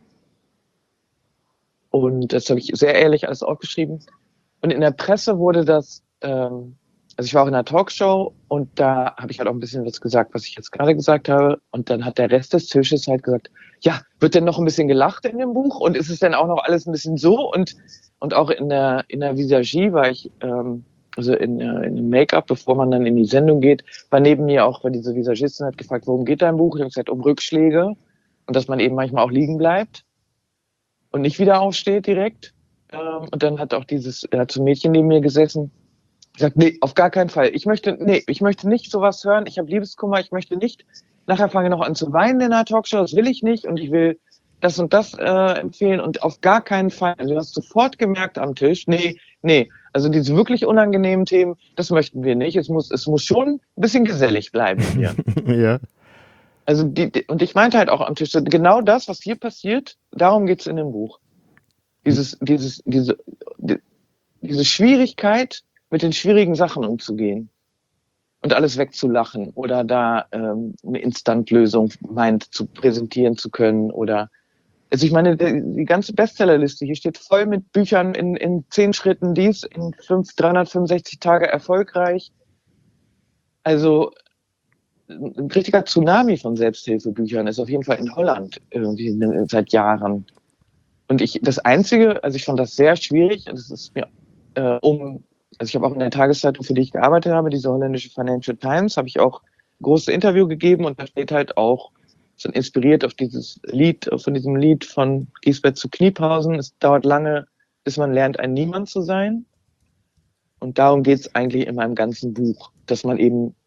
Und das habe ich sehr ehrlich alles aufgeschrieben. Und in der Presse wurde das, ähm, also ich war auch in einer Talkshow und da habe ich halt auch ein bisschen was gesagt, was ich jetzt gerade gesagt habe. Und dann hat der Rest des Tisches halt gesagt, ja, wird denn noch ein bisschen gelacht in dem Buch? Und ist es denn auch noch alles ein bisschen so? Und, und auch in der, in der Visagie war ich, ähm, also in, äh, in dem Make-up, bevor man dann in die Sendung geht, war neben mir auch, weil diese Visagistin hat gefragt, worum geht dein Buch? Ich habe gesagt, um Rückschläge und dass man eben manchmal auch liegen bleibt und nicht wieder aufsteht direkt. Ähm, und dann hat auch dieses, er hat so ein Mädchen neben mir gesessen, gesagt, nee, auf gar keinen Fall. Ich möchte, nee, ich möchte nicht sowas hören. Ich habe Liebeskummer. Ich möchte nicht. Nachher fange ich noch an zu weinen in einer Talkshow. Das will ich nicht. Und ich will das und das äh, empfehlen. Und auf gar keinen Fall. Also du hast sofort gemerkt am Tisch, nee, nee. Also diese wirklich unangenehmen Themen, das möchten wir nicht. Es muss, es muss schon ein bisschen gesellig bleiben hier. Ja. Also die, die, und ich meinte halt auch am Tisch, genau das, was hier passiert, darum geht's in dem Buch. Dieses, dieses, diese, die, diese Schwierigkeit, mit den schwierigen Sachen umzugehen und alles wegzulachen oder da ähm, eine Instantlösung meint zu präsentieren zu können oder also ich meine, die, die ganze Bestsellerliste hier steht voll mit Büchern in, in zehn Schritten dies, in fünf, dreihundertfünfundsechzig Tage erfolgreich. Also ein richtiger Tsunami von Selbsthilfebüchern ist auf jeden Fall in Holland irgendwie seit Jahren. Und ich, das Einzige, also ich fand das sehr schwierig, das ist mir äh, um, also ich habe auch in der Tageszeitung, für die ich gearbeitet habe, diese holländische Financial Times, habe ich auch ein großes Interview gegeben und da steht halt auch, schon inspiriert auf dieses Lied, von diesem Lied von Giesbert zu Kniphausen, es dauert lange, bis man lernt, ein Niemand zu sein. Und darum geht es eigentlich in meinem ganzen Buch, dass man eben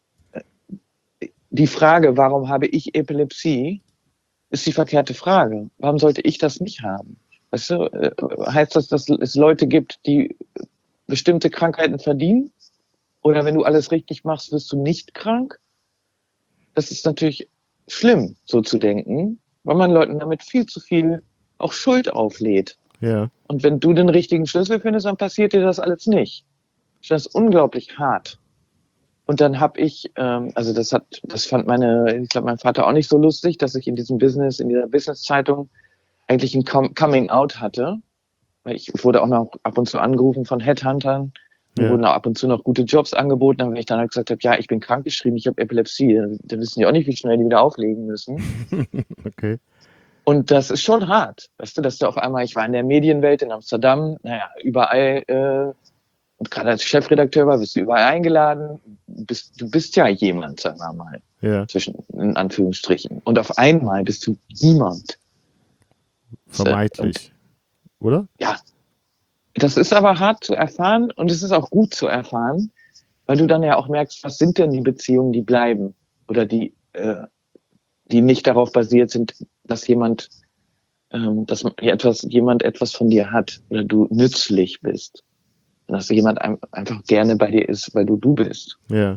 die Frage, warum habe ich Epilepsie, ist die verkehrte Frage. Warum sollte ich das nicht haben? Weißt du, äh, heißt das, dass es Leute gibt, die bestimmte Krankheiten verdienen? Oder wenn du alles richtig machst, wirst du nicht krank? Das ist natürlich schlimm, so zu denken, weil man Leuten damit viel zu viel auch Schuld auflädt. Ja. Und wenn du den richtigen Schlüssel findest, dann passiert dir das alles nicht. Das ist unglaublich hart. Und dann habe ich, ähm, also das hat, das fand meine, ich glaube, mein Vater auch nicht so lustig, dass ich in diesem Business, in dieser Business-Zeitung eigentlich ein Com- Coming-out hatte. Weil ich wurde auch noch ab und zu angerufen von Headhuntern. Mir Ja. wurden auch ab und zu noch gute Jobs angeboten. Aber wenn ich dann halt gesagt habe, ja, ich bin krankgeschrieben, ich habe Epilepsie, dann, dann wissen die auch nicht, wie schnell die wieder auflegen müssen. Okay. Und das ist schon hart. Weißt du, dass du auf einmal, ich war in der Medienwelt in Amsterdam, naja, überall, äh, und gerade als Chefredakteur war, bist du überall eingeladen. Bist, du bist ja jemand, sagen wir mal, Ja, zwischen, in Anführungsstrichen. Und auf einmal bist du niemand. vermeintlich. Oder? Ja, das ist aber hart zu erfahren und es ist auch gut zu erfahren, weil du dann ja auch merkst, was sind denn die Beziehungen, die bleiben oder die, äh, die nicht darauf basiert sind, dass jemand, ähm, dass etwas, jemand etwas von dir hat oder du nützlich bist. Und dass jemand ein, einfach gerne bei dir ist, weil du du bist Ja.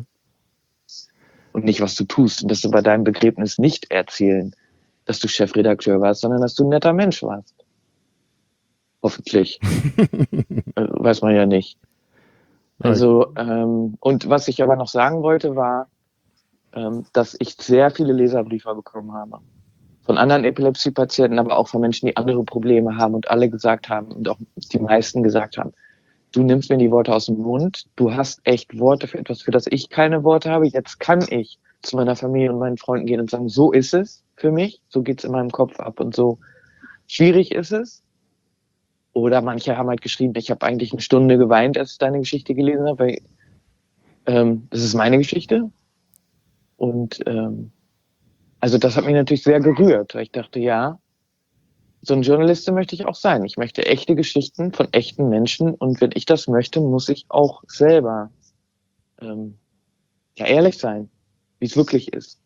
und nicht, was du tust. Und dass du bei deinem Begräbnis nicht erzählen, dass du Chefredakteur warst, sondern dass du ein netter Mensch warst. Hoffentlich. äh, weiß man ja nicht. Also, ähm, und was ich aber noch sagen wollte, war, ähm, dass ich sehr viele Leserbriefe bekommen habe. Von anderen Epilepsie-Patienten, aber auch von Menschen, die andere Probleme haben und alle gesagt haben und auch die meisten gesagt haben, du nimmst mir die Worte aus dem Mund, du hast echt Worte für etwas, für das ich keine Worte habe. Jetzt kann ich zu meiner Familie und meinen Freunden gehen und sagen, so ist es für mich, so geht's in meinem Kopf ab und so schwierig ist es. Oder manche haben halt geschrieben, ich habe eigentlich eine Stunde geweint, als ich deine Geschichte gelesen habe, weil ähm, das ist meine Geschichte. Und ähm, also das hat mich natürlich sehr gerührt, weil ich dachte, ja, so ein Journalist möchte ich auch sein. Ich möchte echte Geschichten von echten Menschen und wenn ich das möchte, muss ich auch selber ähm, ja ehrlich sein, wie es wirklich ist.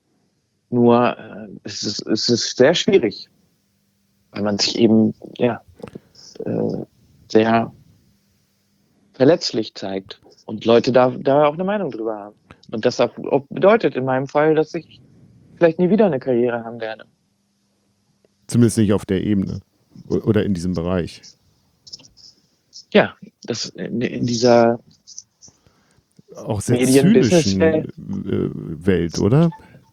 Nur äh, es, ist, es ist sehr schwierig, weil man sich eben ja äh, sehr verletzlich zeigt und Leute da, da auch eine Meinung drüber haben. Und das auch, auch bedeutet in meinem Fall, dass ich vielleicht nie wieder eine Karriere haben werde. Zumindest nicht auf der Ebene o- oder in diesem Bereich. Ja, das in, in dieser Auch sehr Medien-Business-Welt. zynischen äh, Welt, oder?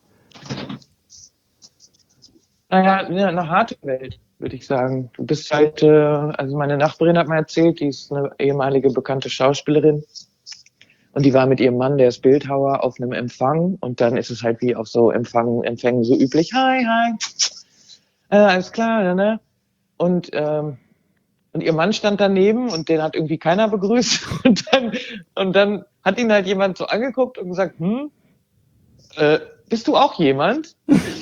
Naja, ja, eine harte Welt, würde ich sagen. Du bist halt, äh, also meine Nachbarin hat mir erzählt, die ist eine ehemalige bekannte Schauspielerin. Und die war mit ihrem Mann, der ist Bildhauer, auf einem Empfang. Und dann ist es halt wie auf so Empfang, Empfängen so üblich. Hi, hi. Äh, alles klar, ne? Und, ähm, und ihr Mann stand daneben und den hat irgendwie keiner begrüßt. Und dann, und dann hat ihn halt jemand so angeguckt und gesagt, hm, äh, bist du auch jemand?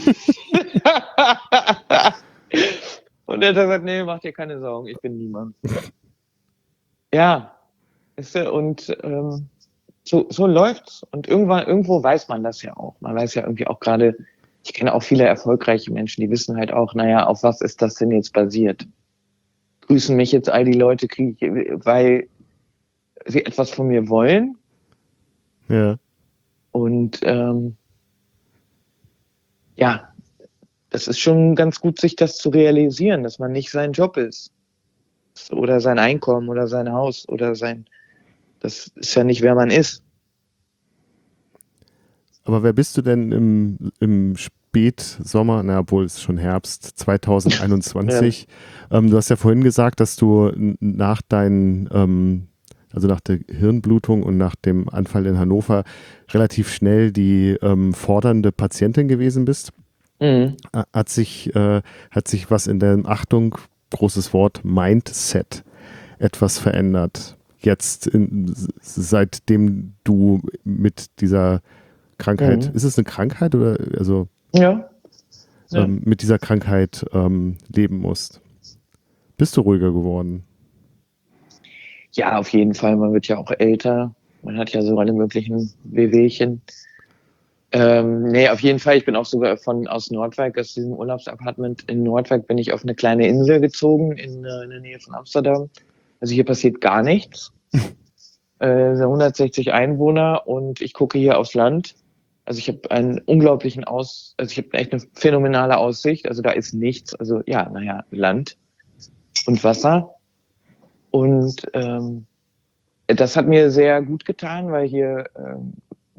Und er hat gesagt, nee, mach dir keine Sorgen, ich bin niemand. Ja, weißt du, und ähm, so, so läuft's. Und irgendwann, irgendwo weiß man das ja auch. Man weiß ja irgendwie auch gerade, ich kenne auch viele erfolgreiche Menschen, die wissen halt auch, naja, auf was ist das denn jetzt basiert? Grüßen mich jetzt all die Leute, kriege ich, weil sie etwas von mir wollen. Ja. Und ähm, ja, das ist schon ganz gut, sich das zu realisieren, dass man nicht sein Job ist. Oder sein Einkommen oder sein Haus oder sein, das ist ja nicht, wer man ist. Aber wer bist du denn im, im Spätsommer, na, obwohl es schon Herbst zwanzig einundzwanzig? Ja. Ähm, du hast ja vorhin gesagt, dass du nach deinen, ähm, also nach der Hirnblutung und nach dem Anfall in Hannover relativ schnell die ähm, fordernde Patientin gewesen bist. Mhm. Hat sich, äh, hat sich was in der, Achtung, großes Wort, Mindset etwas verändert? Jetzt, in, seitdem du mit dieser Krankheit, mhm. ist es eine Krankheit oder also ja. Ja. Ähm, mit dieser Krankheit ähm, leben musst? Bist du ruhiger geworden? Ja, auf jeden Fall. Man wird ja auch älter. Man hat ja so alle möglichen Wehwehchen. Ähm, nee, auf jeden Fall. Ich bin auch sogar von aus Noordwijk, aus diesem Urlaubsapartment in Noordwijk, bin ich auf eine kleine Insel gezogen in, äh, in der Nähe von Amsterdam. Also hier passiert gar nichts. äh, hundertsechzig Einwohner und ich gucke hier aufs Land. Also ich habe einen unglaublichen Aus, also ich habe echt eine phänomenale Aussicht. Also da ist nichts. Also ja, naja, Land und Wasser. Und ähm, das hat mir sehr gut getan, weil hier ähm,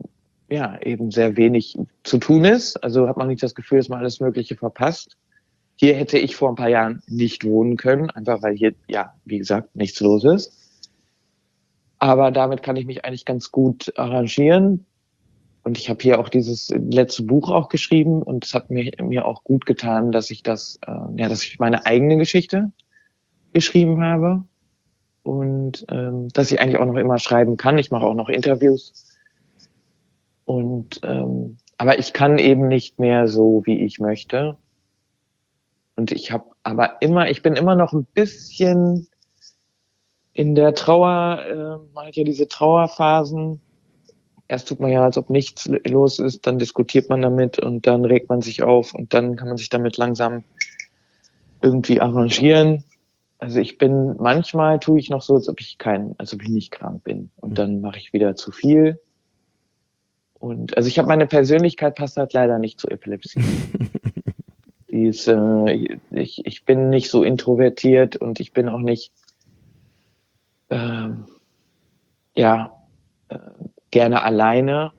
ja eben sehr wenig zu tun ist. Also hat man nicht das Gefühl, dass man alles Mögliche verpasst. Hier hätte ich vor ein paar Jahren nicht wohnen können, einfach weil hier, ja, wie gesagt, nichts los ist. Aber damit kann ich mich eigentlich ganz gut arrangieren. Und ich habe hier auch dieses letzte Buch auch geschrieben und es hat mir, mir auch gut getan, dass ich das, äh, ja, dass ich meine eigene Geschichte geschrieben habe und ähm, dass ich eigentlich auch noch immer schreiben kann. Ich mache auch noch Interviews. Und ähm, aber ich kann eben nicht mehr so, wie ich möchte. Und ich habe aber immer, ich bin immer noch ein bisschen in der Trauer, äh, man hat ja diese Trauerphasen. Erst tut man ja, als ob nichts los ist, dann diskutiert man damit und dann regt man sich auf und dann kann man sich damit langsam irgendwie arrangieren. Also ich bin, manchmal tue ich noch so, als ob ich kein, als ob ich nicht krank bin. Und dann mache ich wieder zu viel. Und also ich habe meine Persönlichkeit passt halt leider nicht zur Epilepsie. Die ist, äh, ich, ich bin nicht so introvertiert und ich bin auch nicht, äh, ja, äh, gerne alleine.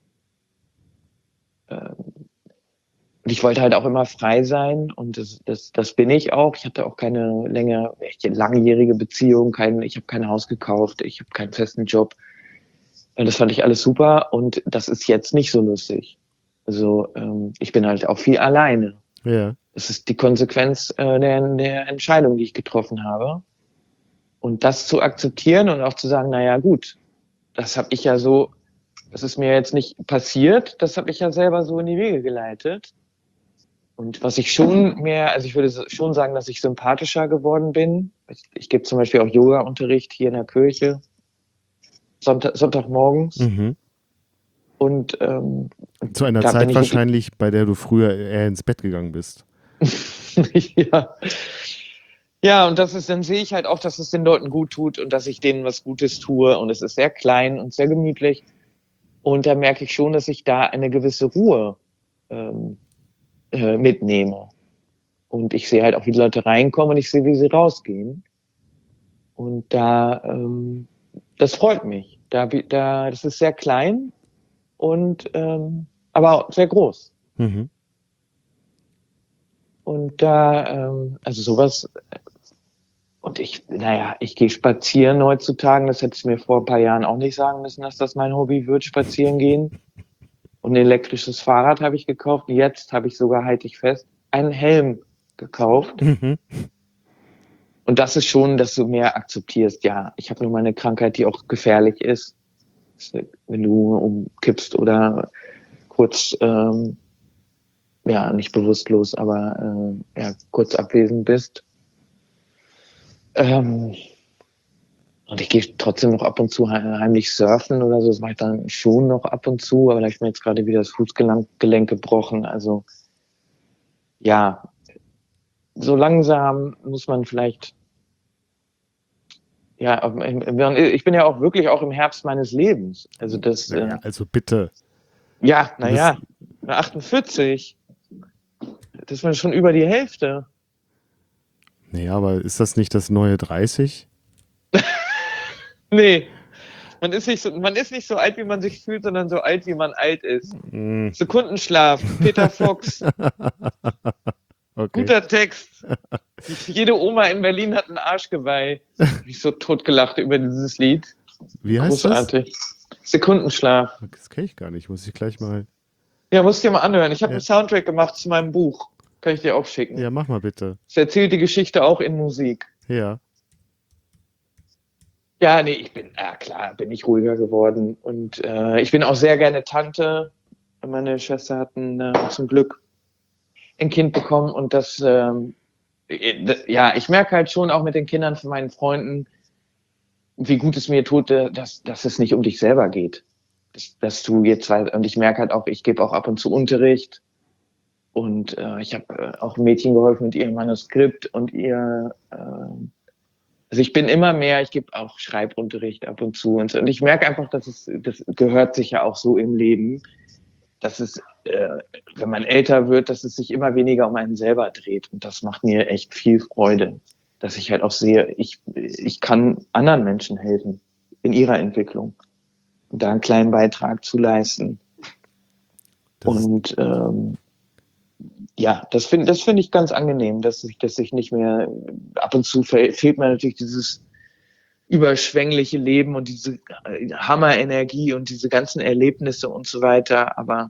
Äh, und ich wollte halt auch immer frei sein und das, das, das bin ich auch. Ich hatte auch keine länger, echt langjährige Beziehung, kein, ich habe kein Haus gekauft, ich habe keinen festen Job. Und das fand ich alles super und das ist jetzt nicht so lustig. Also ähm, ich bin halt auch viel alleine. Ja. Das ist die Konsequenz äh, der, der Entscheidung, die ich getroffen habe. Und das zu akzeptieren und auch zu sagen, na ja, gut, das habe ich ja so, das ist mir jetzt nicht passiert, das habe ich ja selber so in die Wege geleitet. Und was ich schon mehr, also ich würde schon sagen, dass ich sympathischer geworden bin. Ich, ich gebe zum Beispiel auch Yoga-Unterricht hier in der Kirche, Sonntag, Sonntagmorgens. Mhm. Und ähm, zu einer da bin Zeit ich wahrscheinlich, bei der du früher eher ins Bett gegangen bist. ja. Ja, und das ist, dann sehe ich halt auch, dass es den Leuten gut tut und dass ich denen was Gutes tue. Und es ist sehr klein und sehr gemütlich. Und da merke ich schon, dass ich da eine gewisse Ruhe ähm, äh, mitnehme. Und ich sehe halt auch, wie die Leute reinkommen und ich sehe, wie sie rausgehen. Und da, ähm, das freut mich. Da, da, das ist sehr klein und ähm, aber auch sehr groß. Mhm. Und da, ähm, also sowas, und ich, naja, ich gehe spazieren heutzutage, das hätte ich mir vor ein paar Jahren auch nicht sagen müssen, dass das mein Hobby wird, spazieren gehen. Und ein elektrisches Fahrrad habe ich gekauft. Jetzt habe ich sogar, halte ich fest, einen Helm gekauft. Mhm. Und das ist schon, dass du mehr akzeptierst. Ja, ich habe nur mal eine Krankheit, die auch gefährlich ist. Wenn du umkippst oder kurz, ähm, ja, nicht bewusstlos, aber äh, ja, kurz abwesend bist. Ähm, und ich gehe trotzdem noch ab und zu heimlich surfen oder so. Das mache ich dann schon noch ab und zu, aber da habe ich mir jetzt gerade wieder das Fußgelenk gebrochen. Also ja, so langsam muss man vielleicht, ja, ich bin ja auch wirklich auch im Herbst meines Lebens. Also das, Naja, äh, also bitte. ja, Du naja, bist- achtundvierzig, das ist mir schon über die Hälfte. Naja, aber ist das nicht das neue dreißig? Nee, man ist nicht so, man ist nicht so alt, wie man sich fühlt, sondern so alt, wie man alt ist. Mm. Sekundenschlaf, Peter Fox. Okay. Guter Text. Jede Oma in Berlin hat ein Arschgeweih. Ich bin so totgelacht über dieses Lied. Wie heißt Großartig. Sekundenschlaf. das? Das kenne ich gar nicht. Muss ich gleich mal. Ja, musst dir mal anhören. Ich habe Ja. einen Soundtrack gemacht zu meinem Buch. Kann ich dir auch schicken. Ja, mach mal bitte. Es erzählt die Geschichte auch in Musik. Ja. Ja, nee, ich bin, ja klar, bin ich ruhiger geworden. Und äh, ich bin auch sehr gerne Tante. Meine Schwester hat ein, äh, zum Glück ein Kind bekommen und das, ähm, ja, ich merke halt schon auch mit den Kindern von meinen Freunden, wie gut es mir tut, dass, dass es nicht um dich selber geht. Dass, dass du jetzt, und ich merke halt auch, ich gebe auch ab und zu Unterricht und äh, ich habe äh, auch ein Mädchen geholfen mit ihrem Manuskript und ihr, äh, also ich bin immer mehr, ich gebe auch Schreibunterricht ab und zu und so. Und ich merke einfach, dass es, das gehört sich ja auch so im Leben, dass es, äh, wenn man älter wird, dass es sich immer weniger um einen selber dreht. Und das macht mir echt viel Freude, dass ich halt auch sehe, ich, ich kann anderen Menschen helfen in ihrer Entwicklung und da einen kleinen Beitrag zu leisten. Das Und ähm, ja, das finde das finde ich ganz angenehm, dass ich, dass ich nicht mehr, ab und zu fe fehlt mir natürlich dieses überschwängliche Leben und diese äh, Hammerenergie und diese ganzen Erlebnisse und so weiter. Aber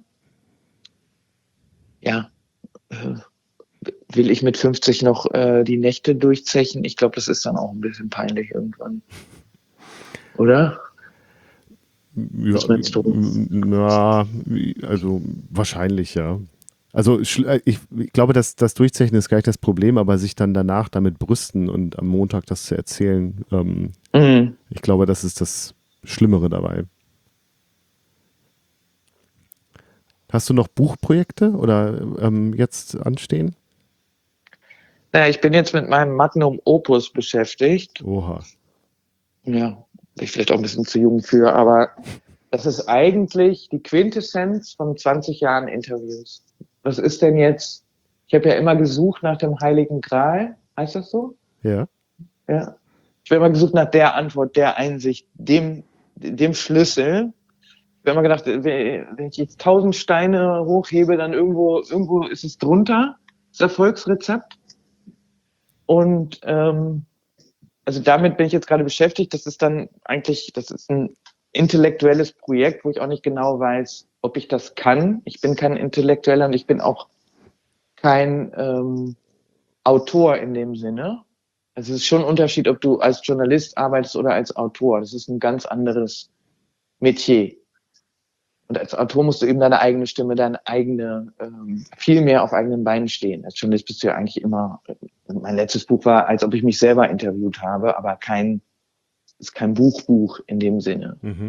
ja, äh, will ich mit fünfzig noch äh, die Nächte durchzechen? Ich glaube, das ist dann auch ein bisschen peinlich irgendwann. Oder? Ja, Was meinst du? na, also wahrscheinlich, ja. Also schl- äh, ich, ich glaube, dass das Durchzechen ist gar nicht das Problem, aber sich dann danach damit brüsten und am Montag das zu erzählen, ähm, Mhm. ich glaube, das ist das Schlimmere dabei. Hast du noch Buchprojekte oder ähm, jetzt anstehen? Naja, ich bin jetzt mit meinem Magnum Opus beschäftigt. Oha. Ja, bin ich vielleicht auch ein bisschen zu jung für, aber das ist eigentlich die Quintessenz von zwanzig Jahren Interviews. Was ist denn jetzt? Ich habe ja immer gesucht nach dem Heiligen Gral. Heißt das so? Ja. Ja. Ich habe immer gesucht nach der Antwort, der Einsicht, dem, dem Schlüssel. Ich habe immer gedacht, wenn ich jetzt tausend Steine hochhebe, dann irgendwo, irgendwo ist es drunter, das Erfolgsrezept. Und ähm, also damit bin ich jetzt gerade beschäftigt. Das ist dann eigentlich, das ist ein intellektuelles Projekt, wo ich auch nicht genau weiß, ob ich das kann. Ich bin kein Intellektueller und ich bin auch kein ähm, Autor in dem Sinne. Also es ist schon ein Unterschied, ob du als Journalist arbeitest oder als Autor. Das ist ein ganz anderes Metier. Und als Autor musst du eben deine eigene Stimme, deine eigene, ähm, viel mehr auf eigenen Beinen stehen. Als Journalist bist du ja eigentlich immer, mein letztes Buch war, als ob ich mich selber interviewt habe, aber kein, ist kein Buchbuch in dem Sinne. Mhm.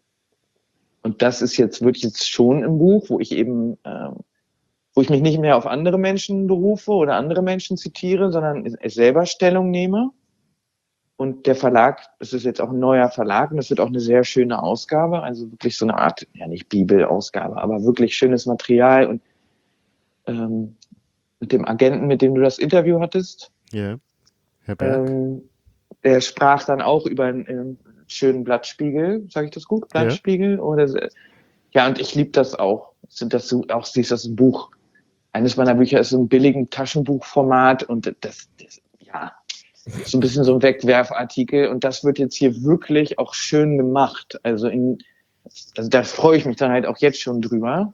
Und das ist jetzt, wirklich jetzt schon ein Buch, wo ich eben, ähm, wo ich mich nicht mehr auf andere Menschen berufe oder andere Menschen zitiere, sondern es selber Stellung nehme. Und der Verlag, es ist jetzt auch ein neuer Verlag und es wird auch eine sehr schöne Ausgabe, also wirklich so eine Art, ja nicht Bibelausgabe, aber wirklich schönes Material. Und ähm, mit dem Agenten, mit dem du das Interview hattest, Ja. Herr Berg. ähm, der sprach dann auch über einen, einen schönen Blattspiegel, sage ich das gut? Ja. Blattspiegel? Oder, ja, und ich liebe das auch. Das, auch siehst das ein Buch. Eines meiner Bücher ist so ein billigen Taschenbuchformat und das, das ja, so ein bisschen so ein Wegwerfartikel und das wird jetzt hier wirklich auch schön gemacht. Also, in, also da freue ich mich dann halt auch jetzt schon drüber.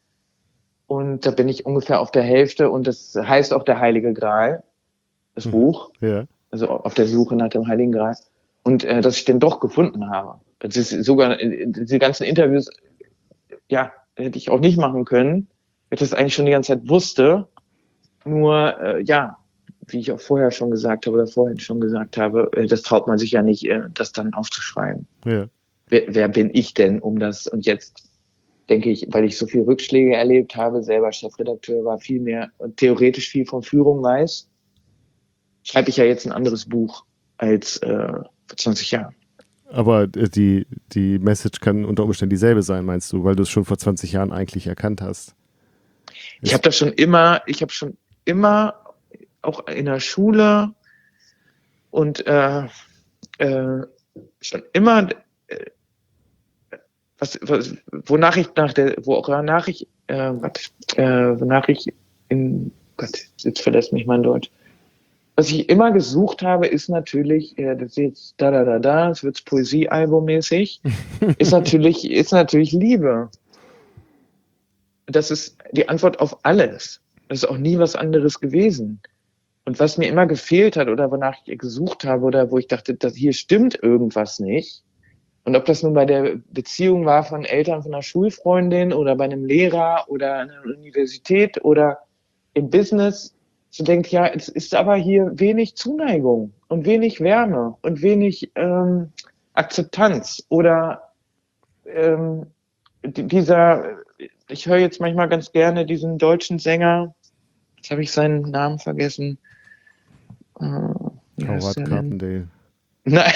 Und da bin ich ungefähr auf der Hälfte und das heißt auch der Heilige Gral, das Mhm. Buch. Ja. Also auf der Suche nach dem Heiligen Gral. Und äh, dass ich den doch gefunden habe. Das ist sogar, äh, diese ganzen Interviews, ja, hätte ich auch nicht machen können, weil ich das eigentlich schon die ganze Zeit wusste. Nur, äh, ja, wie ich auch vorher schon gesagt habe oder vorhin schon gesagt habe, äh, das traut man sich ja nicht, äh, das dann aufzuschreiben. Ja. Wer, wer bin ich denn, um das? Und jetzt denke ich, weil ich so viele Rückschläge erlebt habe, selber Chefredakteur war, viel mehr, theoretisch viel von Führung weiß, schreibe ich ja jetzt ein anderes Buch als äh, vor zwanzig Jahren. Aber äh, die, die Message kann unter Umständen dieselbe sein, meinst du, weil du es schon vor zwanzig Jahren eigentlich erkannt hast? Ich habe das schon immer, ich habe schon immer, auch in der Schule und äh, äh, schon immer, äh, was, was, wonach ich nach der, wonach ich, äh, was, äh, wonach ich in, Gott, jetzt verlässt mich mein Deutsch. Was ich immer gesucht habe, ist natürlich, äh, das ist jetzt da, da, da, da, es wird Poesiealbummäßig, ist natürlich, ist natürlich Liebe. Das ist die Antwort auf alles. Das ist auch nie was anderes gewesen. Und was mir immer gefehlt hat oder wonach ich gesucht habe oder wo ich dachte, dass hier stimmt irgendwas nicht. Und ob das nun bei der Beziehung war von Eltern von einer Schulfreundin oder bei einem Lehrer oder an der Universität oder im Business, so denkt, ja, es ist aber hier wenig Zuneigung und wenig Wärme und wenig ähm, Akzeptanz oder ähm, dieser, ich höre jetzt manchmal ganz gerne diesen deutschen Sänger, jetzt habe ich seinen Namen vergessen. Äh, wie heißt Howard der denn? Carpendale. Nein,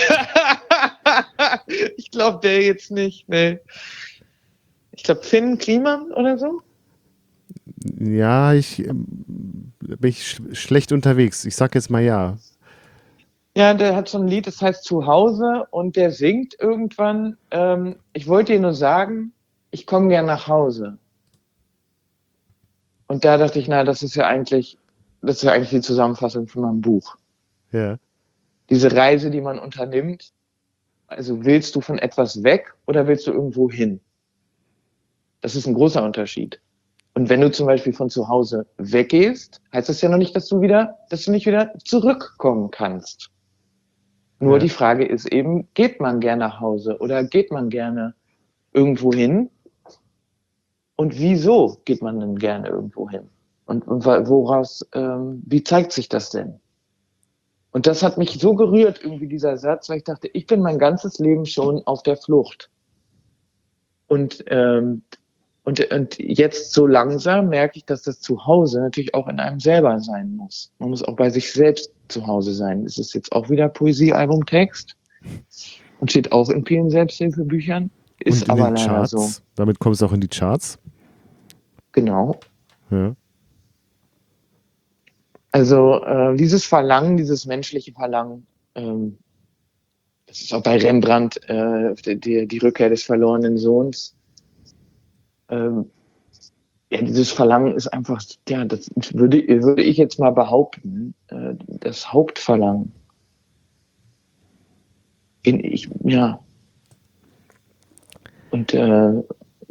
ich glaube der jetzt nicht. Nee. Ich glaube Finn Kliman oder so. Ja, ich ähm, bin ich sch schlecht unterwegs. Ich sag jetzt mal ja. Ja, der hat so ein Lied, das heißt Zuhause und der singt irgendwann, ähm, ich wollte dir nur sagen, ich komme gern nach Hause. Und da dachte ich, na, das ist ja eigentlich, das ist ja eigentlich die Zusammenfassung von meinem Buch. Ja. Diese Reise, die man unternimmt, also willst du von etwas weg oder willst du irgendwo hin? Das ist ein großer Unterschied. Und wenn du zum Beispiel von zu Hause weggehst, heißt das ja noch nicht, dass du wieder, dass du nicht wieder zurückkommen kannst. Nur Ja. die Frage ist eben, geht man gerne nach Hause oder geht man gerne irgendwo hin? Und wieso geht man denn gerne irgendwo hin? Und, und woraus, ähm, wie zeigt sich das denn? Und das hat mich so gerührt, irgendwie dieser Satz, weil ich dachte, ich bin mein ganzes Leben schon auf der Flucht. Und, ähm, und, und jetzt so langsam merke ich, dass das Zuhause natürlich auch in einem selber sein muss. Man muss auch bei sich selbst zu Hause sein. Es ist jetzt auch wieder Poesiealbumtext und steht auch in vielen Selbsthilfebüchern. Ist Und in aber den leider Charts, so. damit kommst du auch in die Charts. Genau. Ja. Also äh, dieses Verlangen, dieses menschliche Verlangen, ähm, das ist auch bei Rembrandt äh, die, die Rückkehr des verlorenen Sohns. Ähm, ja, dieses Verlangen ist einfach, ja, das würde, würde ich jetzt mal behaupten, äh, das Hauptverlangen. In, ich, ja. Und äh,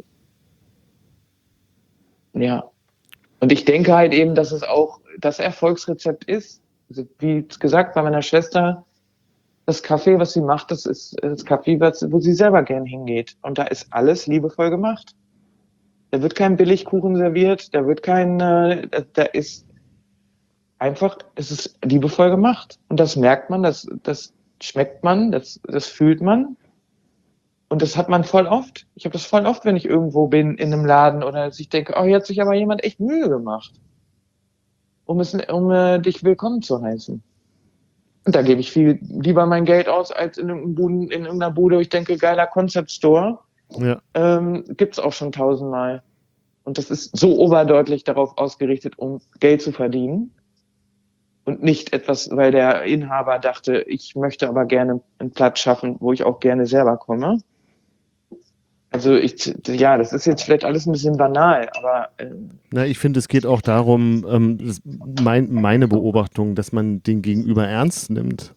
ja. Und ich denke halt eben, dass es auch das Erfolgsrezept ist. Also, wie gesagt, bei meiner Schwester, das Café, was sie macht, das ist das Café, wo sie selber gern hingeht. Und da ist alles liebevoll gemacht. Da wird kein Billigkuchen serviert, da wird kein, äh, da ist einfach, es ist liebevoll gemacht. Und das merkt man, das, das schmeckt man, das, das fühlt man. Und das hat man voll oft. Ich habe das voll oft, wenn ich irgendwo bin in einem Laden oder dass ich denke, oh, hier hat sich aber jemand echt Mühe gemacht, um, es, um äh, dich willkommen zu heißen. Und da gebe ich viel lieber mein Geld aus, als in, irgendeinem Buden, in irgendeiner Bude, wo ich denke, geiler Concept Store. Ja. Ähm, gibt's auch schon tausendmal. Und das ist so oberdeutlich darauf ausgerichtet, um Geld zu verdienen. Und nicht etwas, weil der Inhaber dachte, ich möchte aber gerne einen Platz schaffen, wo ich auch gerne selber komme. Also ich, ja, das ist jetzt vielleicht alles ein bisschen banal, aber äh, Na, ich finde, es geht auch darum, ähm, das, mein, meine Beobachtung, dass man den Gegenüber ernst nimmt.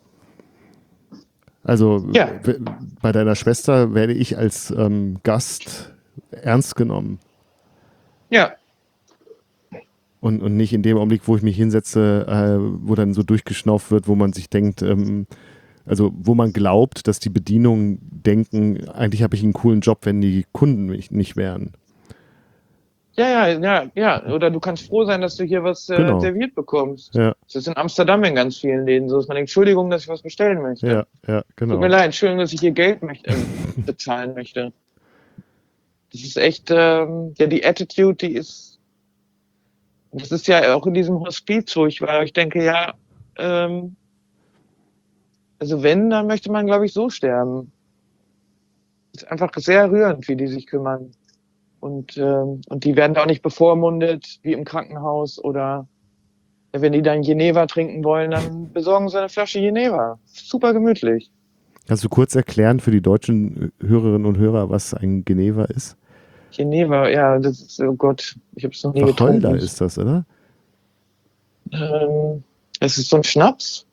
Also Ja. w- bei deiner Schwester werde ich als ähm, Gast ernst genommen. ja, Und, und nicht in dem Augenblick, wo ich mich hinsetze, äh, wo dann so durchgeschnauft wird, wo man sich denkt, ähm, also wo man glaubt, dass die Bedienungen denken, eigentlich habe ich einen coolen Job, wenn die Kunden mich nicht wären. ja, ja, ja, ja. Oder du kannst froh sein, dass du hier was äh, Genau. serviert bekommst. Ja, Das ist in Amsterdam in ganz vielen Läden so, dass man denkt, Entschuldigung, dass ich was bestellen möchte. ja, ja, Tut mir genau. leid, Entschuldigung, dass ich hier Geld möchte, äh, bezahlen möchte. Das ist echt, ähm, ja, die Attitude, die ist, das ist ja auch in diesem Hospiz, wo ich war. Ich denke, ja, ähm, also wenn, dann möchte man, glaube ich, so sterben. Ist einfach sehr rührend, wie die sich kümmern. Und, ähm, und die werden da auch nicht bevormundet, wie im Krankenhaus oder ja, wenn die dann Geneva trinken wollen, dann besorgen sie eine Flasche Geneva. Super gemütlich. Kannst du kurz erklären für die deutschen Hörerinnen und Hörer, was ein Geneva ist? Geneva, ja, das ist, oh Gott, ich habe es noch nie Wacholder getrunken. ist das, oder? Ähm, es ist so ein Schnaps.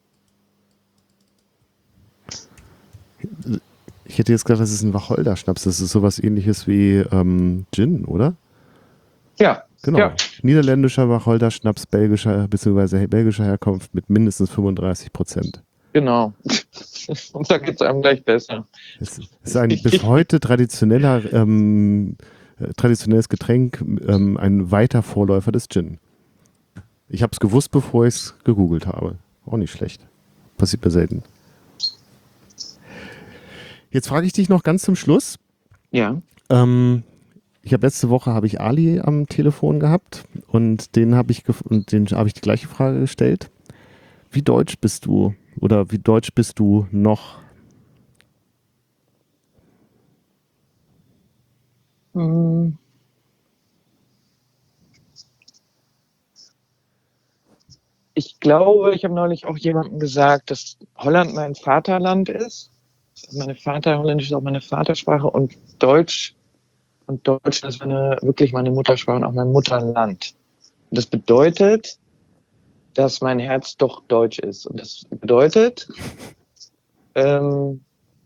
Ich hätte jetzt gedacht, das ist ein Wacholder-Schnaps. Das ist sowas ähnliches wie ähm, Gin, oder? Ja, Genau. ja, Niederländischer Wacholder-Schnaps belgischer bzw. belgischer Herkunft mit mindestens fünfunddreißig Prozent. genau. Und da geht's einem gleich besser. Es ist ein bis heute traditioneller, ähm, äh, traditionelles Getränk, ähm, ein weiter Vorläufer des Gin. Ich habe es gewusst, bevor ich es gegoogelt habe. Auch nicht schlecht. Passiert mir selten. Jetzt frage ich dich noch ganz zum Schluss. Ja. Ähm, ich habe letzte Woche habe ich Ali am Telefon gehabt und den habe ich gef- und den habe ich die gleiche Frage gestellt. Wie deutsch bist du oder wie deutsch bist du noch? Hm. Ich glaube, ich habe neulich auch jemandem gesagt, dass Holland mein Vaterland ist. Meine Vater, Holländisch ist auch meine Vatersprache und Deutsch und Deutsch ist meine, wirklich meine Muttersprache und auch mein Mutterland. Das bedeutet, dass mein Herz doch deutsch ist. Und das bedeutet, ähm,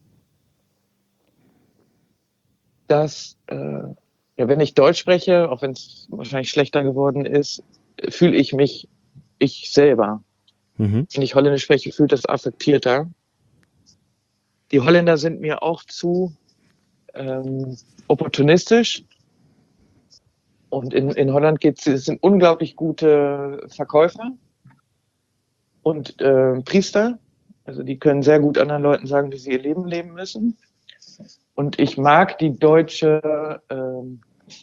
dass, äh, ja, wenn ich Deutsch spreche, auch wenn es wahrscheinlich schlechter geworden ist, fühle ich mich ich selber. Mhm. Wenn ich Holländisch spreche, fühlt das affektierter. Die Holländer sind mir auch zu ähm, opportunistisch. Und in, in Holland geht's, es sind unglaublich gute Verkäufer und äh, Priester. Also die können sehr gut anderen Leuten sagen, wie sie ihr Leben leben müssen. Und ich mag die deutsche ähm,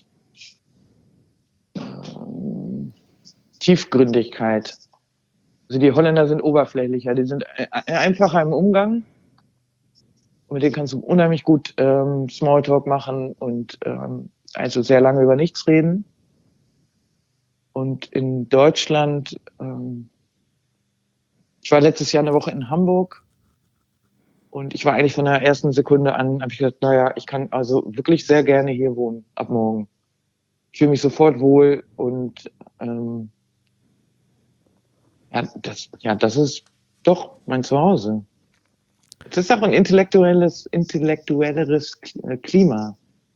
ähm, Tiefgründigkeit. Also die Holländer sind oberflächlicher, die sind einfacher im Umgang. Und mit denen kannst du unheimlich gut ähm, Smalltalk machen und ähm, also sehr lange über nichts reden. Und in Deutschland, ähm, ich war letztes Jahr eine Woche in Hamburg und ich war eigentlich von der ersten Sekunde an, habe ich gesagt, naja, ich kann also wirklich sehr gerne hier wohnen, ab morgen. Ich fühle mich sofort wohl und ähm, ja, das, ja, das ist doch mein Zuhause. Es ist auch ein intellektuelles, intellektuelleres Klima.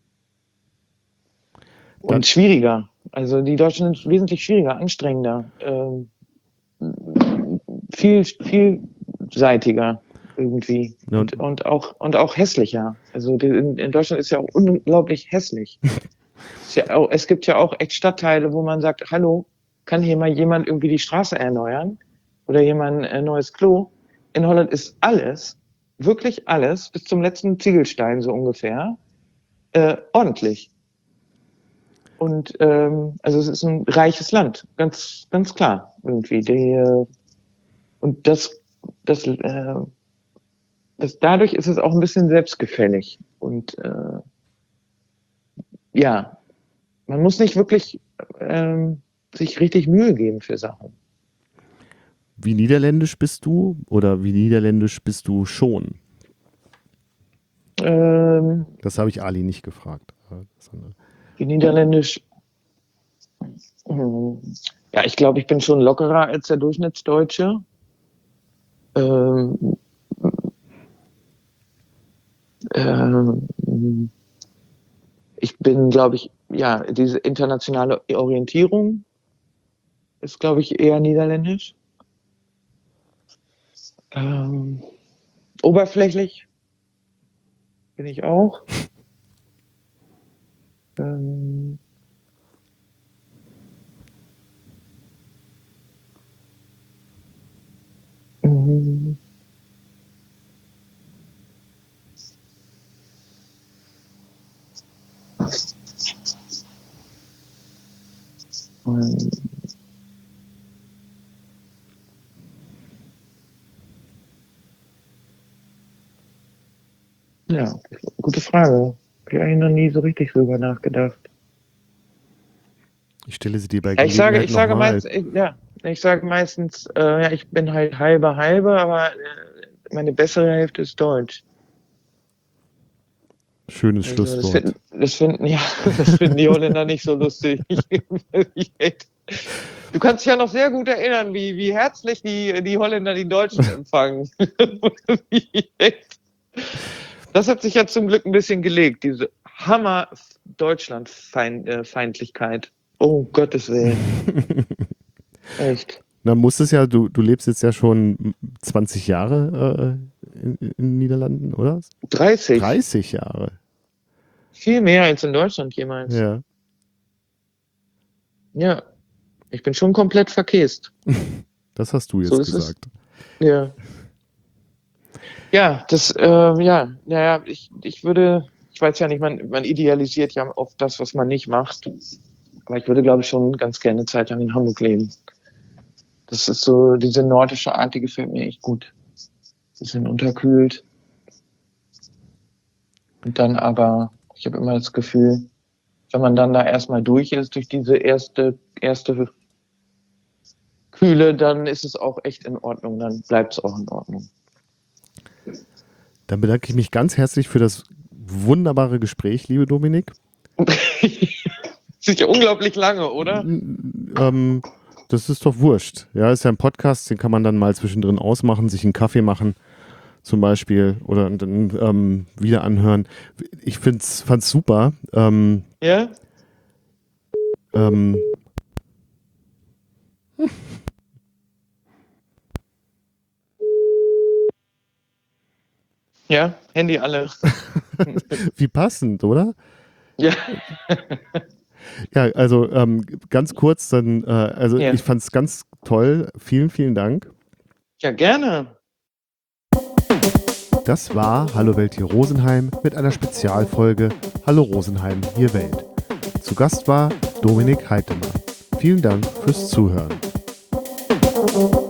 Und Dann- schwieriger. Also die Deutschen sind wesentlich schwieriger, anstrengender, ähm, viel, vielseitiger irgendwie. Ja, Und, und, auch, und auch hässlicher. Also die, in, in Deutschland ist ja auch unglaublich hässlich. Es, ist ja auch, es gibt ja auch echt Stadtteile, wo man sagt, hallo, kann hier mal jemand irgendwie die Straße erneuern? Oder jemand ein neues Klo? In Holland ist alles, wirklich alles, bis zum letzten Ziegelstein so ungefähr, äh, ordentlich. Und ähm, also es ist ein reiches Land, ganz, ganz klar irgendwie. Die, äh, und das, das, äh, das, dadurch ist es auch ein bisschen selbstgefällig. Und äh, ja, man muss nicht wirklich ähm, sich richtig Mühe geben für Sachen. Wie niederländisch bist du oder wie niederländisch bist du schon? Ähm, Das habe ich Ali nicht gefragt. wie Niederländisch. Hm, ja, ich glaube, ich bin schon lockerer als der Durchschnittsdeutsche. Ähm, ähm, ich bin, glaube ich, ja, diese internationale Orientierung ist, glaube ich, eher niederländisch. Ähm, oberflächlich bin ich auch. Ähm, mhm. Ähm, ja, gute Frage. Habe ich eigentlich noch nie so richtig drüber nachgedacht. Ich stelle sie dir bei Ja, ich sage, Gelegenheit ich sage nochmal. meistens, ich, ja, ich sage meistens, äh, ja, ich bin halt halber halber, aber äh, meine bessere Hälfte ist Deutsch. Schönes Also das Schlusswort. finden, das finden, ja, das finden die Holländer nicht so lustig. Du kannst dich ja noch sehr gut erinnern, wie, wie herzlich die, die Holländer die Deutschen empfangen. Das hat sich ja zum Glück ein bisschen gelegt, diese Hammer-Deutschland-Feindlichkeit. Oh, Gottes Willen. Echt. Na, muss es ja, du, du lebst jetzt ja schon zwanzig Jahre äh, in, in den Niederlanden, oder? dreißig. dreißig Jahre. Viel mehr als in Deutschland jemals. Ja. Ja. Ich bin schon komplett verkäst. Das hast du jetzt So ist gesagt. es. Ja. Ja, das, äh, ja, naja, ich, ich würde, ich weiß ja nicht, man, man idealisiert ja oft das, was man nicht macht. Aber ich würde, glaube ich, schon ganz gerne eine Zeit lang in Hamburg leben. Das ist so, diese nordische Art, die gefällt mir echt gut. Bisschen unterkühlt. Und dann aber, ich habe immer das Gefühl, wenn man dann da erstmal durch ist, durch diese erste, erste Kühle, dann ist es auch echt in Ordnung, dann bleibt es auch in Ordnung. Dann bedanke ich mich ganz herzlich für das wunderbare Gespräch, liebe Dominik. Das ist ja unglaublich lange, oder? ähm, das ist doch wurscht. Ja, ist ja ein Podcast, den kann man dann mal zwischendrin ausmachen, sich einen Kaffee machen zum Beispiel oder dann ähm, wieder anhören. Ich find's, fand's super. Ähm, Ja? ähm, Ja, Handy alle. Wie passend, oder? Ja. Ja, also ähm, ganz kurz, dann, äh, also Ja. ich fand's ganz toll. Vielen, vielen Dank. Ja, gerne. Das war Hallo Welt hier Rosenheim mit einer Spezialfolge Hallo Rosenheim hier Welt. Zu Gast war Dominik Heitemann. Vielen Dank fürs Zuhören.